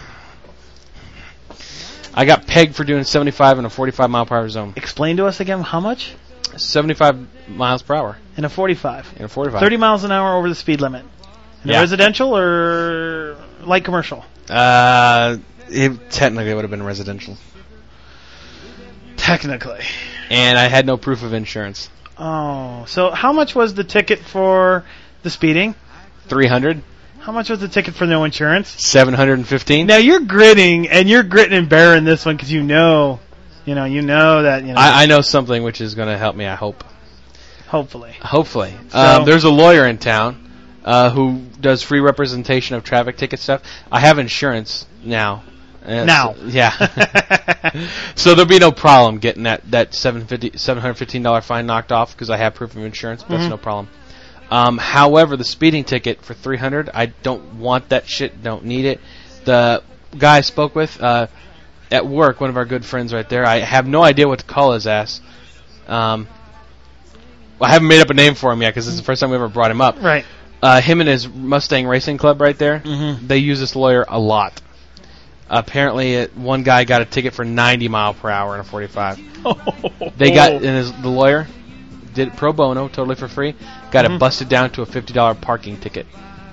I got pegged for doing seventy-five in a forty-five mile per hour zone. Explain to us again how much? seventy-five miles per hour. In a forty-five. In a forty-five. thirty miles an hour over the speed limit. In yeah. a residential or light commercial? Uh, it technically would have been residential. Technically. And I had no proof of insurance. Oh, so how much was the ticket for the speeding? three hundred. How much was the ticket for no insurance? seven hundred fifteen. Now you're gritting, and you're gritting and bearing this one because you know, you know, you know that, you know. I, I know something which is going to help me, I hope. Hopefully. Hopefully. So, um, there's a lawyer in town uh, who does free representation of traffic ticket stuff. I have insurance now. Uh, now. So, yeah. So there'll be no problem getting that, that seven hundred fifteen dollars fine knocked off because I have proof of insurance. But mm-hmm. That's no problem. Um, however, the speeding ticket for three hundred dollars, I don't want that shit, don't need it. The guy I spoke with uh, at work, one of our good friends right there, I have no idea what to call his ass. Um, I haven't made up a name for him yet because this is the first time we ever brought him up. Right. Uh, him and his Mustang Racing Club right there, mm-hmm. they use this lawyer a lot. Apparently, uh, one guy got a ticket for ninety mile per hour in a forty-five. They got, and his, the lawyer did it pro bono, totally for free, got mm-hmm. it busted down to a fifty dollars parking ticket.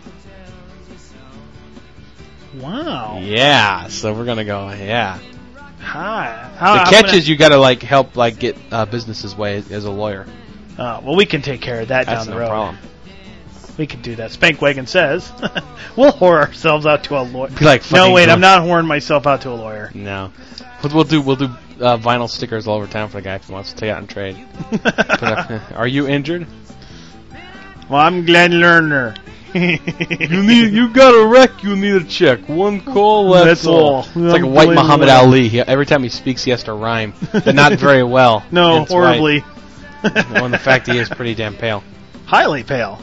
Wow. Yeah, so we're going to go, yeah. Hi. How, the catch gonna... is you got to like help like get uh, businesses way as, as a lawyer. Uh, well, we can take care of that That's down the no road. Problem. We can do that. Spankwagon says we'll whore ourselves out to a lawyer. Be like no, wait, I'm not whoring myself out to a lawyer. No, we'll, we'll do we'll do uh, vinyl stickers all over town for the guy if he wants to take out and trade. Put up, are you injured? Well, I'm Glenn Lerner. you need, you got a wreck. You need a check. One call. That's, That's all. all. It's like a white Muhammad Ali. He, every time he speaks, he has to rhyme, but not very well. No, That's horribly. Right. No, and the fact he is pretty damn pale. Highly pale.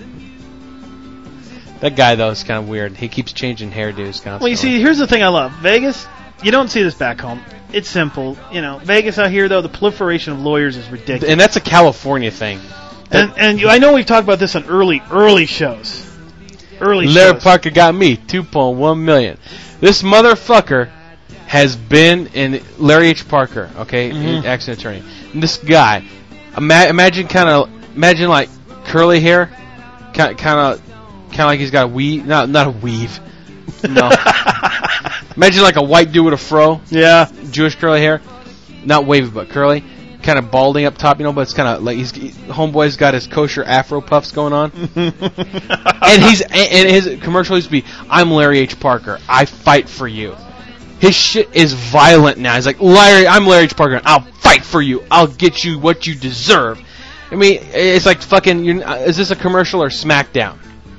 That guy though is kind of weird. He keeps changing hairdos constantly. Well, you see, here's the thing I love. Vegas, you don't see this back home. It's simple. You know, Vegas out here, though, the proliferation of lawyers is ridiculous. And that's a California thing. And and you, I know we've talked about this on early, early shows. Early Larry shows. Parker got me, two point one million dollars. This motherfucker has been in Larry H. Parker, okay, Mhm. accident attorney. And this guy, ima- imagine kind of, imagine like curly hair, kind kind of, kind of like he's got a weave, not not a weave, no. Imagine like a white dude with a fro. Yeah. Jewish curly hair. Not wavy, but curly. Kind of balding up top, you know, but it's kind of like he's, he, homeboy's got his kosher afro puffs going on. And he's and, and his commercial used to be, I'm Larry H. Parker. I fight for you. His shit is violent now. He's like, Larry, I'm Larry H. Parker. I'll fight for you. I'll get you what you deserve. I mean, it's like fucking, you're, is this a commercial or SmackDown?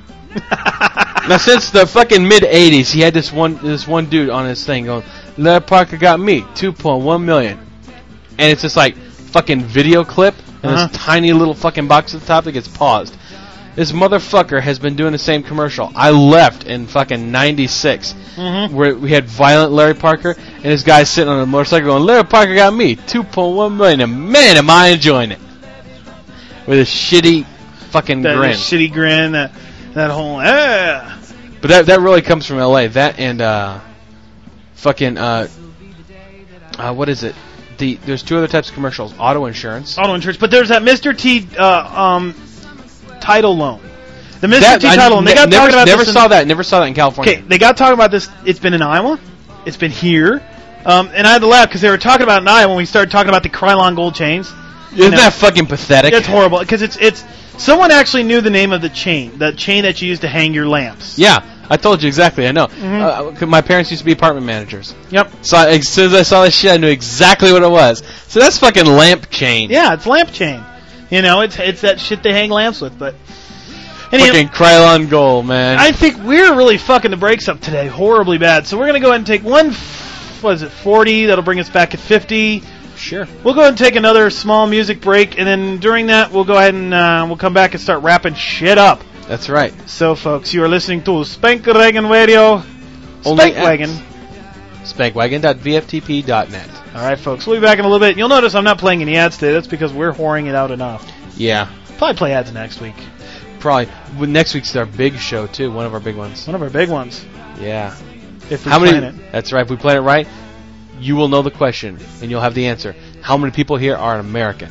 Now, since the fucking mid eighties, he had this one this one dude on his thing going, Larry Parker got me, two point one million dollars. And it's just like fucking video clip, and Uh-huh. this tiny little fucking box at the top that gets paused. This motherfucker has been doing the same commercial. I left in fucking ninety-six, Mhm. where we had violent Larry Parker, and this guy's sitting on a motorcycle going, Larry Parker got me, two point one million dollars, and man, am I enjoying it. With a shitty fucking That grin. shitty grin, that, that whole, ah. But that that really comes from L A. That and uh, fucking uh, uh, what is it? The there's two other types of commercials: auto insurance. Auto insurance. But there's that Mister T uh, um, title loan. The Mister That, T I title loan. They ne- got never, talking about never this in- saw that. Never saw that in California. Okay, they got talking about this. It's been in Iowa. It's been here. Um, and I had to laugh because they were talking about it in Iowa when we started talking about the Krylon gold chains. You Isn't know, that fucking pathetic? It's horrible because it's it's someone actually knew the name of the chain, the chain that you use to hang your lamps. Yeah, I told you exactly. I know. Mhm. Uh, 'cause my parents used to be apartment managers. Yep. So I, as soon as I saw this shit, I knew exactly what it was. So that's fucking lamp chain. Yeah, it's lamp chain. You know, it's it's that shit they hang lamps with. But anyway, Fucking Krylon gold, man. I think we're really fucking the brakes up today, horribly bad. So we're gonna go ahead and take one. What is it? forty. That'll bring us back at fifty. Sure. We'll go ahead and take another small music break, and then during that, we'll go ahead and uh, we'll come back and start wrapping shit up. That's right. So, folks, you are listening to Spankwagon Radio. Only at Spankwagon. Spankwagon dot v f t p dot net. All right, folks. We'll be back in a little bit. You'll notice I'm not playing any ads today. That's because we're whoring it out enough. Yeah. Probably play ads next week. Probably. Well, next week's our big show, too. One of our big ones. One of our big ones. Yeah. If we How many? plan it. That's right. If we plan it right, you will know the question, and you'll have the answer. How many people here are American?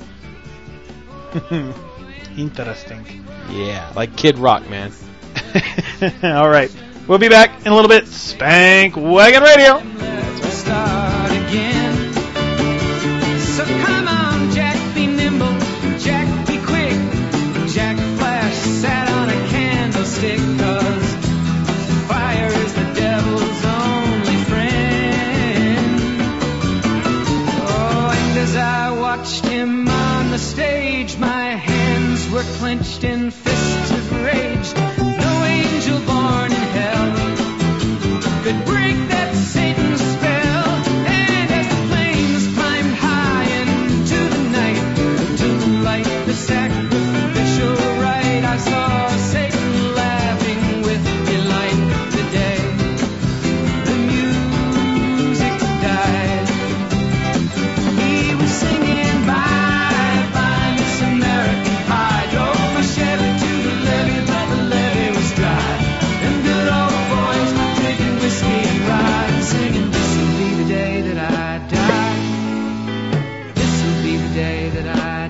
Interesting. Yeah. Like Kid Rock, man. All right. We'll be back in a little bit. Spankwagon Radio. Start again. So come on, Jack, be nimble. Jack, be quick. Jack Flash sat on a candlestick, 'cause fire is the devil's only friend. Oh, and as I watched him on the stage, my hands were clenched in fists of rage. No angel born in hell could break that Satan's spell. And as the flames climbed high into the night to light the sacrificial rite, I saw Satan laughing with delight. The day the music died, he was singing bye bye Miss American Pie. Drove my Chevy to the levee, but the levee was dry. Them good old boys drinking whiskey and rye and singing, this will be the day that I die. This will be the day that I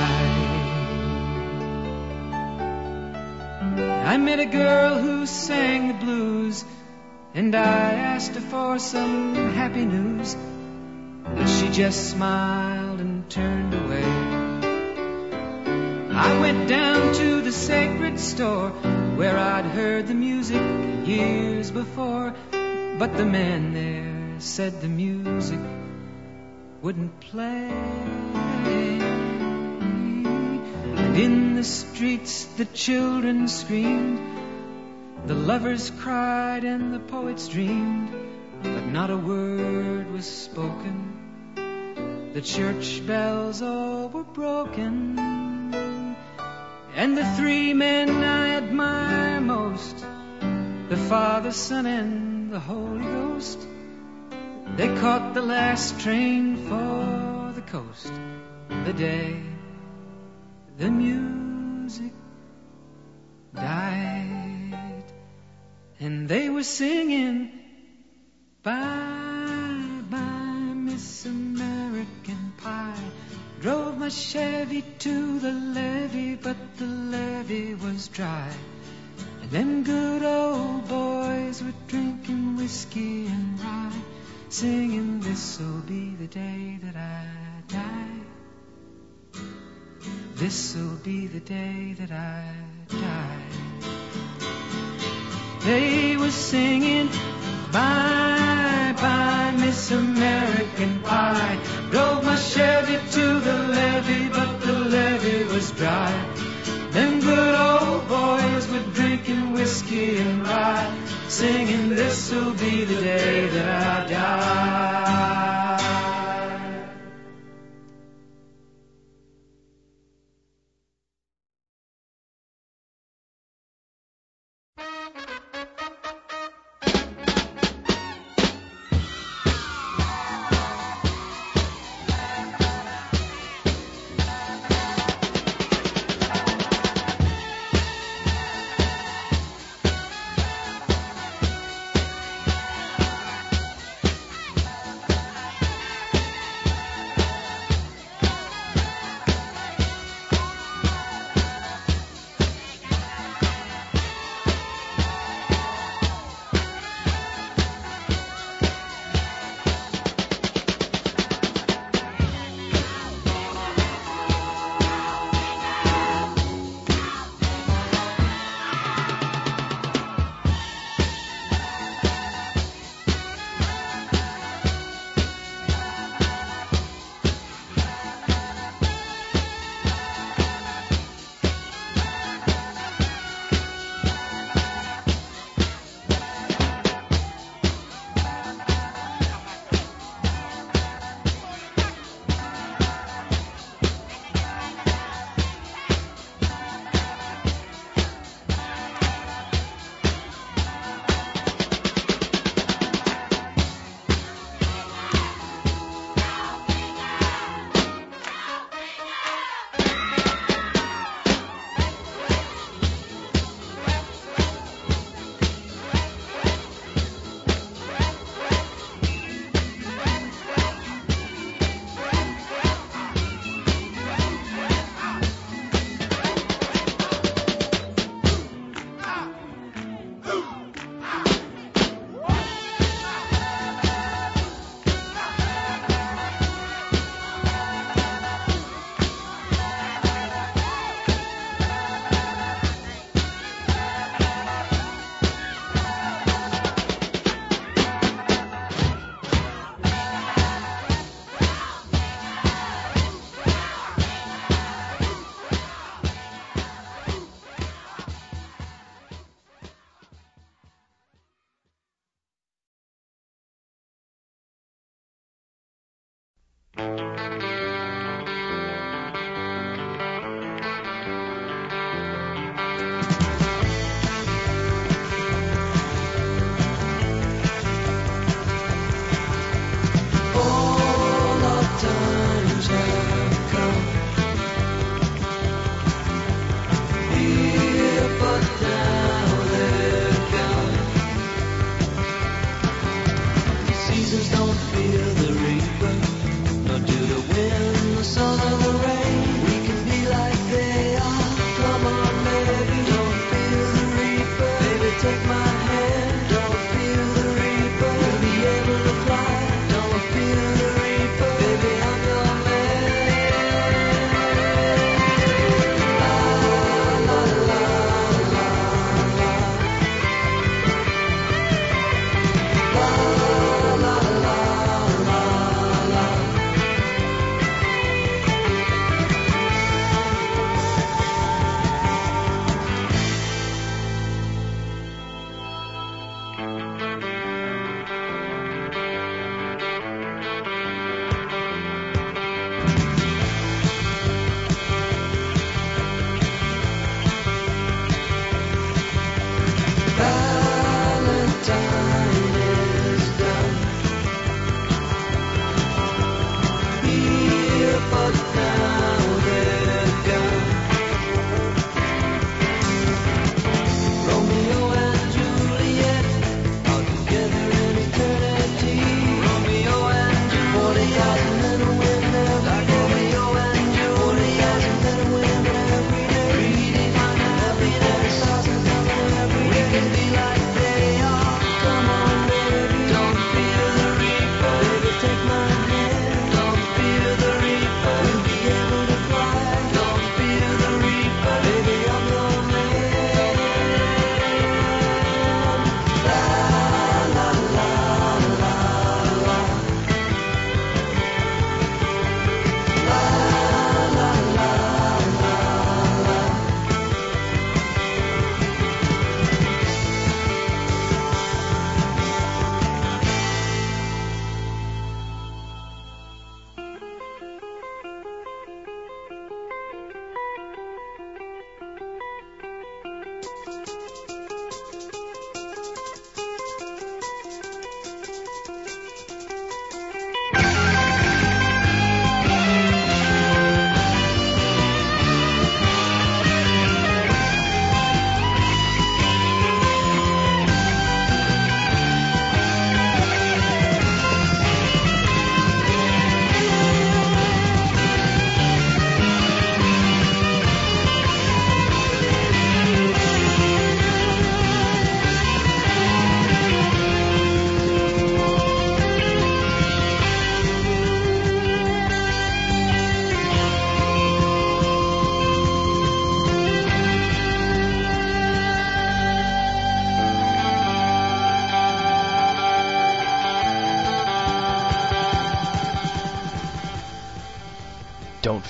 die. I met a girl who sang the blues, and I asked her for some happy news, but she just smiled and turned away. I went down to the sacred store where I'd heard the music years before, but the man there said the music wouldn't play. And in the streets the children screamed, The lovers cried and the poets dreamed, but not a word was spoken. The church bells all were broken, and the three men I admire most, the Father, Son, and the Holy Ghost, they caught the last train for the coast the day the music died. And they were singing, bye, bye, Miss American Pie. Drove my Chevy to the levee, but the levee was dry. And them good old boys were drinking whiskey and rye, singing, this'll be the day that I die. This'll be the day that I die. They were singing, bye, bye, Miss American Pie. Drove my Chevy to the levee, but the levee was dry. Them good old boys were drinking whiskey and rye, singing, this'll be the day that I die.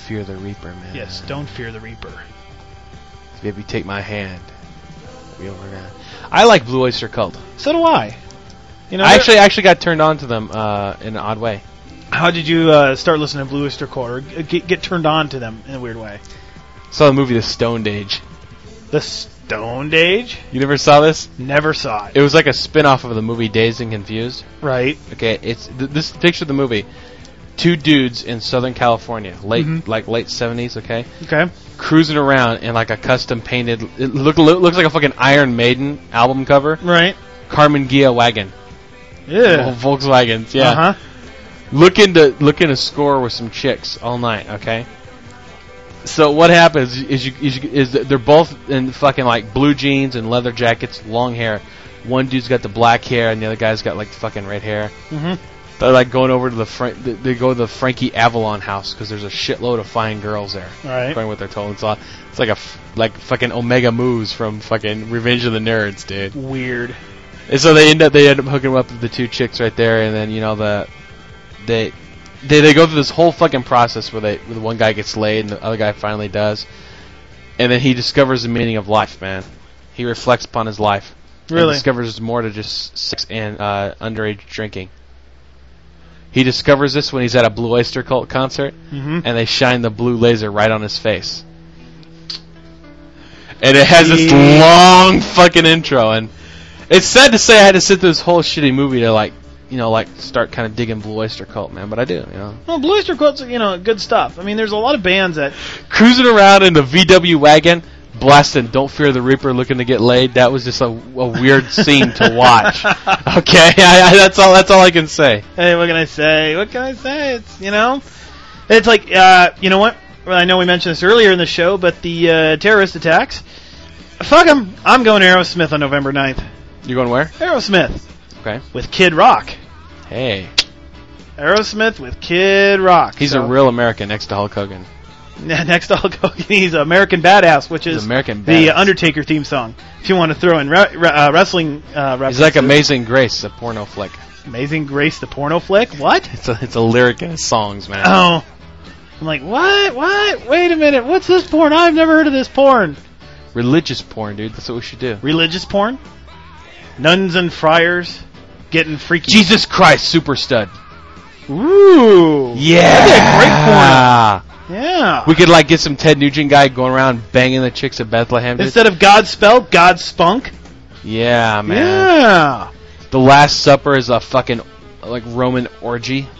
fear the Reaper, man. Yes, don't fear the Reaper. Maybe take my hand. Be over now. I like Blue Oyster Cult. So do I. You know, I actually actually got turned on to them uh, in an odd way. How did you uh, start listening to Blue Oyster Cult, or get, get turned on to them in a weird way? Saw the movie The Stoned Age. The Stoned Age? You never saw this? Never saw it. It was like a spin-off of the movie Dazed and Confused. Right. Okay, it's th- this picture of the movie. Two dudes in Southern California, late Mm-hmm. like late seventies, okay? Okay. Cruising around in like a custom painted, it look, look looks like a fucking Iron Maiden album cover. Right. Carmen Gia wagon. Yeah. Volkswagens, yeah. Uh-huh. Looking to looking to score with some chicks all night, okay? So what happens is you, is, you, is they're both in fucking like blue jeans and leather jackets, long hair. One dude's got the black hair and the other guy's got like the fucking red hair. Mm-hmm. They're like going over to the Fra- they go to the Frankie Avalon house because there's a shitload of fine girls there. Right. According to what they're told, it's, all, it's like a f- like fucking Omega Moose from fucking Revenge of the Nerds, dude. Weird. And so they end up they end up hooking up with the two chicks right there, and then you know the they they they go through this whole fucking process where they where the one guy gets laid and the other guy finally does, and then he discovers the meaning of life, man. He reflects upon his life. Really? And discovers there's more to just sex and uh, underage drinking. He discovers this when he's at a Blue Oyster Cult concert, mm-hmm. and they shine the blue laser right on his face. And it has this Yeah. long fucking intro, and it's sad to say I had to sit through this whole shitty movie to like, you know, like start kind of digging Blue Oyster Cult, man. But I do, you know. Well, Blue Oyster Cult's, you know, good stuff. I mean, there's a lot of bands that Cruising around in the V W wagon, blasting "Don't Fear the Reaper," looking to get laid. That was just a, a weird scene to watch. Okay, I, I, that's all. That's all I can say. Hey, what can I say? What can I say? It's, you know, it's like, uh, you know what? Well, I know we mentioned this earlier in the show, but the uh, terrorist attacks. Fuck them. I'm going Aerosmith on November ninth. You going where? Aerosmith. Okay. With Kid Rock. Hey. Aerosmith with Kid Rock. He's so. a real American next to Hulk Hogan. Next to Hulk Hogan, he's American Badass, which is American the Badass. Undertaker theme song. If you want to throw in re- re- uh, wrestling uh, references. He's like Amazing Grace, a porno flick. Amazing Grace, the porno flick? What? It's a it's a lyric in his songs, man. Oh. I'm like, what? What? Wait a minute. What's this porn? I've never heard of this porn. Religious porn, dude. That's what we should do. Religious porn? Nuns and friars getting freaky. Jesus Christ, Super Stud. Ooh. Yeah. That'd be a great porn. Yeah. We could like get some Ted Nugent guy going around banging the chicks at Bethlehem. Dude. Instead of Godspell, God Spunk. Yeah, man. Yeah. The Last Supper is a fucking like Roman orgy.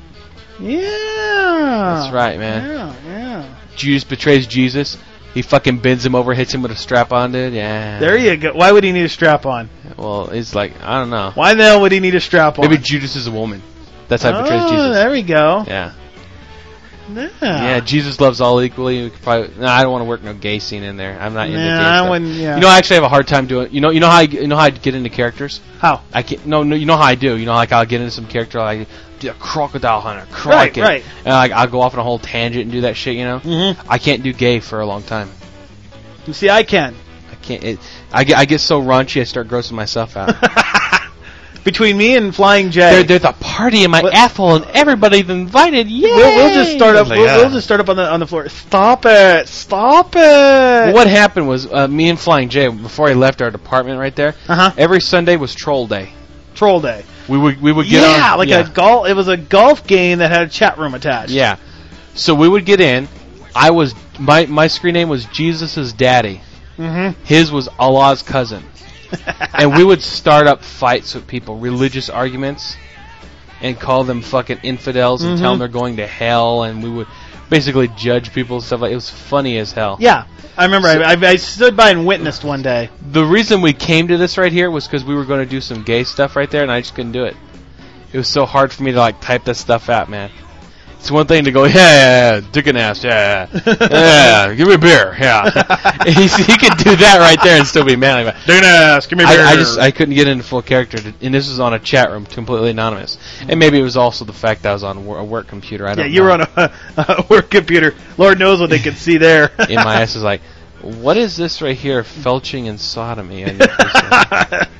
Yeah. That's right, man. Yeah, yeah. Judas betrays Jesus. He fucking bends him over, hits him with a strap on, dude. Yeah. There you go. Why would he need a strap on? Well, it's like, I don't know. Why the hell would he need a strap on? Maybe Judas is a woman. That's how he oh, betrays Jesus. There we go. Yeah. Yeah. Yeah, Jesus loves all equally. We could probably, no, I don't want to work no gay scene in there. I'm not into Nah, gay I stuff. wouldn't, yeah. You know, I actually have a hard time doing. You know, you know how I, you know how I get into characters. How? I can't. No, no. You know how I do. You know, like I'll get into some character like do a crocodile hunter, Right, Crockett, right. and like I'll go off on a whole tangent and do that shit. You know. Mm-hmm. I can't do gay for a long time. You see, I can. I can't. It, I get. I get so raunchy. I start grossing myself out. Between me and Flying J, there, there's a party in my What? asshole, and everybody's invited. Yay! We'll, we'll just start up. Like, We'll, uh, we'll just start up on the on the floor. Stop it! Stop it! Well, what happened was uh, me and Flying J, before he left our department right there, Uh-huh. every Sunday was Troll Day. Troll Day. We would we would get yeah, on, like yeah. a golf. It was a golf game that had a chat room attached. Yeah. So we would get in. I was my my screen name was Jesus' daddy. Mm-hmm. His was Allah's cousin. And we would start up fights with people, religious arguments, and call them fucking infidels and Mhm. tell them they're going to hell, and we would basically judge people and stuff like. It was funny as hell. Yeah, I remember. So- I, I, I stood by and witnessed one day. The reason we came to this right here was because we were going to do some gay stuff right there, and I just couldn't do it. It was so hard for me to like type that stuff out, man. It's one thing to go, yeah, yeah, yeah dick and ass, yeah, yeah, give me a beer, yeah. he, he could do that right there and still be manly. But Dick and ass, give me a beer. I, I just I couldn't get into full character, to, and this was on a chat room, completely anonymous. And maybe it was also the fact that I was on a wor- a work computer. I yeah, don't you know. were on a, a work computer. Lord knows what they could see there. In my ass is like, what is this right here? Felching and sodomy. I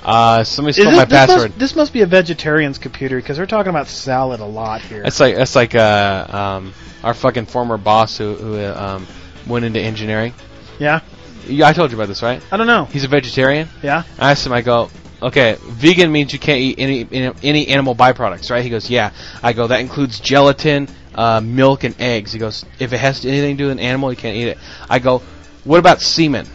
Uh, somebody Is stole this, my this password. Must, this must be a vegetarian's computer because they're talking about salad a lot here. That's like that's like uh, um, our fucking former boss who who uh, um, went into engineering. Yeah. Yeah, I told you about this, right? I don't know. He's a vegetarian. Yeah. I asked him. I go, okay, vegan means you can't eat any any, any animal byproducts, right? He goes, yeah. I go, that includes gelatin, uh, milk, and eggs. He goes, if it has anything to do with an animal, you can't eat it. I go, what about semen?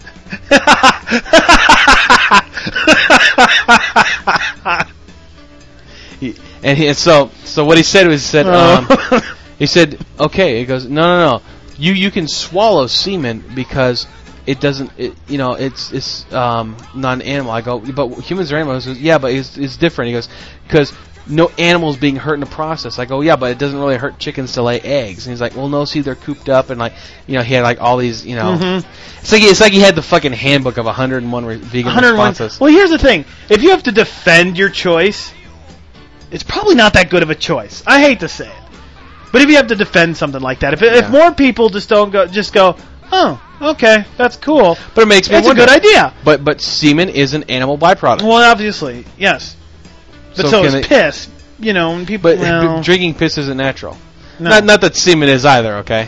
he, and, he, and so so what he said was he said um, he said okay. He goes, no no no, you you can swallow semen because it doesn't it, you know it's it's um, not an animal. I go, but humans are animals. He goes, yeah, but it's it's different. He goes, because no animals being hurt in the process. I go, yeah, but it doesn't really hurt chickens to lay eggs. And he's like, well, no, see, they're cooped up, and like, you know, he had like all these, you know, Mm-hmm. it's like it's like he had the fucking handbook of one hundred one re- vegan one hundred one responses. Well, here's the thing: if you have to defend your choice, it's probably not that good of a choice. I hate to say it, but if you have to defend something like that, if if Yeah. more people just don't go, just go, oh, okay, that's cool. But it makes me That's wonder. a good idea. But but semen is an animal byproduct. Well, obviously, yes. But So so, can is it- piss. You know, and people. But well, drinking piss isn't natural. No. Not not that semen is either. Okay.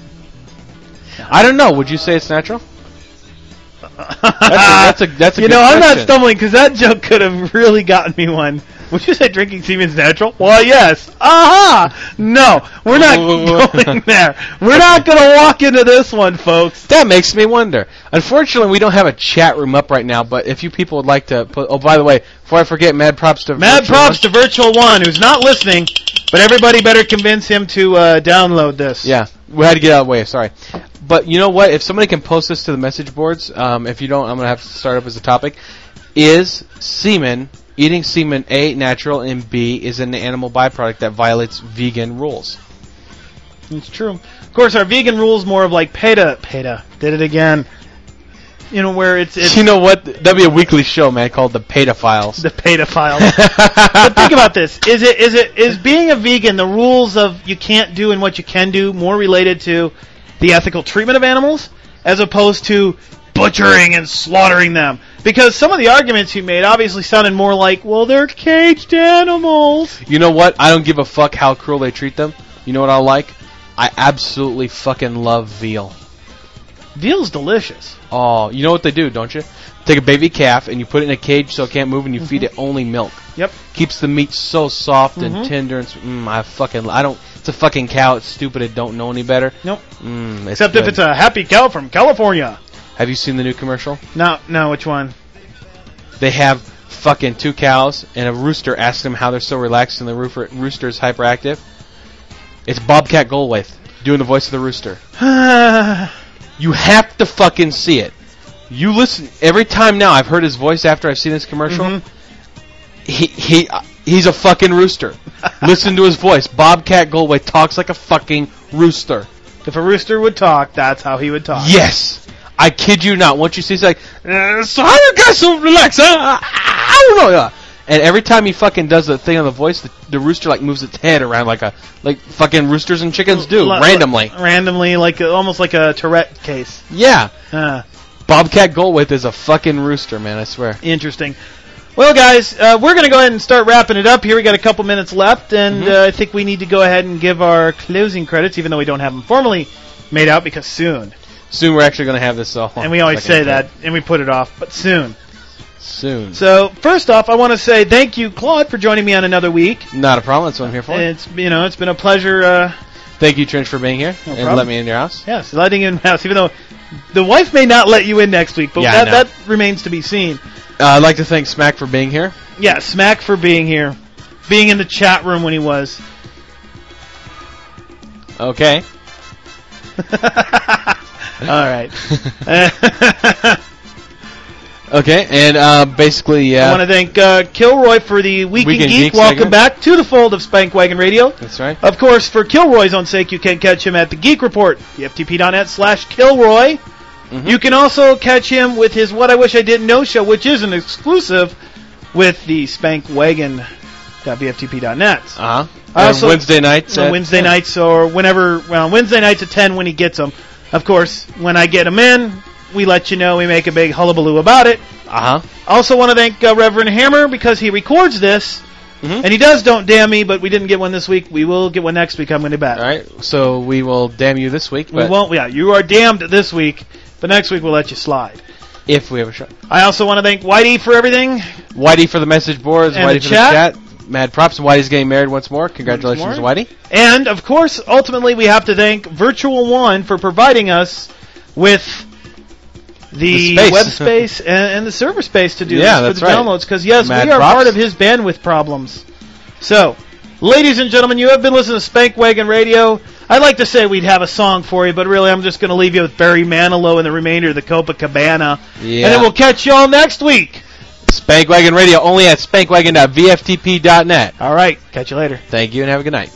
I don't know. Would you say it's natural? That's a that's a, that's a you good know, I'm not question. stumbling because that joke could have really gotten me one. Would you say drinking semen's natural? Well, yes. Aha! No, we're not going there. We're not going to walk into this one, folks. That makes me wonder. Unfortunately, we don't have a chat room up right now, but if you people would like to put... Oh, by the way, before I forget, mad props to... Mad Virtual props One. to Virtual One, who's not listening, but everybody better convince him to uh, download this. Yeah, we had to get out of the way, sorry. But you know what? If somebody can post this to the message boards, um, if you don't, I'm going to have to start up as a topic. Is semen... Eating semen, A, natural, and B, is an animal byproduct that violates vegan rules. It's true. Of course, our vegan rules more of like PETA. PETA. Did it again. You know, where it's... it's You know what? That'd be a weekly show, man, called the PETA Files. The PETA Files. But think about this. Is it is it is being a vegan, the rules of you can't do and what you can do, more related to the ethical treatment of animals as opposed to butchering and slaughtering them? Because some of the arguments you made obviously sounded more like, well, they're caged animals. You know what? I don't give a fuck how cruel they treat them. You know what I like? I absolutely fucking love veal. Veal's delicious. Oh, you know what they do, don't you? Take a baby calf and you put it in a cage so it can't move, and you mm-hmm. feed it only milk. Yep. Keeps the meat so soft mm-hmm. and tender. And mm, I fucking I don't. It's a fucking cow. It's stupid. It don't know any better. Nope. Mm, it's Except good. if it's a happy cow from California. Have you seen the new commercial? No, no. Which one? They have fucking two cows and a rooster asks them how they're so relaxed and the roofer, rooster's hyperactive. It's Bobcat Goldthwait doing the voice of the rooster. You have to fucking see it. You listen every time now. I've heard his voice after I've seen this commercial. Mm-hmm. He he uh, he's a fucking rooster. Listen to his voice. Bobcat Goldthwait talks like a fucking rooster. If a rooster would talk, that's how he would talk. Yes. I kid you not. Once you see, it's like, uh, so how you guys so relaxed? Huh? I, I don't know. Yeah. And every time he fucking does the thing on the voice, the, the rooster like moves its head around like a like fucking roosters and chickens do L- randomly. L- randomly, like a, almost like a Tourette case. Yeah. Uh, Bobcat Goldthwait is a fucking rooster, man. I swear. Interesting. Well, guys, uh, we're going to go ahead and start wrapping it up here. We got a couple minutes left, and Mm-hmm. uh, I think we need to go ahead and give our closing credits, even though we don't have them formally made out, because soon. Soon we're actually going to have this all. And we always say that, and we put it off, but soon. Soon. So, first off, I want to say thank you, Claude, for joining me on another week. Not a problem. That's what I'm here for. It's you know, it's been a pleasure. Uh, Thank you, Trench, for being here No and problem. let me in your house. yes, letting you in the house, even though the wife may not let you in next week, but Yeah, I that, know. that remains to be seen. Uh, I'd like to thank Smack for being here. Yeah, Smack for being here, being in the chat room when he was. Okay. All right. Okay, and uh, basically, yeah. I want to thank uh, Kilroy for the Weekend, Weekend Geek. Geek Welcome segment. back to the fold of Spank Wagon Radio. That's right. Of course, for Kilroy's own sake, you can catch him at the Geek Report, F T P dot net slash Kilroy. Mm-hmm. You can also catch him with his What I Wish I Didn't Know show, which is an exclusive with the Spank Wagon dot V F T P dot net. Uh-huh. I And also- Wednesday nights. On at Wednesday ten. nights or whenever, well, Wednesday nights at ten when he gets them. Of course, when I get them in, we let you know, we make a big hullabaloo about it, Uh huh. Also want to thank uh, Reverend Hammer because he records this, mm-hmm. and he does Don't Damn Me, but we didn't get one this week. We will get one next week. I'm going to bet. All right. So we will damn you this week. We won't. Yeah, you are damned this week, but next week we'll let you slide. If we have a show. I also want to thank Whitey for everything. Whitey for the message boards. And Whitey the for chat. the chat. Mad props. And Whitey's getting married once more. Congratulations, once more. Whitey. And, of course, ultimately we have to thank Virtual One for providing us with the, the space. web space and, and the server space to do yeah, this that's for the right. downloads. Because, yes, Mad we are props. part of his bandwidth problems. So, ladies and gentlemen, you have been listening to Spank Wagon Radio. I'd like to say we'd have a song for you, but really I'm just going to leave you with Barry Manilow and the remainder of the Copacabana. Yeah. And then we'll catch you all next week. Spank Wagon Radio only at spankwagon dot v f t p dot net. All right. Catch you later. Thank you and have a good night.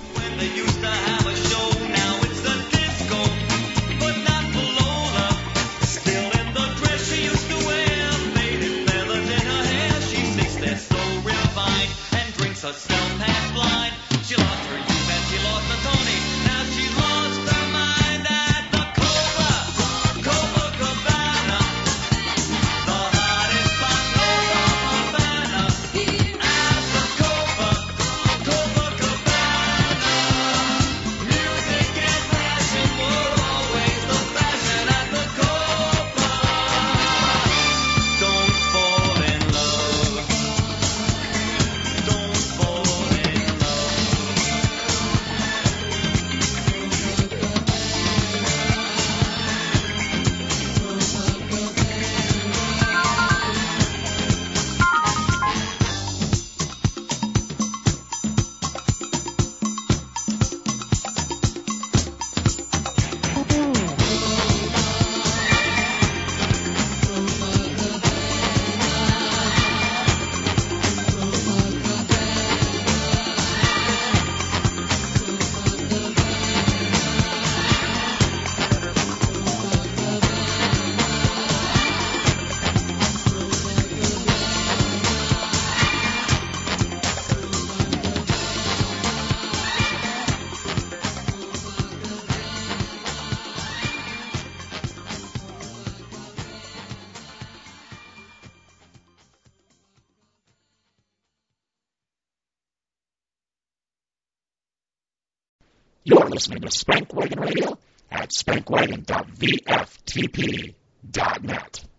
You're listening to Spank Wagon Radio at spankwagon dot v f t p dot net.